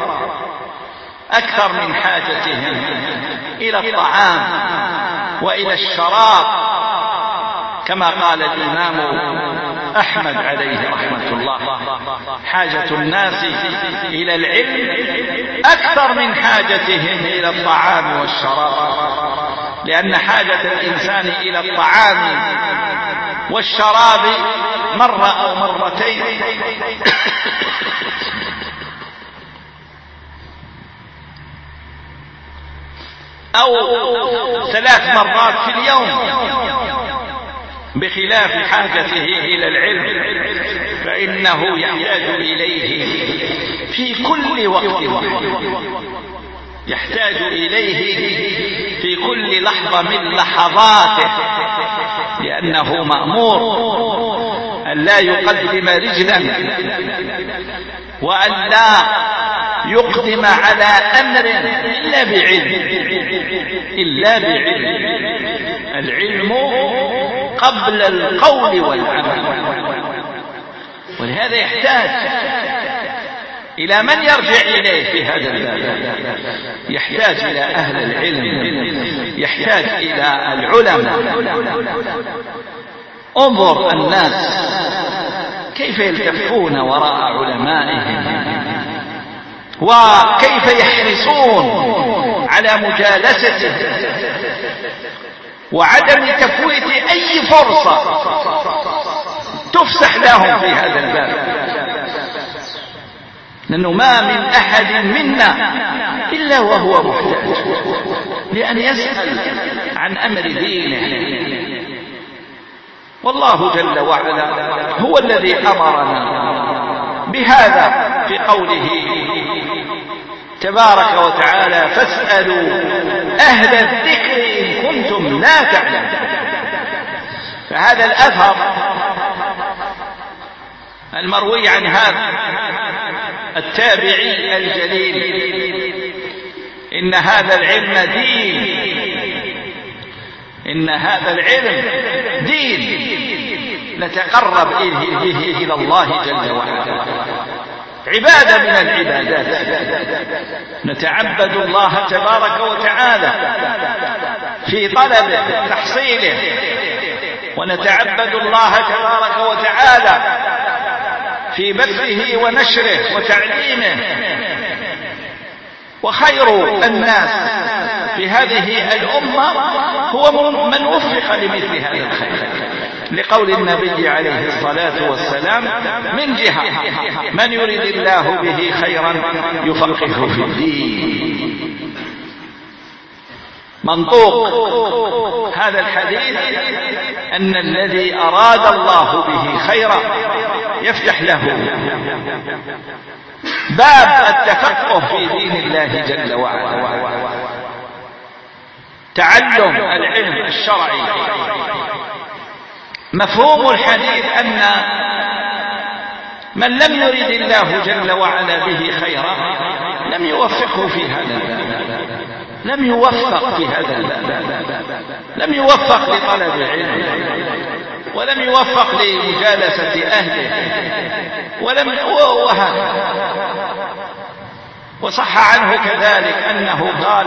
أكثر من حاجتهم إلى الطعام وإلى الشراب، كما قال الإمام أحمد عليه رحمة الله: حاجة الناس إلى العلم أكثر من حاجتهم إلى الطعام والشراب، لأن حاجة الإنسان إلى الطعام والشراب مرة أو مرتين أو ثلاث مرات في اليوم، بخلاف حاجته إلى العلم فإنه يحتاج إليه في كل وقت، يحتاج إليه في كل لحظة من لحظاته، لأنه مأمور أن لا يقدم رجلا وأن لا يقدم على أمر إلا بعلم، إلا بعلم. العلم قبل القول والعمل، ولهذا يحتاج إلى من يرجع إليه في هذا الباب، يحتاج إلى أهل العلم، يحتاج إلى العلماء. انظر الناس كيف يلتفون وراء علمائهم، وكيف يحرصون على مجالسته وعدم تفويت أي فرصة تفسح لهم في هذا الباب، لأنه ما من أحد منا إلا وهو محتاج لأن يسأل عن أمر دينه. والله جل وعلا هو الذي أمرنا بهذا في قوله تبارك وتعالى: فاسألوا أهل الذكر إن كنتم لا تعلمون. فهذا الأثر المروي عن هذا التابعي الجليل: إن هذا العلم دين، إن هذا العلم دين نتقرب به إلى الله جل وعلا. عبادة من العبادات، نتعبد الله تبارك وتعالى في طلبه تحصيله، ونتعبد الله تبارك وتعالى في بثه ونشره وتعليمه. وخير الناس في هذه الأمة هو من وفق لمثل هذا الخير، لقول النبي عليه الصلاة والسلام: من جهة من يريد الله به خيرا يفقهه في الدين. منطوق هذا الحديث أن الذي أراد الله به خيرا يفتح له باب التفقه في دين الله جل وعلا، تعلم العلم الشرعي. مفهوم الحديث أن من لم يرد الله جل وعلا به خيرا لم يوفقه في هذا الباب، لم يوفق في هذا الباب، لم يوفق لطلب العلم، ولم يوفق لمجالسة أهله، ولم وهذا. وصح عنه كذلك أنه قال: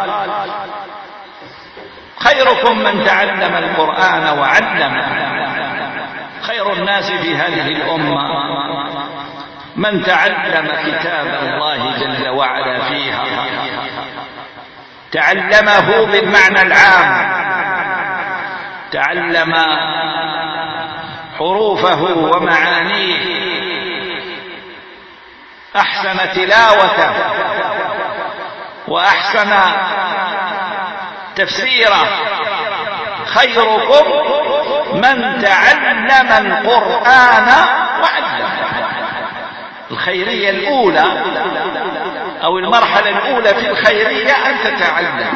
خيركم من تعلم القرآن وعلم. خير الناس في هذه الأمة من تعلم كتاب الله جل وعلا فيها، تعلمه بالمعنى العام، تعلم حروفه ومعانيه، أحسن تلاوته وأحسن تفسيره. خيركم من تعلم القرآن وعلم. الخيرية الأولى أو المرحلة الأولى في الخيرية أن تتعلم،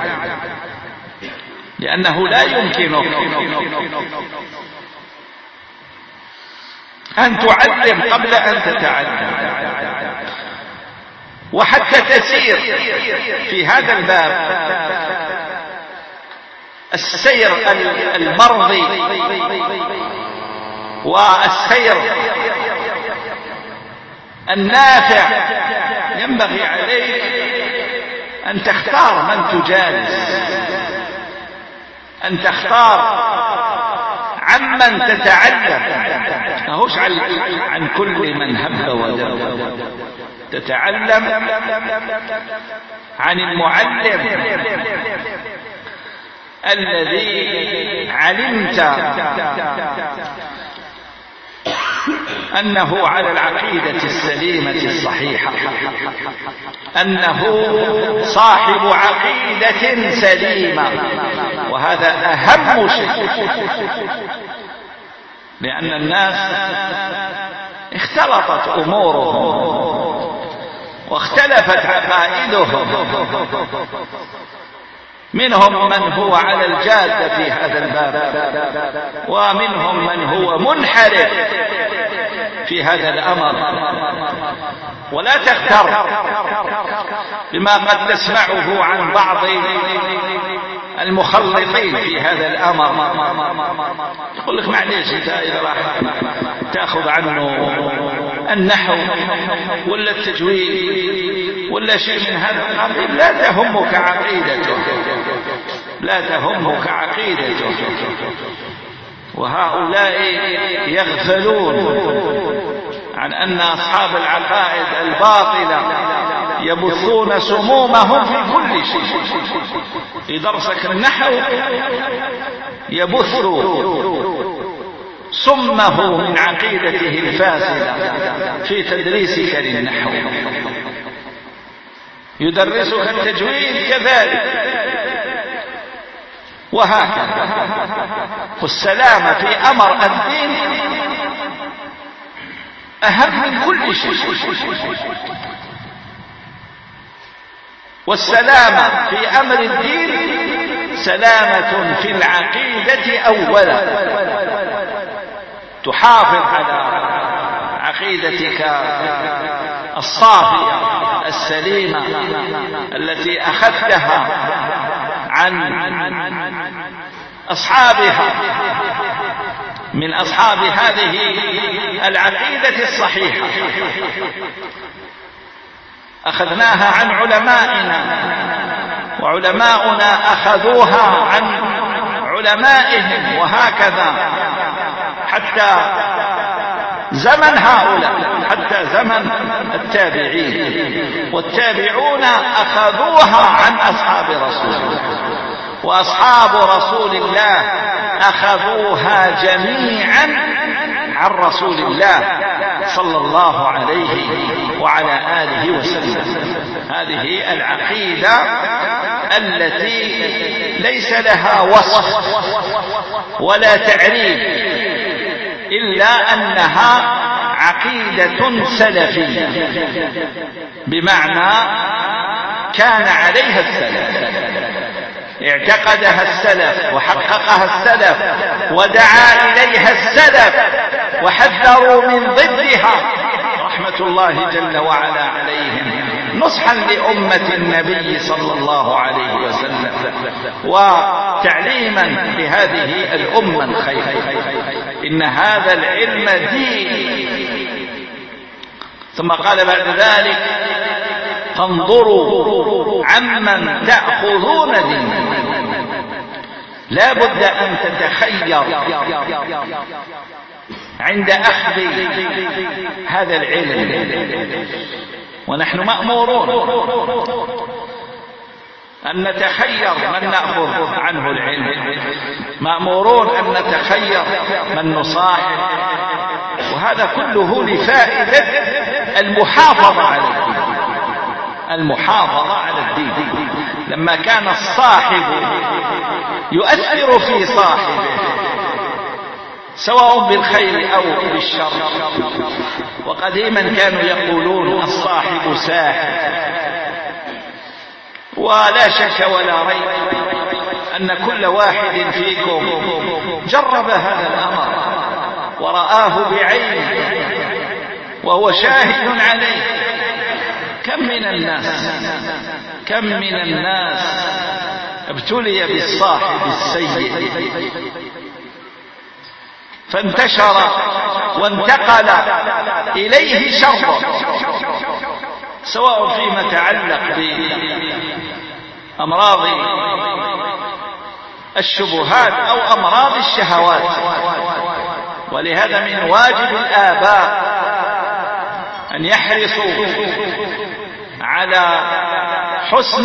لأنه لا يمكنك أن تعلم قبل أن تتعلم. وحتى تسير في هذا الباب السير المرضي والسير النافع، ينبغي عليك أن تختار من تجالس، أن تختار عمن تتعلم، ماهوش عن كل من هب ودب. تتعلم عن المعلم الذي علمت أنه على العقيدة السليمة الصحيحة، أنه صاحب عقيدة سليمة، وهذا أهم شيء، لأن الناس اختلطت أمورهم واختلفت عقائدهم، منهم من هو على الجادة في هذا الباب، ومنهم من هو منحرف في هذا الأمر. ولا تغتر بما قد تسمعه عن بعض المخلطين في هذا الأمر، يقول لك معليش انت إذا راح تأخذ عنه النحو ولا التجويد ولا شيء من هذا القبيل لا تهمك عقيدته، لا تهمك عقيدته. وهؤلاء يغفلون عن أن أصحاب العقائد الباطلة يبثون سمومهم في كل شيء. في درسك النحو يبث سمه من عقيدته الفاسدة في تدريسك للنحو، يدرسك التجويد كذلك، وهكذا. والسلامة في أمر الدين أهم من كل شيء، والسلامة في أمر الدين سلامة في العقيدة أولا، تحافظ على عقيدتك الصافية السليمة التي أخذتها عن أصحابها من أصحاب هذه العقيدة الصحيحة أخذناها عن علمائنا، وعلماؤنا أخذوها عن علمائهم، وهكذا حتى زمن هؤلاء، حتى زمن التابعين، والتابعون أخذوها عن أصحاب رسول الله، وأصحاب رسول الله أخذوها جميعا عن رسول الله صلى الله عليه وعلى آله وسلم. هذه العقيدة التي ليس لها وصف ولا تعريف إلا أنها عقيدة سلفية، بمعنى كان عليها السلف، اعتقدها السلف وحققها السلف ودعا إليها السلف وحذروا من ضدها رحمة الله جل وعلا عليهم، نصحا لأمة النبي صلى الله عليه وسلم وتعليما لهذه الأمة الخير. إن هذا العلم دين. ثم قال بعد ذلك: فانظروا عمن تأخذون دينكم. لا بد أن تتخير عند أخذ هذا العلم، ونحن مأمورون أن نتخير من نأخذ عنه العلم، مأمورون أن نتخير من نصاحب، وهذا كله لفائدة المحافظة على الدين، المحافظة على الدين. لما كان الصاحب يؤثر في صاحبه سواء بالخير أو بالشر، وقديما كانوا يقولون الصاحب ساحب، ولا شك ولا ريب أن كل واحد فيكم جرب هذا الأمر ورآه بعينه وهو شاهد عليه. كم من الناس كم من الناس ابتلي بالصاحب السيء فانتشر وانتقل إليه شر، سواء فيما يتعلق بأمراض الشبهات أو أمراض الشهوات. ولهذا من واجب الآباء أن يحرصوا على حسن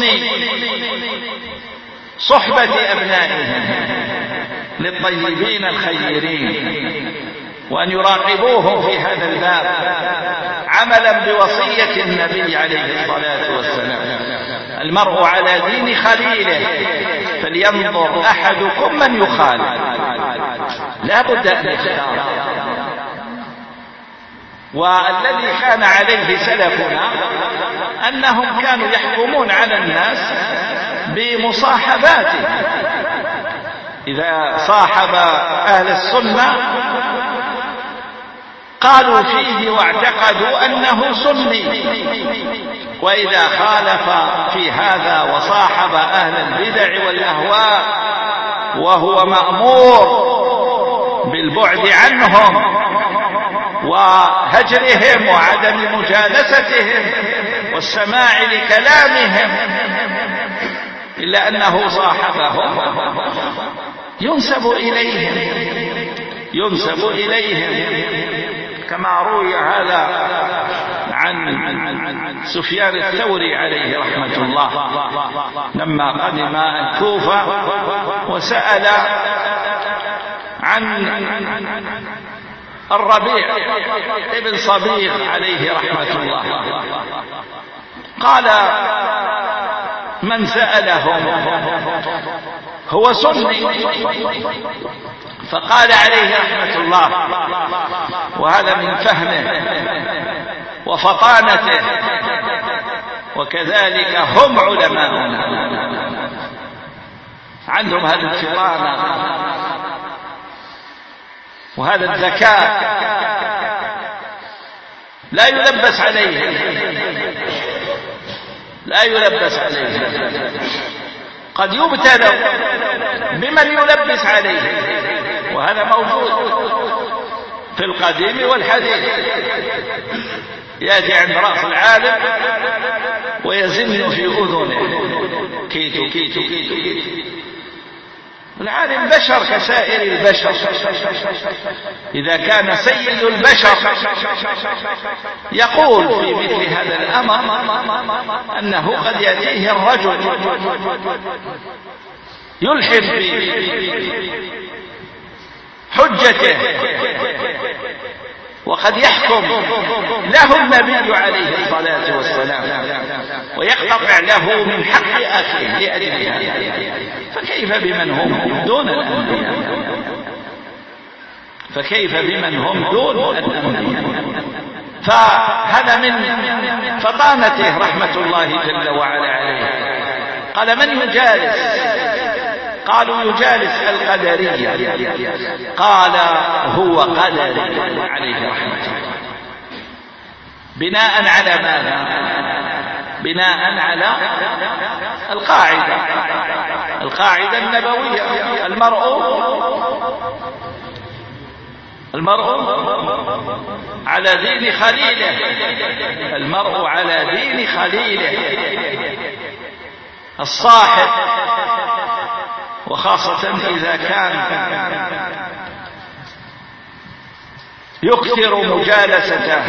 صحبة أبنائهم للطيبين الخيرين، وأن يراقبوهم في هذا الباب عملا بوصية النبي عليه الصلاة والسلام: المرء على دين خليله فلينظر أحدكم من يخالف. لا بد أن يختار. والذي كان عليه سلفنا أنهم كانوا يحكمون على الناس بمصاحباته. إذا صاحب أهل السنة قالوا فيه واعتقدوا أنه سني، وإذا خالف في هذا وصاحب أهل البدع والأهواء وهو مأمور بالبعد عنهم وهجرهم وعدم مجالستهم والسماع لكلامهم، إلا أنه صاحبهم ينسب إليهم ينسب إليهم كما روي هذا عن سفيان الثوري عليه رحمة الله لما قدم الكوفة وسأل عن الربيع ابن صبيغ عليه رحمة الله، قال: من سألهم هو سني. فقال عليه رحمة الله، وهذا من فهمه وفطانته، وكذلك هم علماؤنا عندهم هذه الفطانة وهذا الذكاء لا يلبس عليه لا يلبس عليه قد يبتلى بمن يلبس عليه وهذا موجود في القديم والحديث. يأتي عند رأس العالم ويزن في أذنه كيتو كيتو كيتو كيتو. العالم بشر كسائر البشر، إذا كان سيد البشر يقول في مثل هذا الأمر أنه قد يأتيه الرجل يلحد بحجته وقد يحكم له النبي عليه الصلاة والسلام ويقطع له من حق أخيه لأجل هذا، فكيف بمن هم دون الأنبياء؟ فكيف بمن هم دون الأنبياء؟ فهذا من فطانته رحمة الله جل وعلا عليه. قال: من يجالس؟ قالوا: يجالس القدرية. قال: هو قدري عليه رحمة الله. بناء على ماذا؟ بناء على القاعدة القاعدة النبوية: المرء المرء على دين خليله المرء على دين خليله. الصاحب، وخاصة إذا كان يكثر مجالسته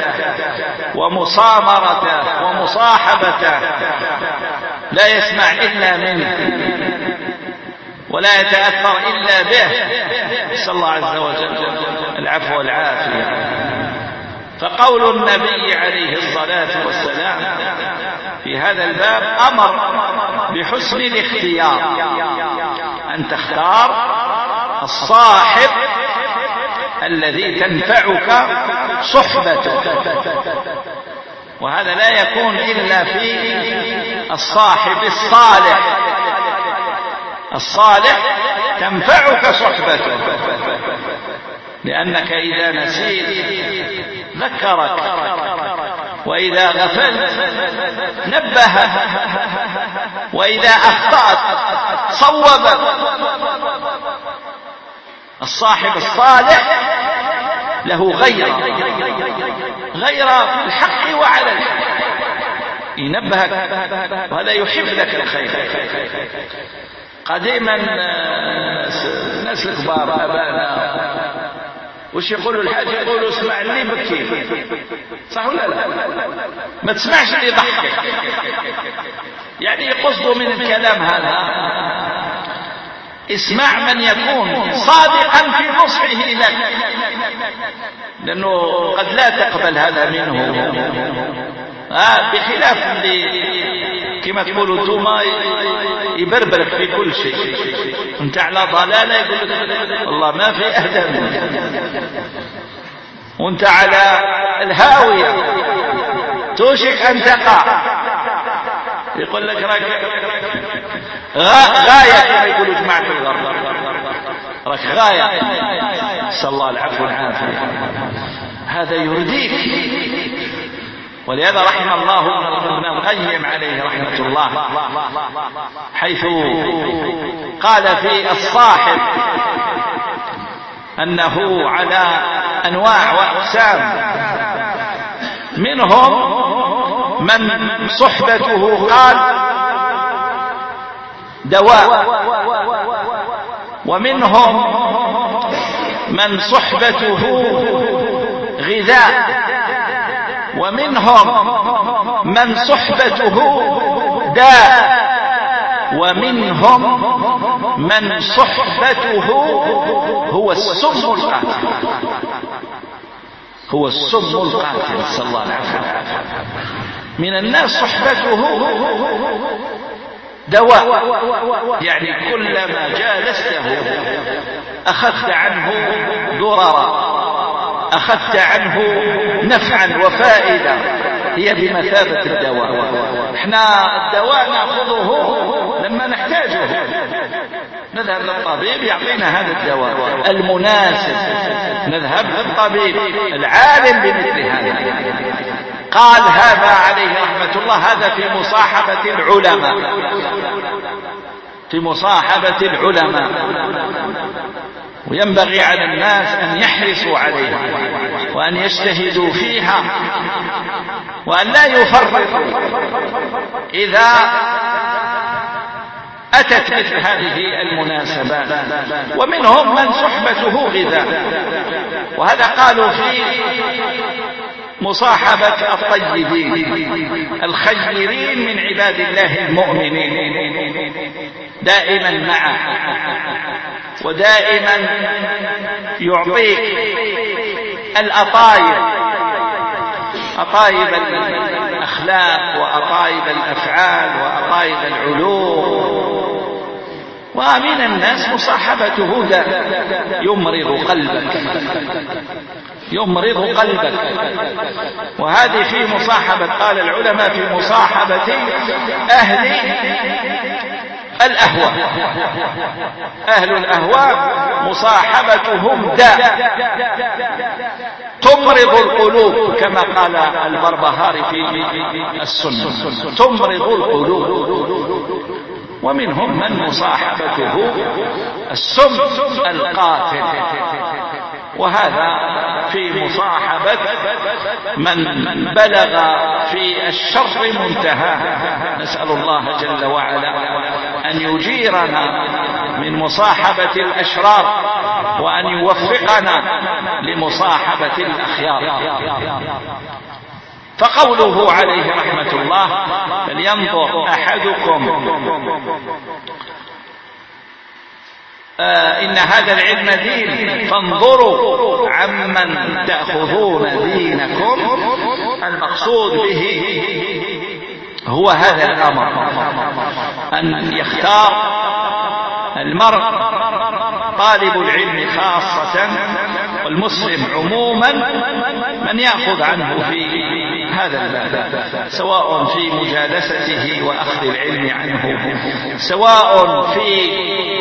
ومصامرته ومصاحبته، لا يسمع إلا منه ولا يتأثر إلا به، نسأل الله عز وجل العفو والعافية. فقول النبي عليه الصلاة والسلام في هذا الباب أمر بحسن الاختيار، أن تختار الصاحب الذي تنفعك صحبته، وهذا لا يكون إلا في الصاحب الصالح. الصالح تنفعك صحبته، لأنك إذا نسيت ذكرك، وإذا غفلت نبهك، وإذا أخطأت صوبك. الصاحب الصالح له غيرة غيرة في الحق وعلى الحق، ينبهك، وهذا يحب لك الخير. قديما الناس الكبار أبانا وش يقولوا الحاج؟ يقولوا: اسمع اللي بكي، صح ولا لا؟ ما تسمعش اللي يضحك. يعني يقصدوا من الكلام هذا اسمع من يكون صادقا في نصحه لك، لأنه قد لا تقبل هذا منه. آه بخلاف اللي كما تقولوا انتما يبربرك في كل شيء، انت على ضلالة يقول لك والله ما في أهدى منك، وانت على الهاوية توشك أن تقع، يقول لك راك غاية كما يقولوا جماعة الغرب، راك غاية، نسأل الله العفو والعافية. هذا يرديك. ولهذا رحم الله ابن القيم عليه رحمة الله حيث قال في الصاحب أنه على أنواع وأقسام، منهم من صحبته قال دواء، ومنهم من صحبته غذاء، ومنهم من صحبته داء، ومنهم من صحبته هو السم القاتل. هو السم القاتل، صلى الله عليه وسلم. من الناس صحبته دواء، يعني كلما جالسته أخذت عنه ضررا، أخذت عنه نفعا وفائدة، هي بمثابة الدواء. احنا الدواء نأخذه لما نحتاجه، نذهب للطبيب يعطينا هذا الدواء المناسب، نذهب للطبيب العالم بمثل هذا. قال هذا عليه رحمة الله هذا في مصاحبة العلماء، في مصاحبة العلماء. وينبغي على الناس أن يحرصوا عليها وأن يجتهدوا فيها وأن لا يفرطوا إذا أتت مثل هذه المناسبات. ومنهم من صحبته غذاء، وهذا قالوا في مصاحبة الطيبين الخيرين من عباد الله المؤمنين، دائما معه ودائما يعطيك الأطايب، أطايب الأخلاق وأطايب الأفعال وأطايب العلوم. ومن الناس مصاحبته ذا يمرض قلبك، يمرض قلبك. وهذه في مصاحبة، قال العلماء في مصاحبة أهل الأهواء، أهل الأهواء مصاحبتهم داء تمرض القلوب، كما قال البربهاري في السنة، تمرض القلوب. ومنهم من مصاحبته السم القاتل، وهذا في مصاحبة من بلغ في الشر منتهى. نسأل الله جل وعلا أن يجيرنا من مصاحبة الأشرار وأن يوفقنا لمصاحبة الأخيار. فقوله عليه رحمة الله: فلينظر أحدكم آه إن هذا العلم دين فانظروا عمن تأخذون دينكم. المقصود به هو هذا الأمر، أن يختار المرء طالب العلم خاصة والمسلم عموما من يأخذ عنه في هذا الباب، سواء في مجالسته وأخذ العلم عنه، سواء في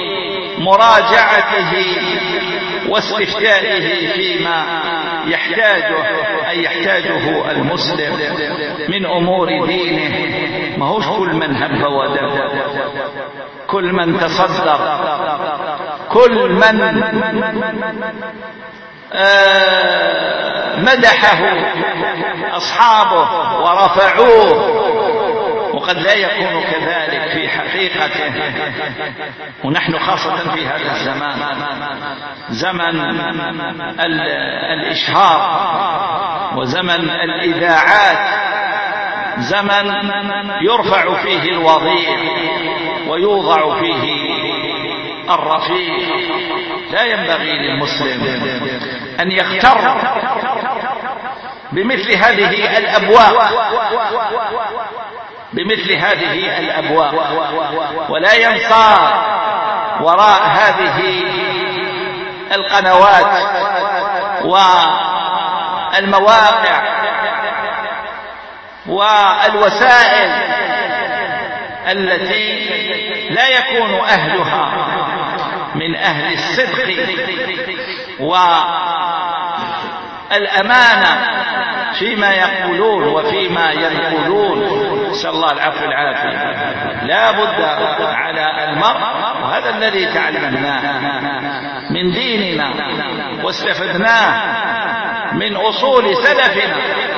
مراجعته واستفتائه فيما يحتاجه أي يحتاجه المسلم من أمور دينه. ما هوش كل من هب ودب، كل من تصدر، كل من آه مدحه أصحابه ورفعوه، وقد لا يكون كذلك في حقيقته. ونحن خاصة في هذا الزمان، زمن الإشهار وزمن الإذاعات، زمن يرفع فيه الوضيع ويوضع فيه الرفيع. لا ينبغي للمسلم أن يغتر بمثل هذه الأبواب، بمثل هذه الأبواب، ولا ينصار وراء هذه القنوات والمواقع والوسائل التي لا يكون أهلها من أهل الصدق والأمانة فيما يقولون وفيما ينقلون. نسأل الله العفو والعافية. لا بد على المرء، وهذا الذي تعلمناه من ديننا واستفدناه من أصول سلفنا،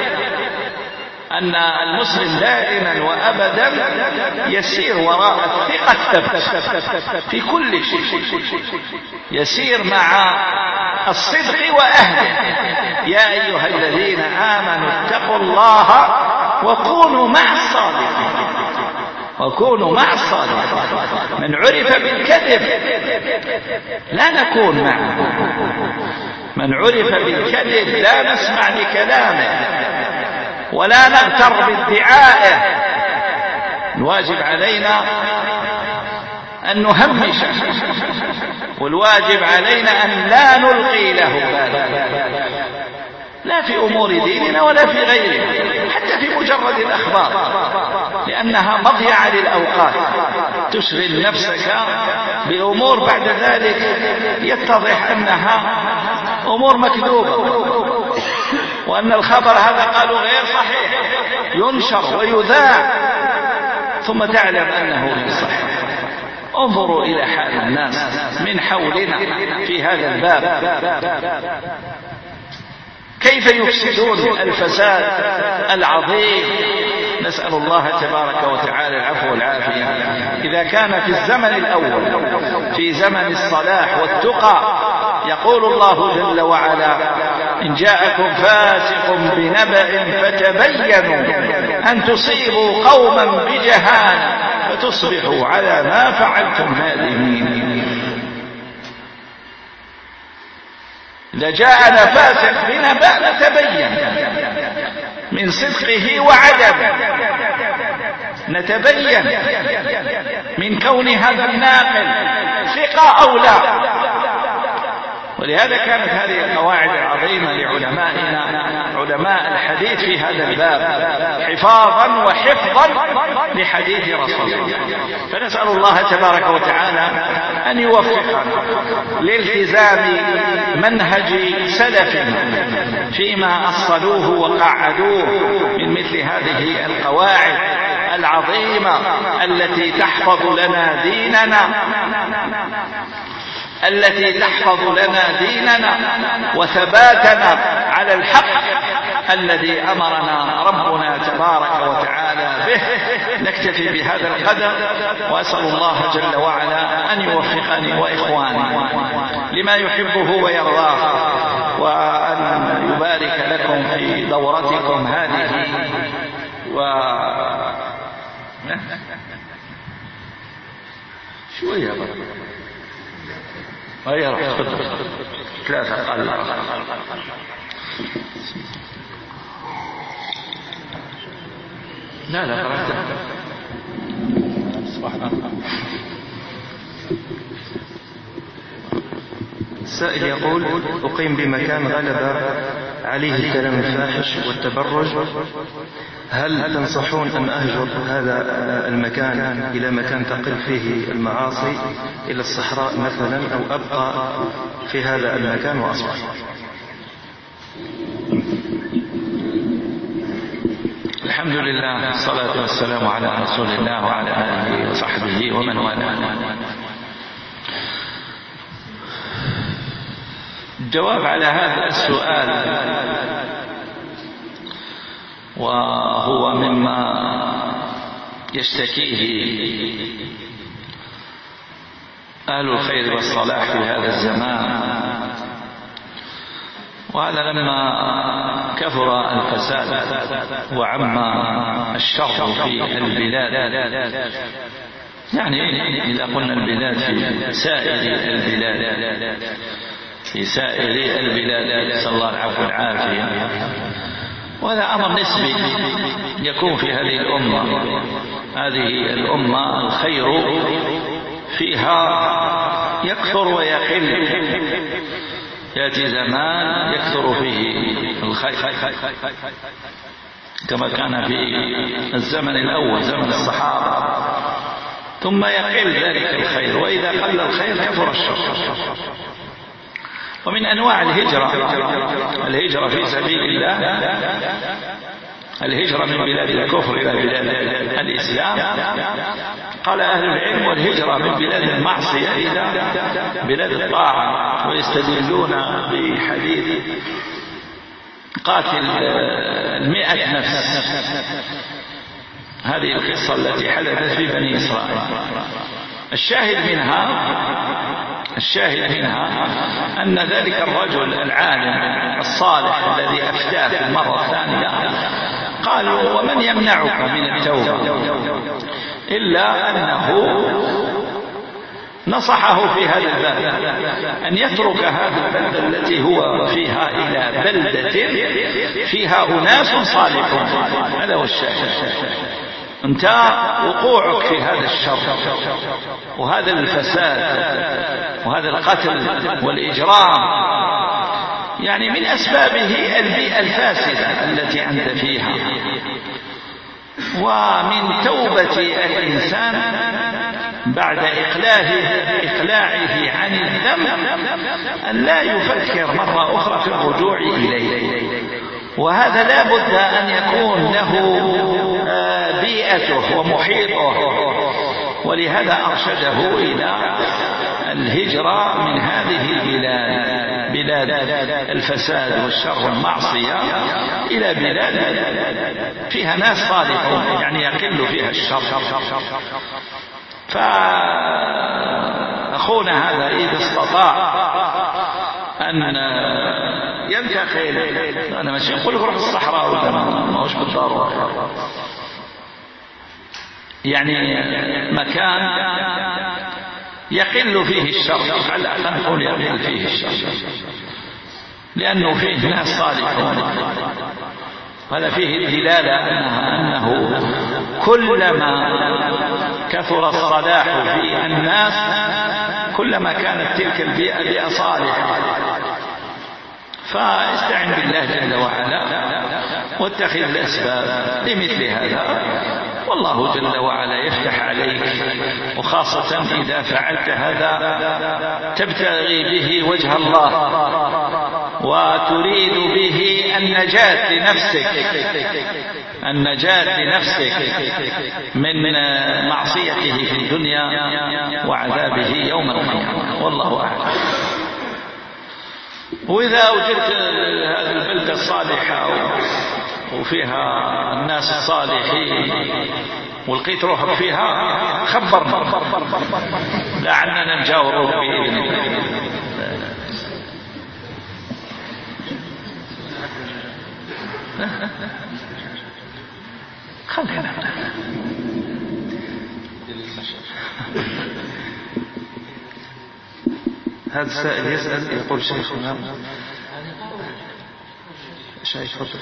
أن المسلم دائما وأبدا يسير وراء الثقة الثبت في كل شيء، يسير مع الصدق وأهله. يا أيها الذين آمنوا اتقوا الله وكونوا مع الصادقين، وكونوا مع الصادقين. من عرف بالكذب لا نكون معه، من عرف بالكذب لا نسمع لكلامه ولا نغتر بادعائه. الواجب علينا أن نهمش، والواجب علينا أن لا نلقي له بالا، لا في أمور ديننا ولا في غيره، حتى في مجرد الأخبار، لأنها مضيعة للأوقات. تشغل نفسك بأمور بعد ذلك يتضح أنها أمور مكذوبة، وأن الخبر هذا قالوا غير صحيح، ينشر ويذاع ثم تعلم أنه غير صحيح. انظروا إلى حال الناس من حولنا في هذا الباب، كيف يفسدون الفساد العظيم. نسأل الله تبارك وتعالى العفو والعافية. إذا كان في الزمن الأول في زمن الصلاح والتقى يقول الله جل وعلا: إن جاءكم فاسق بنبأ فتبينوا أن تصيبوا قوما بجهالة فتصبحوا على ما فعلتم نادمين. إذا جاءنا فاسق بنبأ نتبين من صدقه وعدمه، نتبين من كون هذا الناقل ثقة أو لا. ولهذا كانت هذه القواعد العظيمة لعلمائنا علماء الحديث في هذا الباب حفاظا وحفظا لحديث رسول الله. فنسأل الله تبارك وتعالى أن يوفقنا لالتزام منهج سلفنا فيما أصلوه وقعدوه من مثل هذه القواعد العظيمة التي تحفظ لنا ديننا التي تحفظ لنا ديننا وثباتنا على الحق الذي أمرنا ربنا تبارك وتعالى به. نكتفي بهذا القدر، وأسأل الله جل وعلا أن يوفقني وإخواني لما يحبه ويرضاه، وأن يبارك لكم في دورتكم هذه و شوية غير ثلاثة أقل. لا لا قرأت. السائل يقول: أقيم بمكان غلب عليه الكلام الفاحش والتبرج، هل تنصحون أن أهجر هذا المكان إلى مكان تقل فيه المعاصي إلى الصحراء مثلا، أو أبقى في هذا المكان وأصبح؟ الحمد لله والصلاة والسلام على رسول الله وعلى آله وصحبه ومن والاه. الجواب على هذا السؤال، وهو مما يشتكيه أهل الخير والصلاح في هذا الزمان، وهذا لما كثر الفساد وعم الشر في البلاد. يعني إذا قلنا البلاد في سائر البلاد في سائر البلاد نسأل الله العفو والعافية. وهذا أمر نسبي يكون في هذه الأمة. هذه الأمة الخير فيها يكثر ويقل، يأتي زمان يكثر فيه الخير كما كان في الزمن الأول زمن الصحابة، ثم يقل ذلك الخير، وإذا قل الخير كثر الشر. ومن أنواع الهجرة الهجرة في سبيل الله، الهجرة من بلاد الكفر إلى بلاد الإسلام. قال أهل العلم: والهجرة من بلاد المعصية إلى بلاد الطاعة. ويستدلون بحديث قاتل المئة نفس، هذه القصة التي حدثت في بني إسرائيل. الشاهد منها الشاهد منها أن ذلك الرجل العالم الصالح الذي أفتاه في المرة الثانية قالوا: ومن يمنعك من التوبة؟ إلا أنه نصحه في هذا الباب أن يترك هذه البلدة التي هو فيها إلى بلدة فيها أناس صالحون. هذا هو الشاهد. أنت وقوعك في هذا الشر وهذا الفساد وهذا القتل والإجرام يعني من أسبابه البيئة الفاسدة التي أنت فيها. ومن توبة الإنسان بعد إقلاعه, إقلاعه عن الذنب أن لا يفكر مرة أخرى في الرجوع إليه. وهذا لا بد أن يكون له بيئته ومحيطه ولهذا أرشده إلى الهجرة من هذه البلاد، بلاد الفساد والشر والمعصية، إلى بلاد فيها ناس صالحون يعني يقل فيها الشر. فأخونا هذا إذا استطاع أن ينتقل، أنا ماشي أقول لك روح الصحراء ولا ما هوش بالضرورة، يعني مكان يقل فيه الشر، على الأقل نقول يقل فيه الشر، لأنه فيه ناس صالحون. هذا فيه الدلالة أنه كلما كثر الصلاح في الناس كلما كانت تلك البيئة بيئة صالحة. فاستعن بالله جل وعلا واتخذ الأسباب لمثل هذا، والله جل وعلا يفتح عليك، وخاصة إذا فعلت هذا تبتغي به وجه الله وتريد به النجاة لنفسك، النجاة لنفسك من معصيته في الدنيا وعذابه يوم القيامة، والله أعلم. وإذا وجدت هذه البلدة الصالحة وفيها الناس الصالحين ولقيت روحك فيها خبرنا، لعلنا نجاوروك بإذن الله. خلينا هذا السائل يسأل يقول شيخنا شيخ فضل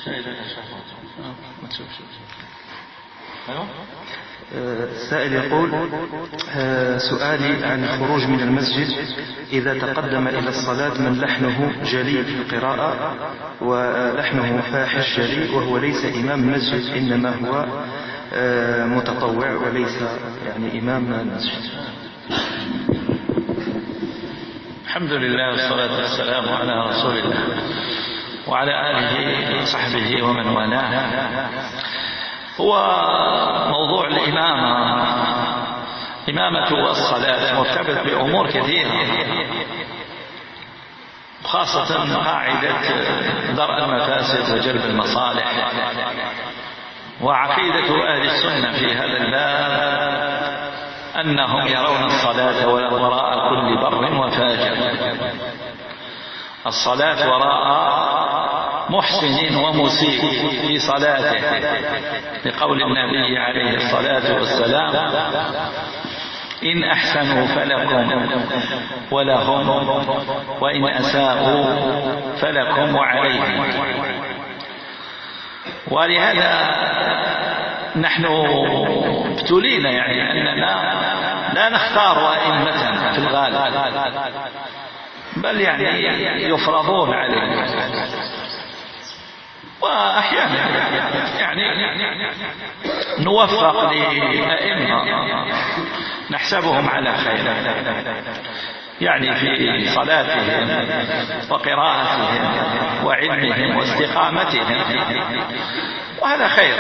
السائل يقول سؤالي عن الخروج من المسجد إذا تقدم إلى الصلاة من لحنه جلي في القراءة ولحنه فاحش جلي وهو ليس إمام المسجد إنما هو متطوع وليس يعني إمام المسجد. الحمد لله والصلاة والسلام على رسول الله وعلى آله وصحبه ومن والاه. هو موضوع الإمامة، إمامة الصلاة مرتبط بأمور كثيرة، خاصة قاعدة درء المفاسد وجلب المصالح. وعقيدة أهل السنة في هذا الباب أنهم يرون الصلاة وراء كل بر وفاجر، الصلاة وراء محسن ومسيء في صلاته، لقول النبي عليه الصلاة والسلام: إن أحسنوا فلكم ولهم، وإن أساءوا فلكم وعليهم. ولهذا نحن ابتلينا يعني أننا لا نختار أئمة في الغالب، بل يعني يفرضون علينا، وأحيانا يعني نوفق لأئمة نحسبهم على خير يعني في صلاتهم وقراءتهم وعلمهم واستقامتهم، وهذا خير،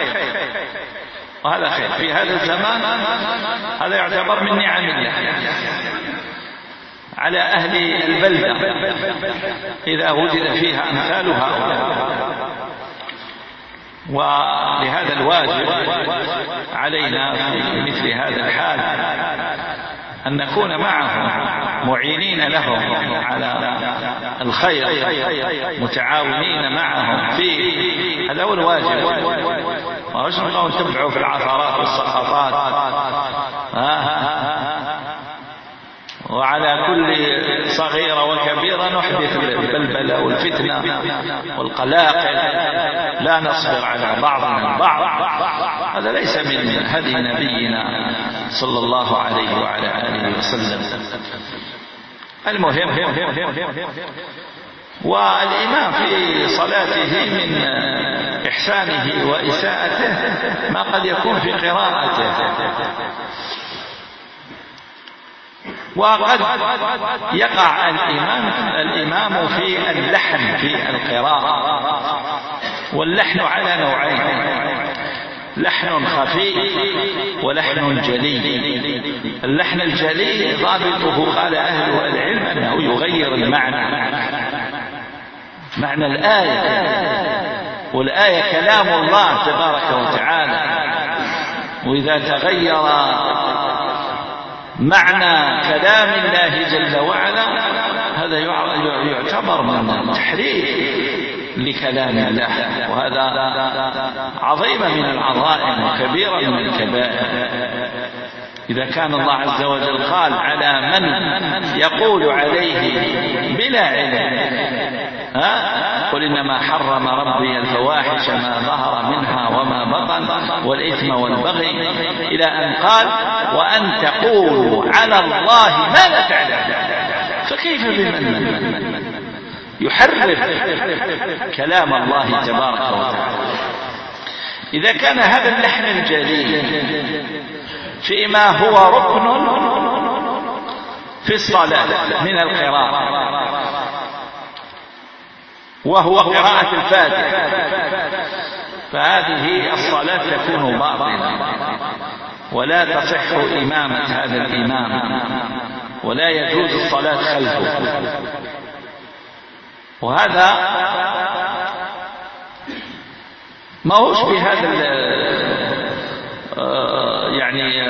وهذا خير في هذا الزمان. هذا يعتبر من نعم الله على أهل البلدة إذا وجد فيها أمثال هؤلاء. ولهذا الواجب علينا في مثل هذا الحال أن نكون معهم معينين لهم على الخير، متعاونين معهم في هذا هو الواجب. ما هوش نبغى نتبعوا في العثرات والسقطات، وعلى كل صغيرة وكبيرة نحدث البلبلة والفتنة والقلاقل، لا نصبر على بعضنا البعض. هذا ليس من هدي نبينا صلى الله عليه وعلى آله وسلم. المهم والإمام في صلاته من إحسانه وإساءته ما قد يكون في قراءته، وقد يقع الإمام الإمام في اللحن في القراءة. واللحن على نوعين: لحن خفي ولحن جلي. اللحن الجلي ضابطه قال أهل العلم أنه يغير المعنى، معنى الآية، والآية كلام الله تبارك وتعالى، وإذا تغير معنى كلام الله جل وعلا هذا يعتبر من تحريف لكلام الله، وهذا عظيمة من العظائم وكبيرة من الكبائر. إذا كان الله عز وجل قال على من يقول عليه بلا علم ها قل إنما حرم ربي الفواحش ما ظهر منها وما بطن والإثم والبغي إلى أن قال وأن تقولوا على الله ما لا تعلمون، فكيف بمن يحرف كلام الله تبارك وتعالى؟ إذا كان هذا اللحن الجليل فيما هو ركن في الصلاة من القراءة وهو قراءة الفاتحة، فهذه الصلاة تكون باطلة ولا تصح إمامة هذا الإمام ولا يجوز الصلاة خلفه. وهذا ما هوش بهذا يعني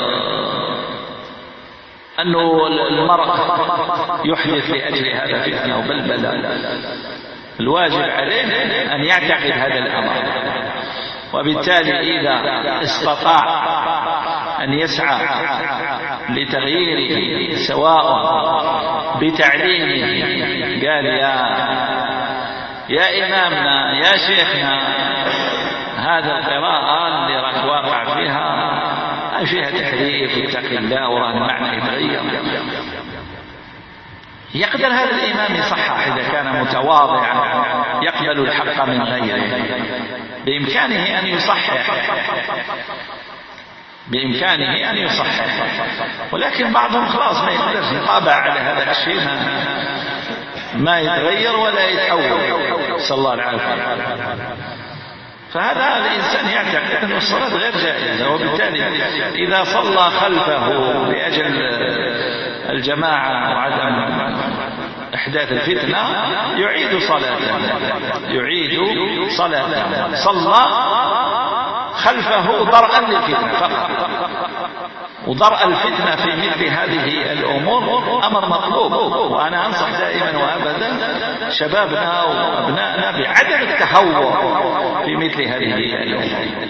أنه المرء يحدث لأجل هذا فتنة وبلبلة، الواجب عليه أن يعتقد هذا الأمر، وبالتالي إذا استطاع أن يسعى لتغييره سواء بتعليمه قال يا يا إمامنا يا شيخنا هذا القراءة اللي راك واقع فيها فيها تحريف واتق الله وراه المعنى يتغير، يقدر هذا الإمام يصحح إذا كان متواضعا يقبل الحق من غيره، بإمكانه أن يصحح بإمكانه أن يصحح ولكن بعضهم خلاص ما يقدرش يطابع على هذا الشيء، ما, ما يتغير ولا يتحول، صلى الله العافية. فهذا الإنسان يعتقد أن الصلاة غير جائزة، وبالتالي إذا صلى خلفه لأجل الجماعة وعدم إحداث الفتنة يعيد صلاته يعيد صلاته صلى خلفه درءا للفتنة فقط، وضرء الفتنة في مثل هذه الأمور أمر مطلوب. وأنا أنصح دائما وأبدا شبابنا وأبنائنا بعدم التهور في مثل هذه الأمور،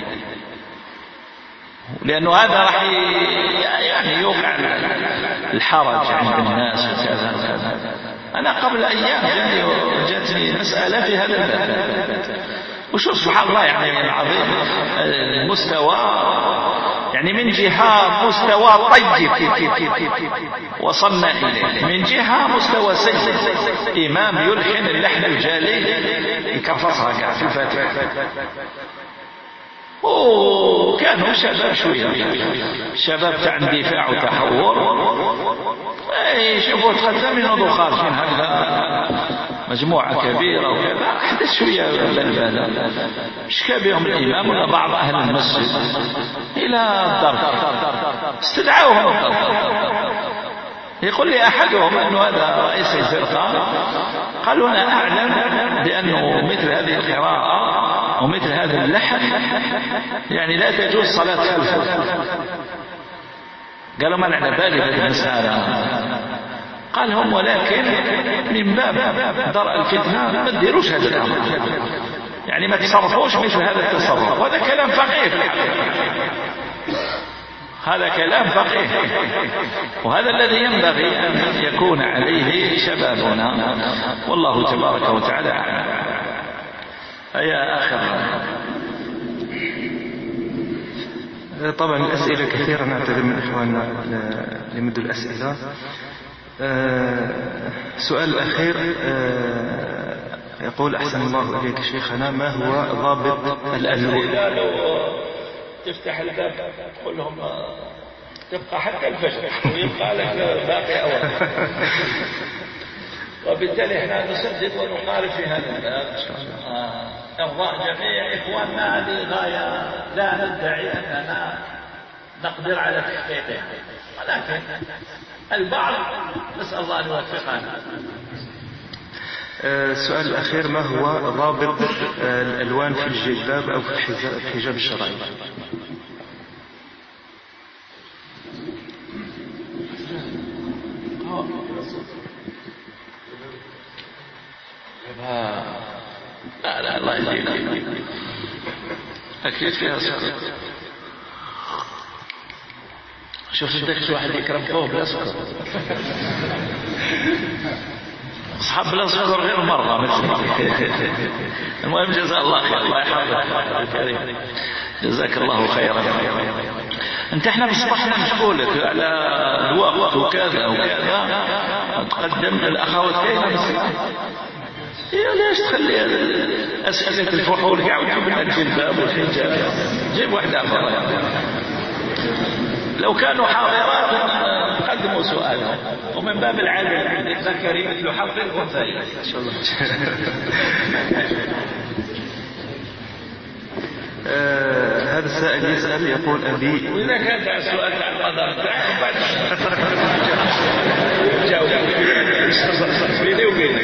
لأنه هذا راح يعني يوقع الحرج عند الناس وكذا وكذا. أنا قبل أيام جاتني مسألة في هذا الباب، وشوف سبحان الله يعني العظيم المستوى يعني من جهة مستوى طيب وصلنا إليه، من جهة مستوى سيء، إمام يلحن اللحن الجالي يكفصها قاعد في الفاتحة، وكانوا شباب شوية شباب تاع اندفاع وتحور، يشوفوا تقدم من خارجين هكذا مجموعة كبيرة وكذا، حدث شوية بلبلة شكا بهم الإمام ولا بعض أهل المسجد إلى الدرب، استدعوهم يقول لي أحدهم أنه هذا رئيس الفرقة، قالوا أنا أعلم بأنه مثل هذه القراءة ومثل هذا اللحن يعني لا تجوز صلاة خلفه. قالوا ما على بالي هذه المسألة، قال هم ولكن من باب درء الفتنة ما تديروش هذا الأمر، يعني ما تصرفوش مثل هذا التصرف، وهذا كلام فقيه، هذا كلام فقيه، وهذا الذي ينبغي أن يكون عليه شبابنا، والله تبارك وتعالى أعلم. يا آخر طبعا الأسئلة كثيرة، نعتذر من إخواننا لمد الأسئلة. سؤال الأخير يقول أحسن الله إليك شيخنا، ما هو ضابط الألوان؟ تفتح الباب تقول لهم تبقى حتى الفجر ويبقى لك باقي أول، وبالتالي احنا نسدد ونقارب في هذا الباب. إرضاء جميع إخواننا هذه غاية لا ندعي أننا نقدر على تحقيقها، ولكن البعض نسأل الله أن يوفقنا. السؤال الأخير: ما هو ضابط الألوان في الجلباب أو في الحجاب الشرعي؟ لا لا الله يهديك، أكيد فيها سكر. شوف بدك واحد يكرم فوق بلا سكر، أصحاب بلا سكر غير مرة مثل. المهم جزاء الله خير، الله يحفظك، جزاك الله خيرا. انت احنا بصبحنا نشكولك على الوقت وكذا وكذا، تقدم الأخوات كيف بس إيه ليش تخلي أسئلة الفحول قاعد تجيب لنا الجلباب والحجاب؟ جيب واحدة أخرى. لو كانوا حاضرات قدموا سؤالهم، ومن باب العدل الذكري مثل حظ الأنثيين إن شاء الله. آه هذا السائل يسأل يقول: أبي وإذا كان السؤال عن القدر بتاعكم بعد جاوب بيني وبينك.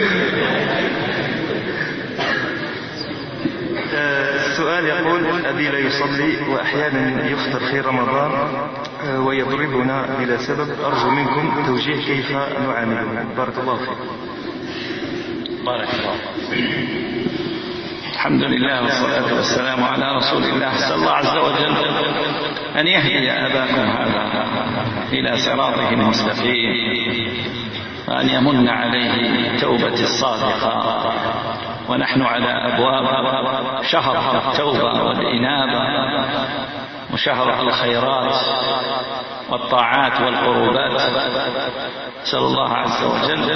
السؤال يقول: أبي لا يصلي وأحيانا يفطر في رمضان ويضربنا بلا سبب، أرجو منكم توجيه كيف نعامله. بارك الله فيك. بارك الله. الحمد لله والصلاة والسلام على رسول الله. أسأل الله عز وجل أن يهدي أباكم هذا إلى صراطه المستقيم، وأن يمن عليه التوبة الصادقة، ونحن على أبواب شهر التوبة والإنابة وشهر الخيرات والطاعات والقربات. أسأل الله عز وجل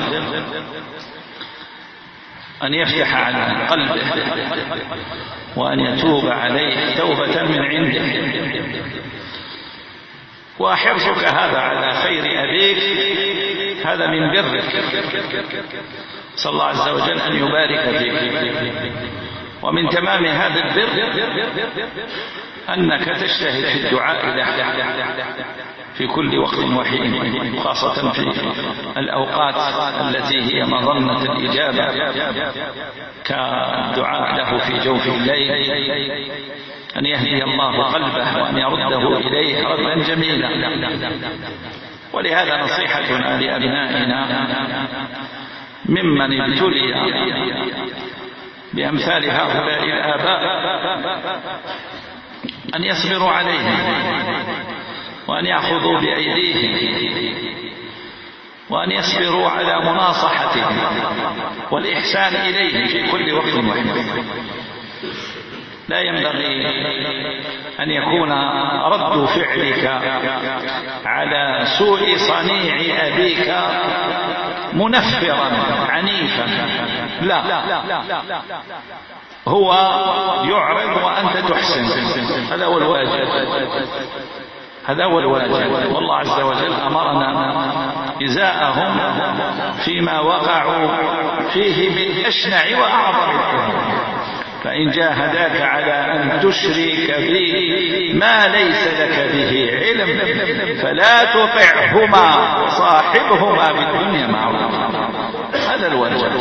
أن يفتح على قلبه وأن يتوب عليه توبة من عنده. وحرصك هذا على خير أبيك هذا من برك، صلى الله عز وجل أن يبارك فيك. ومن تمام هذا البر أنك تجتهد في الدعاء له في كل وقت وحين، خاصة في الأوقات التي هي مظنة الإجابة، كالدعاء له في جوف الليل، أن يهدي الله قلبه وأن يرده إليه ردا جميلا. ولهذا نصيحتنا لأبنائنا ممن ابتلي بأمثال هؤلاء الآباء أن يصبروا عليهم وأن يأخذوا بأيديهم وأن يصبروا على مناصحتهم والإحسان إليهم في كل وقت وحين. لا ينبغي أن يكون رد فعلك على سوء صنيع أبيك منفرا عنيفا، لا، هو يعرض وأنت تحسن. هذا هو الواجب، هذا هو الواجب. والله عز وجل أمرنا إزاءهم فيما وقعوا فيه بالأشنع وأعظم الأمور. فإن جاهداك على أن تشرك بي ما ليس لك به علم فلا تطعهما وصاحبهما بالدنيا معروفا. هذا الواجب.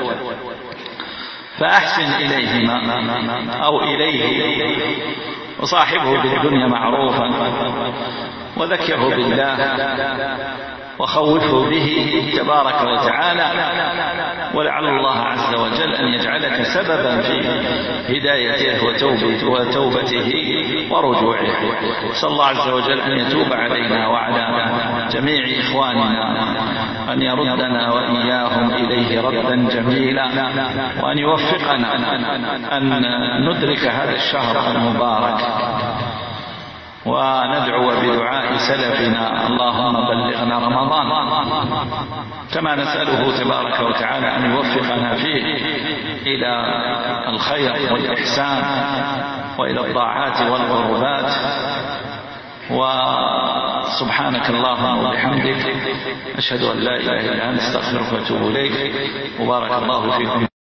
فأحسن إليهما أو إليه وصاحبه بالدنيا معروفا، وذكره بالله وخوفه به تبارك وتعالى، ولعل الله عز وجل أن يجعلك سببا في هدايته وتوبته, وتوبته ورجوعه. صلى الله عز وجل أن يتوب علينا وعلى جميع إخواننا، أن يردنا وإياهم إليه ردا جميلا، وأن يوفقنا أن ندرك هذا الشهر المبارك، وندعو بدعاء سلفنا اللهم بلغنا رمضان، كما نسأله تبارك وتعالى أن يوفقنا فيه إلى الخير والإحسان وإلى الطاعات والقربات. وسبحانك اللهم وبحمدك أشهد أن لا إله إلا أنت أستغفرك وأتوب إليك. وبارك الله فيكم.